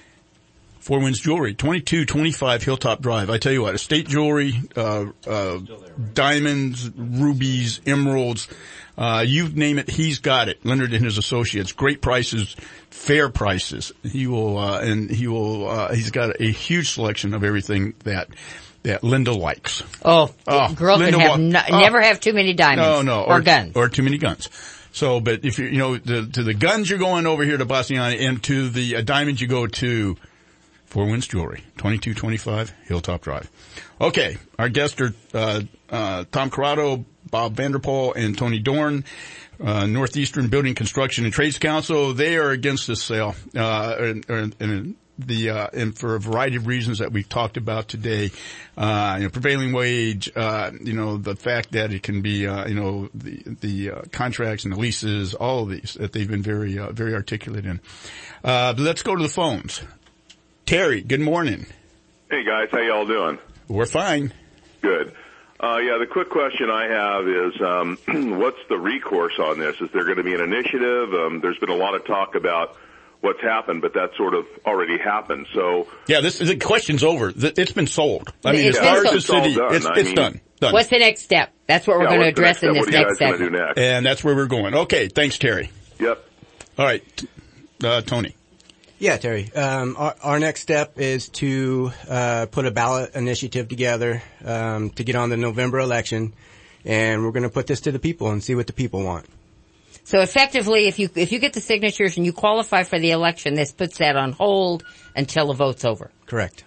Speaker 5: Four Winds Jewelry, twenty-two twenty-five Hilltop Drive. I tell you what, estate jewelry, uh, uh, diamonds, rubies, emeralds, uh, you name it, he's got it. Leonard and his associates. Great prices, fair prices. He will, uh, and he will, uh, he's got a huge selection of everything that, that Linda likes.
Speaker 6: Oh,
Speaker 5: oh
Speaker 6: girl
Speaker 5: Linda
Speaker 6: can have
Speaker 5: wa-
Speaker 6: no,
Speaker 5: oh.
Speaker 6: never have too many diamonds.
Speaker 5: No, no.
Speaker 6: Or,
Speaker 5: Or,
Speaker 6: guns.
Speaker 5: Or too many guns. So, but if you, you know, the, to the guns you're going over here to Bassiani, and to the uh, diamonds you go to Four Winds Jewelry, twenty-two twenty-five Hilltop Drive. Okay, our guests are uh, uh, Tom Corrado, Bob Vanderpool, and Tony Dorn, uh, Northeastern Building Construction and Trades Council. They are against this sale, uh, and, and, and the uh, and for a variety of reasons that we've talked about today. Uh, you know, prevailing wage, uh, you know, the fact that it can be, uh, you know, the the uh, contracts and the leases, all of these that they've been very uh, very articulate in. Uh, but let's go to the phones. Terry, good morning.
Speaker 4: Hey guys, how y'all doing?
Speaker 5: We're fine.
Speaker 4: Good. Uh, yeah, the quick question I have is, um, what's the recourse on this? Is there going to be an initiative? Um, there's been a lot of talk about what's happened, but that sort of already happened. So
Speaker 5: yeah, this the question's over. It's been sold. I mean,
Speaker 6: It's
Speaker 5: as far
Speaker 6: been
Speaker 5: as the
Speaker 6: sold.
Speaker 5: city,
Speaker 4: Done.
Speaker 5: it's,
Speaker 4: I
Speaker 5: it's
Speaker 4: mean-
Speaker 5: done. Done.
Speaker 6: What's the next step? That's what we're
Speaker 4: Yeah,
Speaker 6: going to
Speaker 4: what's the
Speaker 6: address
Speaker 4: next
Speaker 6: in
Speaker 4: step?
Speaker 6: this
Speaker 4: What are you
Speaker 6: next
Speaker 4: guys gonna
Speaker 6: segment.
Speaker 4: do next?
Speaker 5: And that's where we're going. Okay, thanks, Terry.
Speaker 4: Yep.
Speaker 5: All right, uh, Tony.
Speaker 20: Yeah, Terry. Um, our, our next step is to uh, put a ballot initiative together um, to get on the November election, and we're going to put this to the people and see what the people want.
Speaker 6: So effectively, if you if you get the signatures and you qualify for the election, this puts that on hold until the vote's over.
Speaker 20: Correct.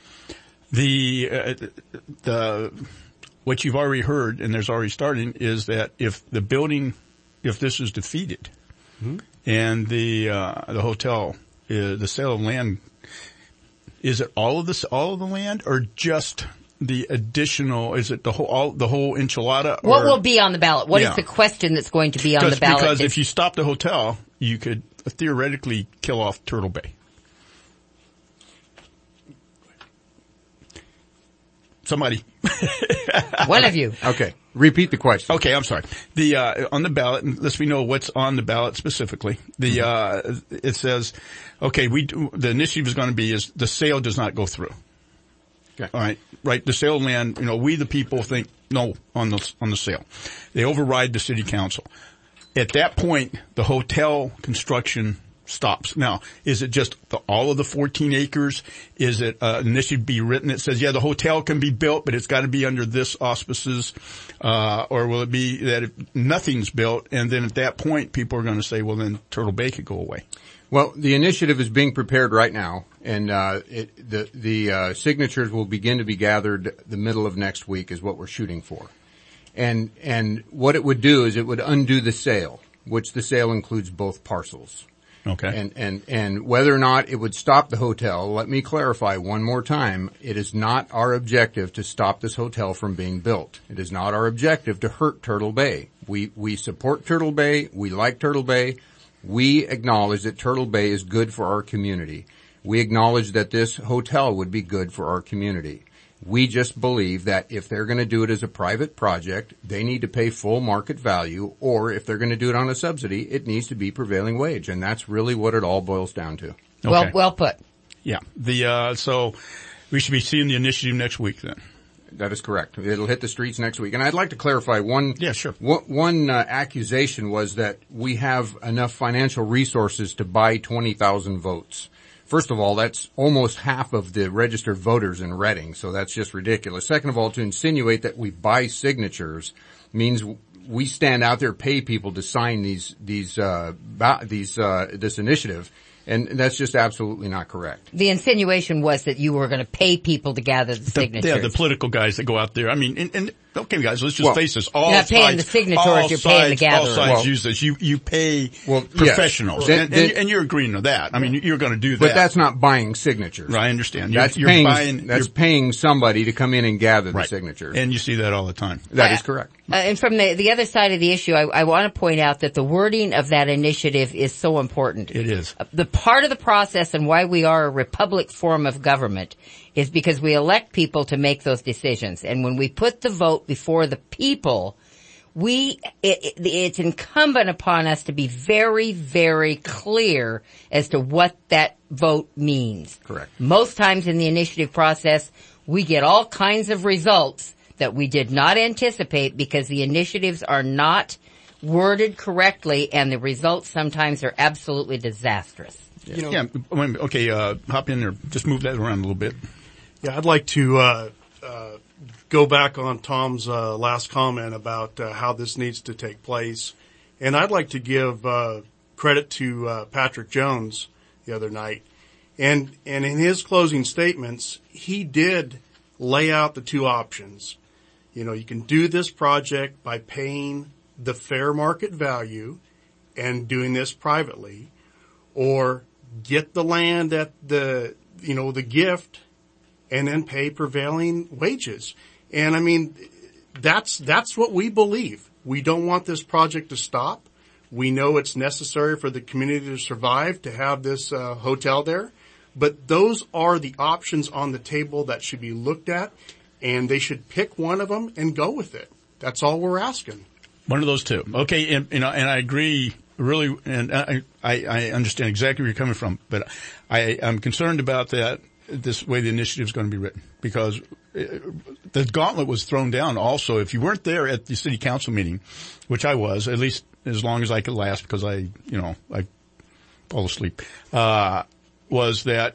Speaker 5: The uh, the what you've already heard, and there's already starting, is that if the building, if this is defeated,
Speaker 20: Mm-hmm.
Speaker 5: and the uh, the hotel, uh, the sale of land, is it all of this, all of the land, or just the additional? Is it the whole, all, the whole enchilada? Or,
Speaker 6: What will be on the ballot? What is
Speaker 5: Yeah.
Speaker 6: the question that's going to be on the ballot?
Speaker 5: Because
Speaker 6: It's-
Speaker 5: if you stop the hotel, you could theoretically kill off Turtle Bay. Somebody.
Speaker 6: One of you.
Speaker 14: Okay. Repeat the question.
Speaker 5: Okay, I'm sorry. The, uh, on the ballot, and let's we know what's on the ballot specifically. The, uh, it says, okay, we, do, the initiative is going to be is the sale does not go through.
Speaker 14: Okay.
Speaker 5: All right. Right. The sale of land, you know, we the people think no on the, on the sale. They override the city council. At that point, the hotel construction stops. Now, is it just the, all of the fourteen acres? Is it, uh, and this should be written that says, yeah, the hotel can be built, but it's got to be under this auspices, uh, or will it be that if nothing's built, and then at that point, people are going to say, well, then Turtle Bay could go away.
Speaker 14: Well, the initiative is being prepared right now, and uh, it, the the uh, signatures will begin to be gathered the middle of next week is what we're shooting for. And and what it would do is it would undo the sale, which the sale includes both parcels.
Speaker 5: Okay.
Speaker 14: And and and whether or not it would stop the hotel, let me clarify one more time. It is not our objective to stop this hotel from being built. It is not our objective to hurt Turtle Bay. We we support Turtle Bay. We like Turtle Bay. We acknowledge that Turtle Bay is good for our community. We acknowledge that this hotel would be good for our community. We just believe that if they're going to do it as a private project, they need to pay full market value, or if they're going to do it on a subsidy, it needs to be prevailing wage. And that's really what it all boils down to.
Speaker 6: Well, well put.
Speaker 5: Yeah. The, uh, so we should be seeing the initiative next week then.
Speaker 14: That is correct. It'll hit the streets next week. And I'd like to clarify one.
Speaker 5: Yeah, sure.
Speaker 14: One, one uh, accusation was that we have enough financial resources to buy twenty thousand votes. First of all, that's almost half of the registered voters in Reading, so that's just ridiculous. Second of all, to insinuate that we buy signatures means we stand out there, pay people to sign these, these, uh, these, uh, this initiative. And that's just absolutely not correct.
Speaker 6: The insinuation was that you were going to pay people to gather the signatures.
Speaker 5: Yeah, the political guys that go out there. I mean, and, and okay, guys, let's just
Speaker 14: Well,
Speaker 5: face this. All
Speaker 6: you're not paying
Speaker 5: sides,
Speaker 6: the signatories,
Speaker 5: all
Speaker 6: you're paying the
Speaker 5: sides, all
Speaker 6: gatherers.
Speaker 5: sides
Speaker 14: Well-
Speaker 5: use this. You, you pay
Speaker 14: Well,
Speaker 5: professionals.
Speaker 14: yes.
Speaker 5: And,
Speaker 14: That-
Speaker 5: and, and you're agreeing to that. I mean, you're going to do that.
Speaker 14: But that's not buying signatures.
Speaker 5: I understand. You're,
Speaker 14: That's
Speaker 5: you're
Speaker 14: paying,
Speaker 5: buying,
Speaker 14: that's
Speaker 5: you're,
Speaker 14: paying somebody to come in and gather the
Speaker 5: right.
Speaker 14: signatures.
Speaker 5: And you see that all the time.
Speaker 14: That is correct.
Speaker 6: Uh, and from the, the other side of the issue, I, I want to point out that the wording of that initiative is so important.
Speaker 5: It is.
Speaker 6: Uh, The part of the process and why we are a republic form of government is because we elect people to make those decisions. And when we put the vote before the people, we, it, it, it's incumbent upon us to be very, very clear as to what that vote means.
Speaker 14: Correct.
Speaker 6: Most times in the initiative process, we get all kinds of results that we did not anticipate because the initiatives are not worded correctly, and the results sometimes are absolutely disastrous.
Speaker 5: You know, yeah. Wait a minute. Okay, uh, hop in there. Just move that around a little bit.
Speaker 13: Yeah, I'd like to uh, uh, go back on Tom's uh, last comment about uh, how this needs to take place, and I'd like to give uh, credit to uh, Patrick Jones the other night, and and in his closing statements, he did lay out the two options. You know, you can do this project by paying the fair market value and doing this privately, or get the land at the, you know, the gift and then pay prevailing wages. And I mean, that's, that's what we believe. We don't want this project to stop. We know it's necessary for the community to survive, to have this uh, hotel there. But those are the options on the table that should be looked at, and they should pick one of them and go with it. That's all we're asking.
Speaker 5: One of those two. Okay, and, you know, and I agree really, and I, I, I understand exactly where you're coming from, but I, I'm concerned about that, this way the initiative is going to be written, because the gauntlet was thrown down also. If you weren't there at the city council meeting, which I was, at least as long as I could last, because I, you know, I fall asleep, uh, was that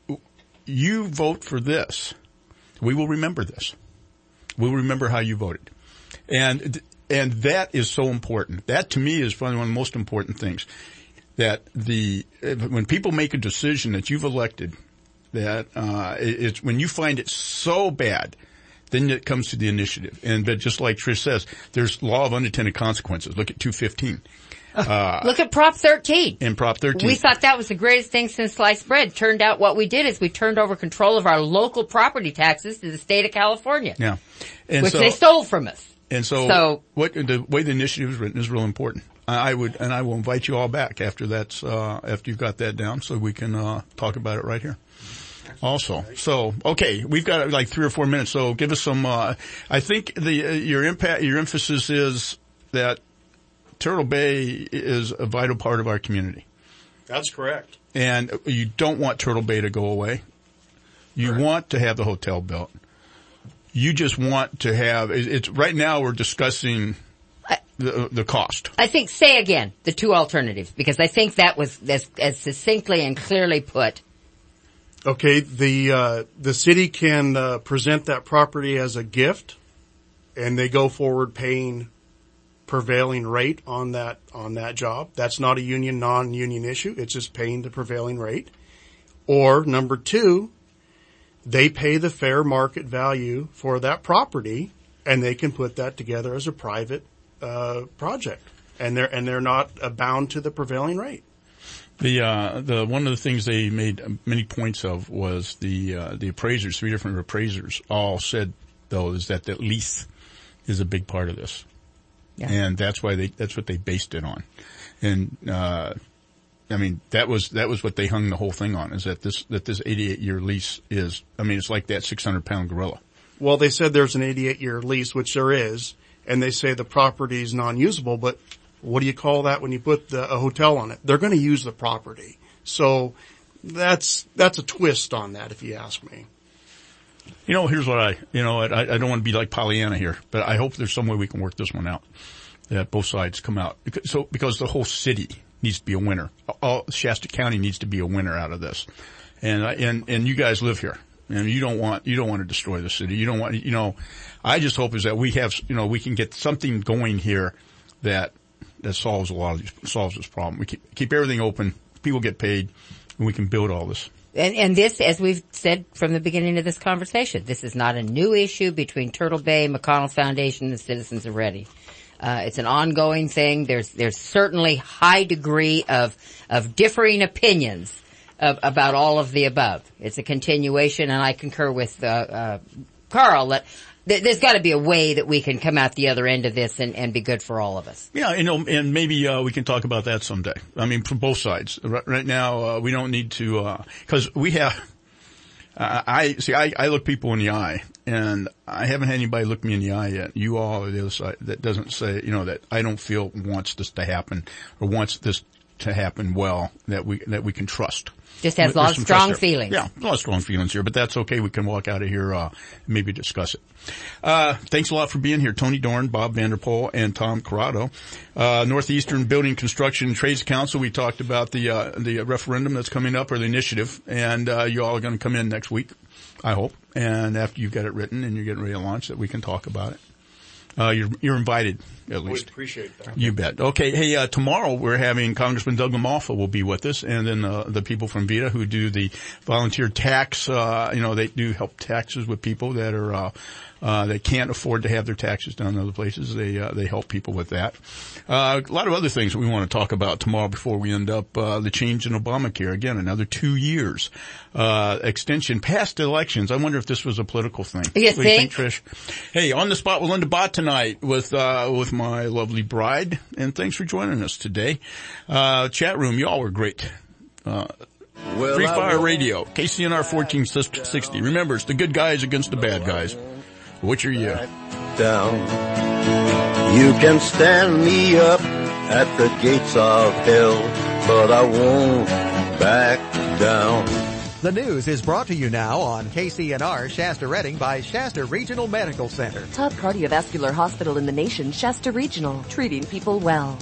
Speaker 5: you vote for this. We will remember this. We'll remember how you voted. And, and that is so important. That to me is probably one of the most important things. That the, when people make a decision that you've elected, that, uh, it's when you find it so bad, then it comes to the initiative. And, but just like Trish says, there's law of unintended consequences. Look at two fifteen. Uh,
Speaker 6: Look at Prop thirteen.
Speaker 5: In Prop thirteen.
Speaker 6: We thought that was the greatest thing since sliced bread. Turned out what we did is we turned over control of our local property taxes to the state of California.
Speaker 5: Yeah. And
Speaker 6: which
Speaker 5: so,
Speaker 6: they stole from us.
Speaker 5: And so,
Speaker 6: so
Speaker 5: what the way the initiative is written is real important. I would, and I will invite you all back after that's, uh, after you've got that down so we can, uh, talk about it right here. Also, so, okay, we've got like three or four minutes, so give us some, uh, I think the, uh, your impact, your emphasis is that Turtle Bay is a vital part of our community.
Speaker 13: That's correct.
Speaker 5: And you don't want Turtle Bay to go away. You correct. Want to have the hotel built. You just want to have, it's, right now we're discussing the, the cost.
Speaker 6: I think, say again, the two alternatives, because I think that was as, as succinctly and clearly put.
Speaker 13: Okay, the, uh, the city can, uh, present that property as a gift, and they go forward paying prevailing rate on that, on that job. That's not a union, non-union issue. It's just paying the prevailing rate. Or number two, they pay the fair market value for that property, and they can put that together as a private, uh, project. And they're, and they're not uh, bound to the prevailing rate.
Speaker 5: The, uh, the, one of the things they made many points of was the, uh, the appraisers, three different appraisers all said, though, is that the lease is a big part of this. Yeah. And that's why they, that's what they based it on. And, uh, I mean, that was, that was what they hung the whole thing on, is that this, that this eighty-eight year lease is, I mean, it's like that six hundred pound gorilla.
Speaker 13: Well, they said there's an eighty-eight year lease, which there is, and they say the property is non-usable, but what do you call that when you put the, a hotel on it? They're going to use the property. So that's, that's a twist on that, if you ask me.
Speaker 5: You know, here's what I, you know, I, I don't want to be like Pollyanna here, but I hope there's some way we can work this one out, that both sides come out. So, because the whole city needs to be a winner. All, Shasta County needs to be a winner out of this. And, and, and you guys live here. And you don't want, you don't want to destroy the city. You don't want, you know, I just hope is that we have, you know, we can get something going here that, that solves a lot of these, solves this problem. We keep, keep everything open, people get paid, and we can build all this.
Speaker 6: And, and this, as we've said from the beginning of this conversation, this is not a new issue between Turtle Bay, McConnell Foundation, and the citizens of Reading. Uh, it's an ongoing thing. There's, there's certainly high degree of, of differing opinions of, about all of the above. It's a continuation, and I concur with, uh, uh, Carl that th- there's got to be a way that we can come out the other end of this and, and be good for all of us.
Speaker 5: Yeah, you know, and maybe, uh, we can talk about that someday. I mean, from both sides. Right, right now, uh, we don't need to, uh, cause we have, uh, I, see, I, I look people in the eye, and I haven't had anybody look me in the eye yet. You all are the other side that doesn't say, you know, that I don't feel wants this to happen or wants this to happen well, that we, that we can trust.
Speaker 6: Just has a lot of strong feelings.
Speaker 5: Yeah, a lot of strong feelings here, but that's okay. We can walk out of here, uh, maybe discuss it. Uh, thanks a lot for being here. Tony Dorn, Bob Vanderpool, and Tom Corrado. Uh, Northeastern Building Construction and Trades Council, we talked about the, uh, the referendum that's coming up, or the initiative, and, uh, you all are going to come in next week, I hope. And after you've got it written and you're getting ready to launch, that we can talk about it. Uh, you're, you're invited, at least.
Speaker 13: We appreciate that.
Speaker 5: You bet. Okay. Hey, uh, tomorrow we're having Congressman Doug LaMalfa will be with us, and then, uh, the people from VITA who do the volunteer tax, uh, you know, they do help taxes with people that are, uh, uh, they can't afford to have their taxes done in other places. They, uh, they help people with that. Uh, a lot of other things that we want to talk about tomorrow before we end up, uh, the change in Obamacare. Again, another two years, uh, extension past elections. I wonder if this was a political thing.
Speaker 6: You
Speaker 5: what
Speaker 6: think?
Speaker 5: do you think, Trish? Hey, on the spot with Linda Bott tonight with, uh, with my lovely bride. And thanks for joining us today. Uh, chat room, y'all were great. Uh,
Speaker 8: well,
Speaker 5: Free Fire Radio, K C N R fourteen sixty. Remember, it's the good guys against the bad guys. Which are you?
Speaker 8: Down. You can stand me up at the gates of hell, but I won't back down.
Speaker 9: The news is brought to you now on K C N R Shasta Reading by Shasta Regional Medical Center.
Speaker 11: Top cardiovascular hospital in the nation, Shasta Regional, treating people well.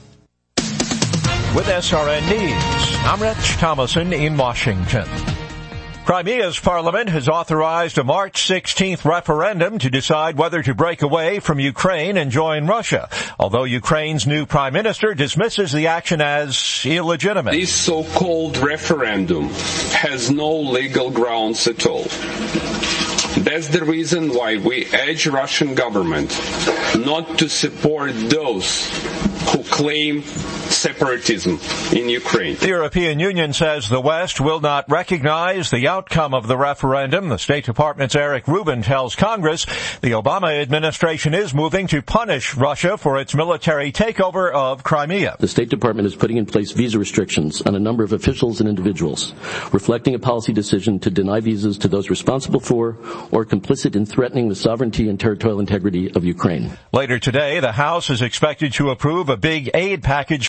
Speaker 16: With S R N News, I'm Rich Thomason in Washington. Crimea's parliament has authorized a March sixteenth referendum to decide whether to break away from Ukraine and join Russia, although Ukraine's new prime minister dismisses the action as illegitimate.
Speaker 17: This so-called referendum has no legal grounds at all. That's the reason why we urge Russian government not to support those who claim separatism in Ukraine.
Speaker 16: The European Union says the West will not recognize the outcome of the referendum. The State Department's Eric Rubin tells Congress the Obama administration is moving to punish Russia for its military takeover of Crimea.
Speaker 18: The State Department is putting in place visa restrictions on a number of officials and individuals, reflecting a policy decision to deny visas to those responsible for or complicit in threatening the sovereignty and territorial integrity of Ukraine.
Speaker 16: Later today, the House is expected to approve a big aid package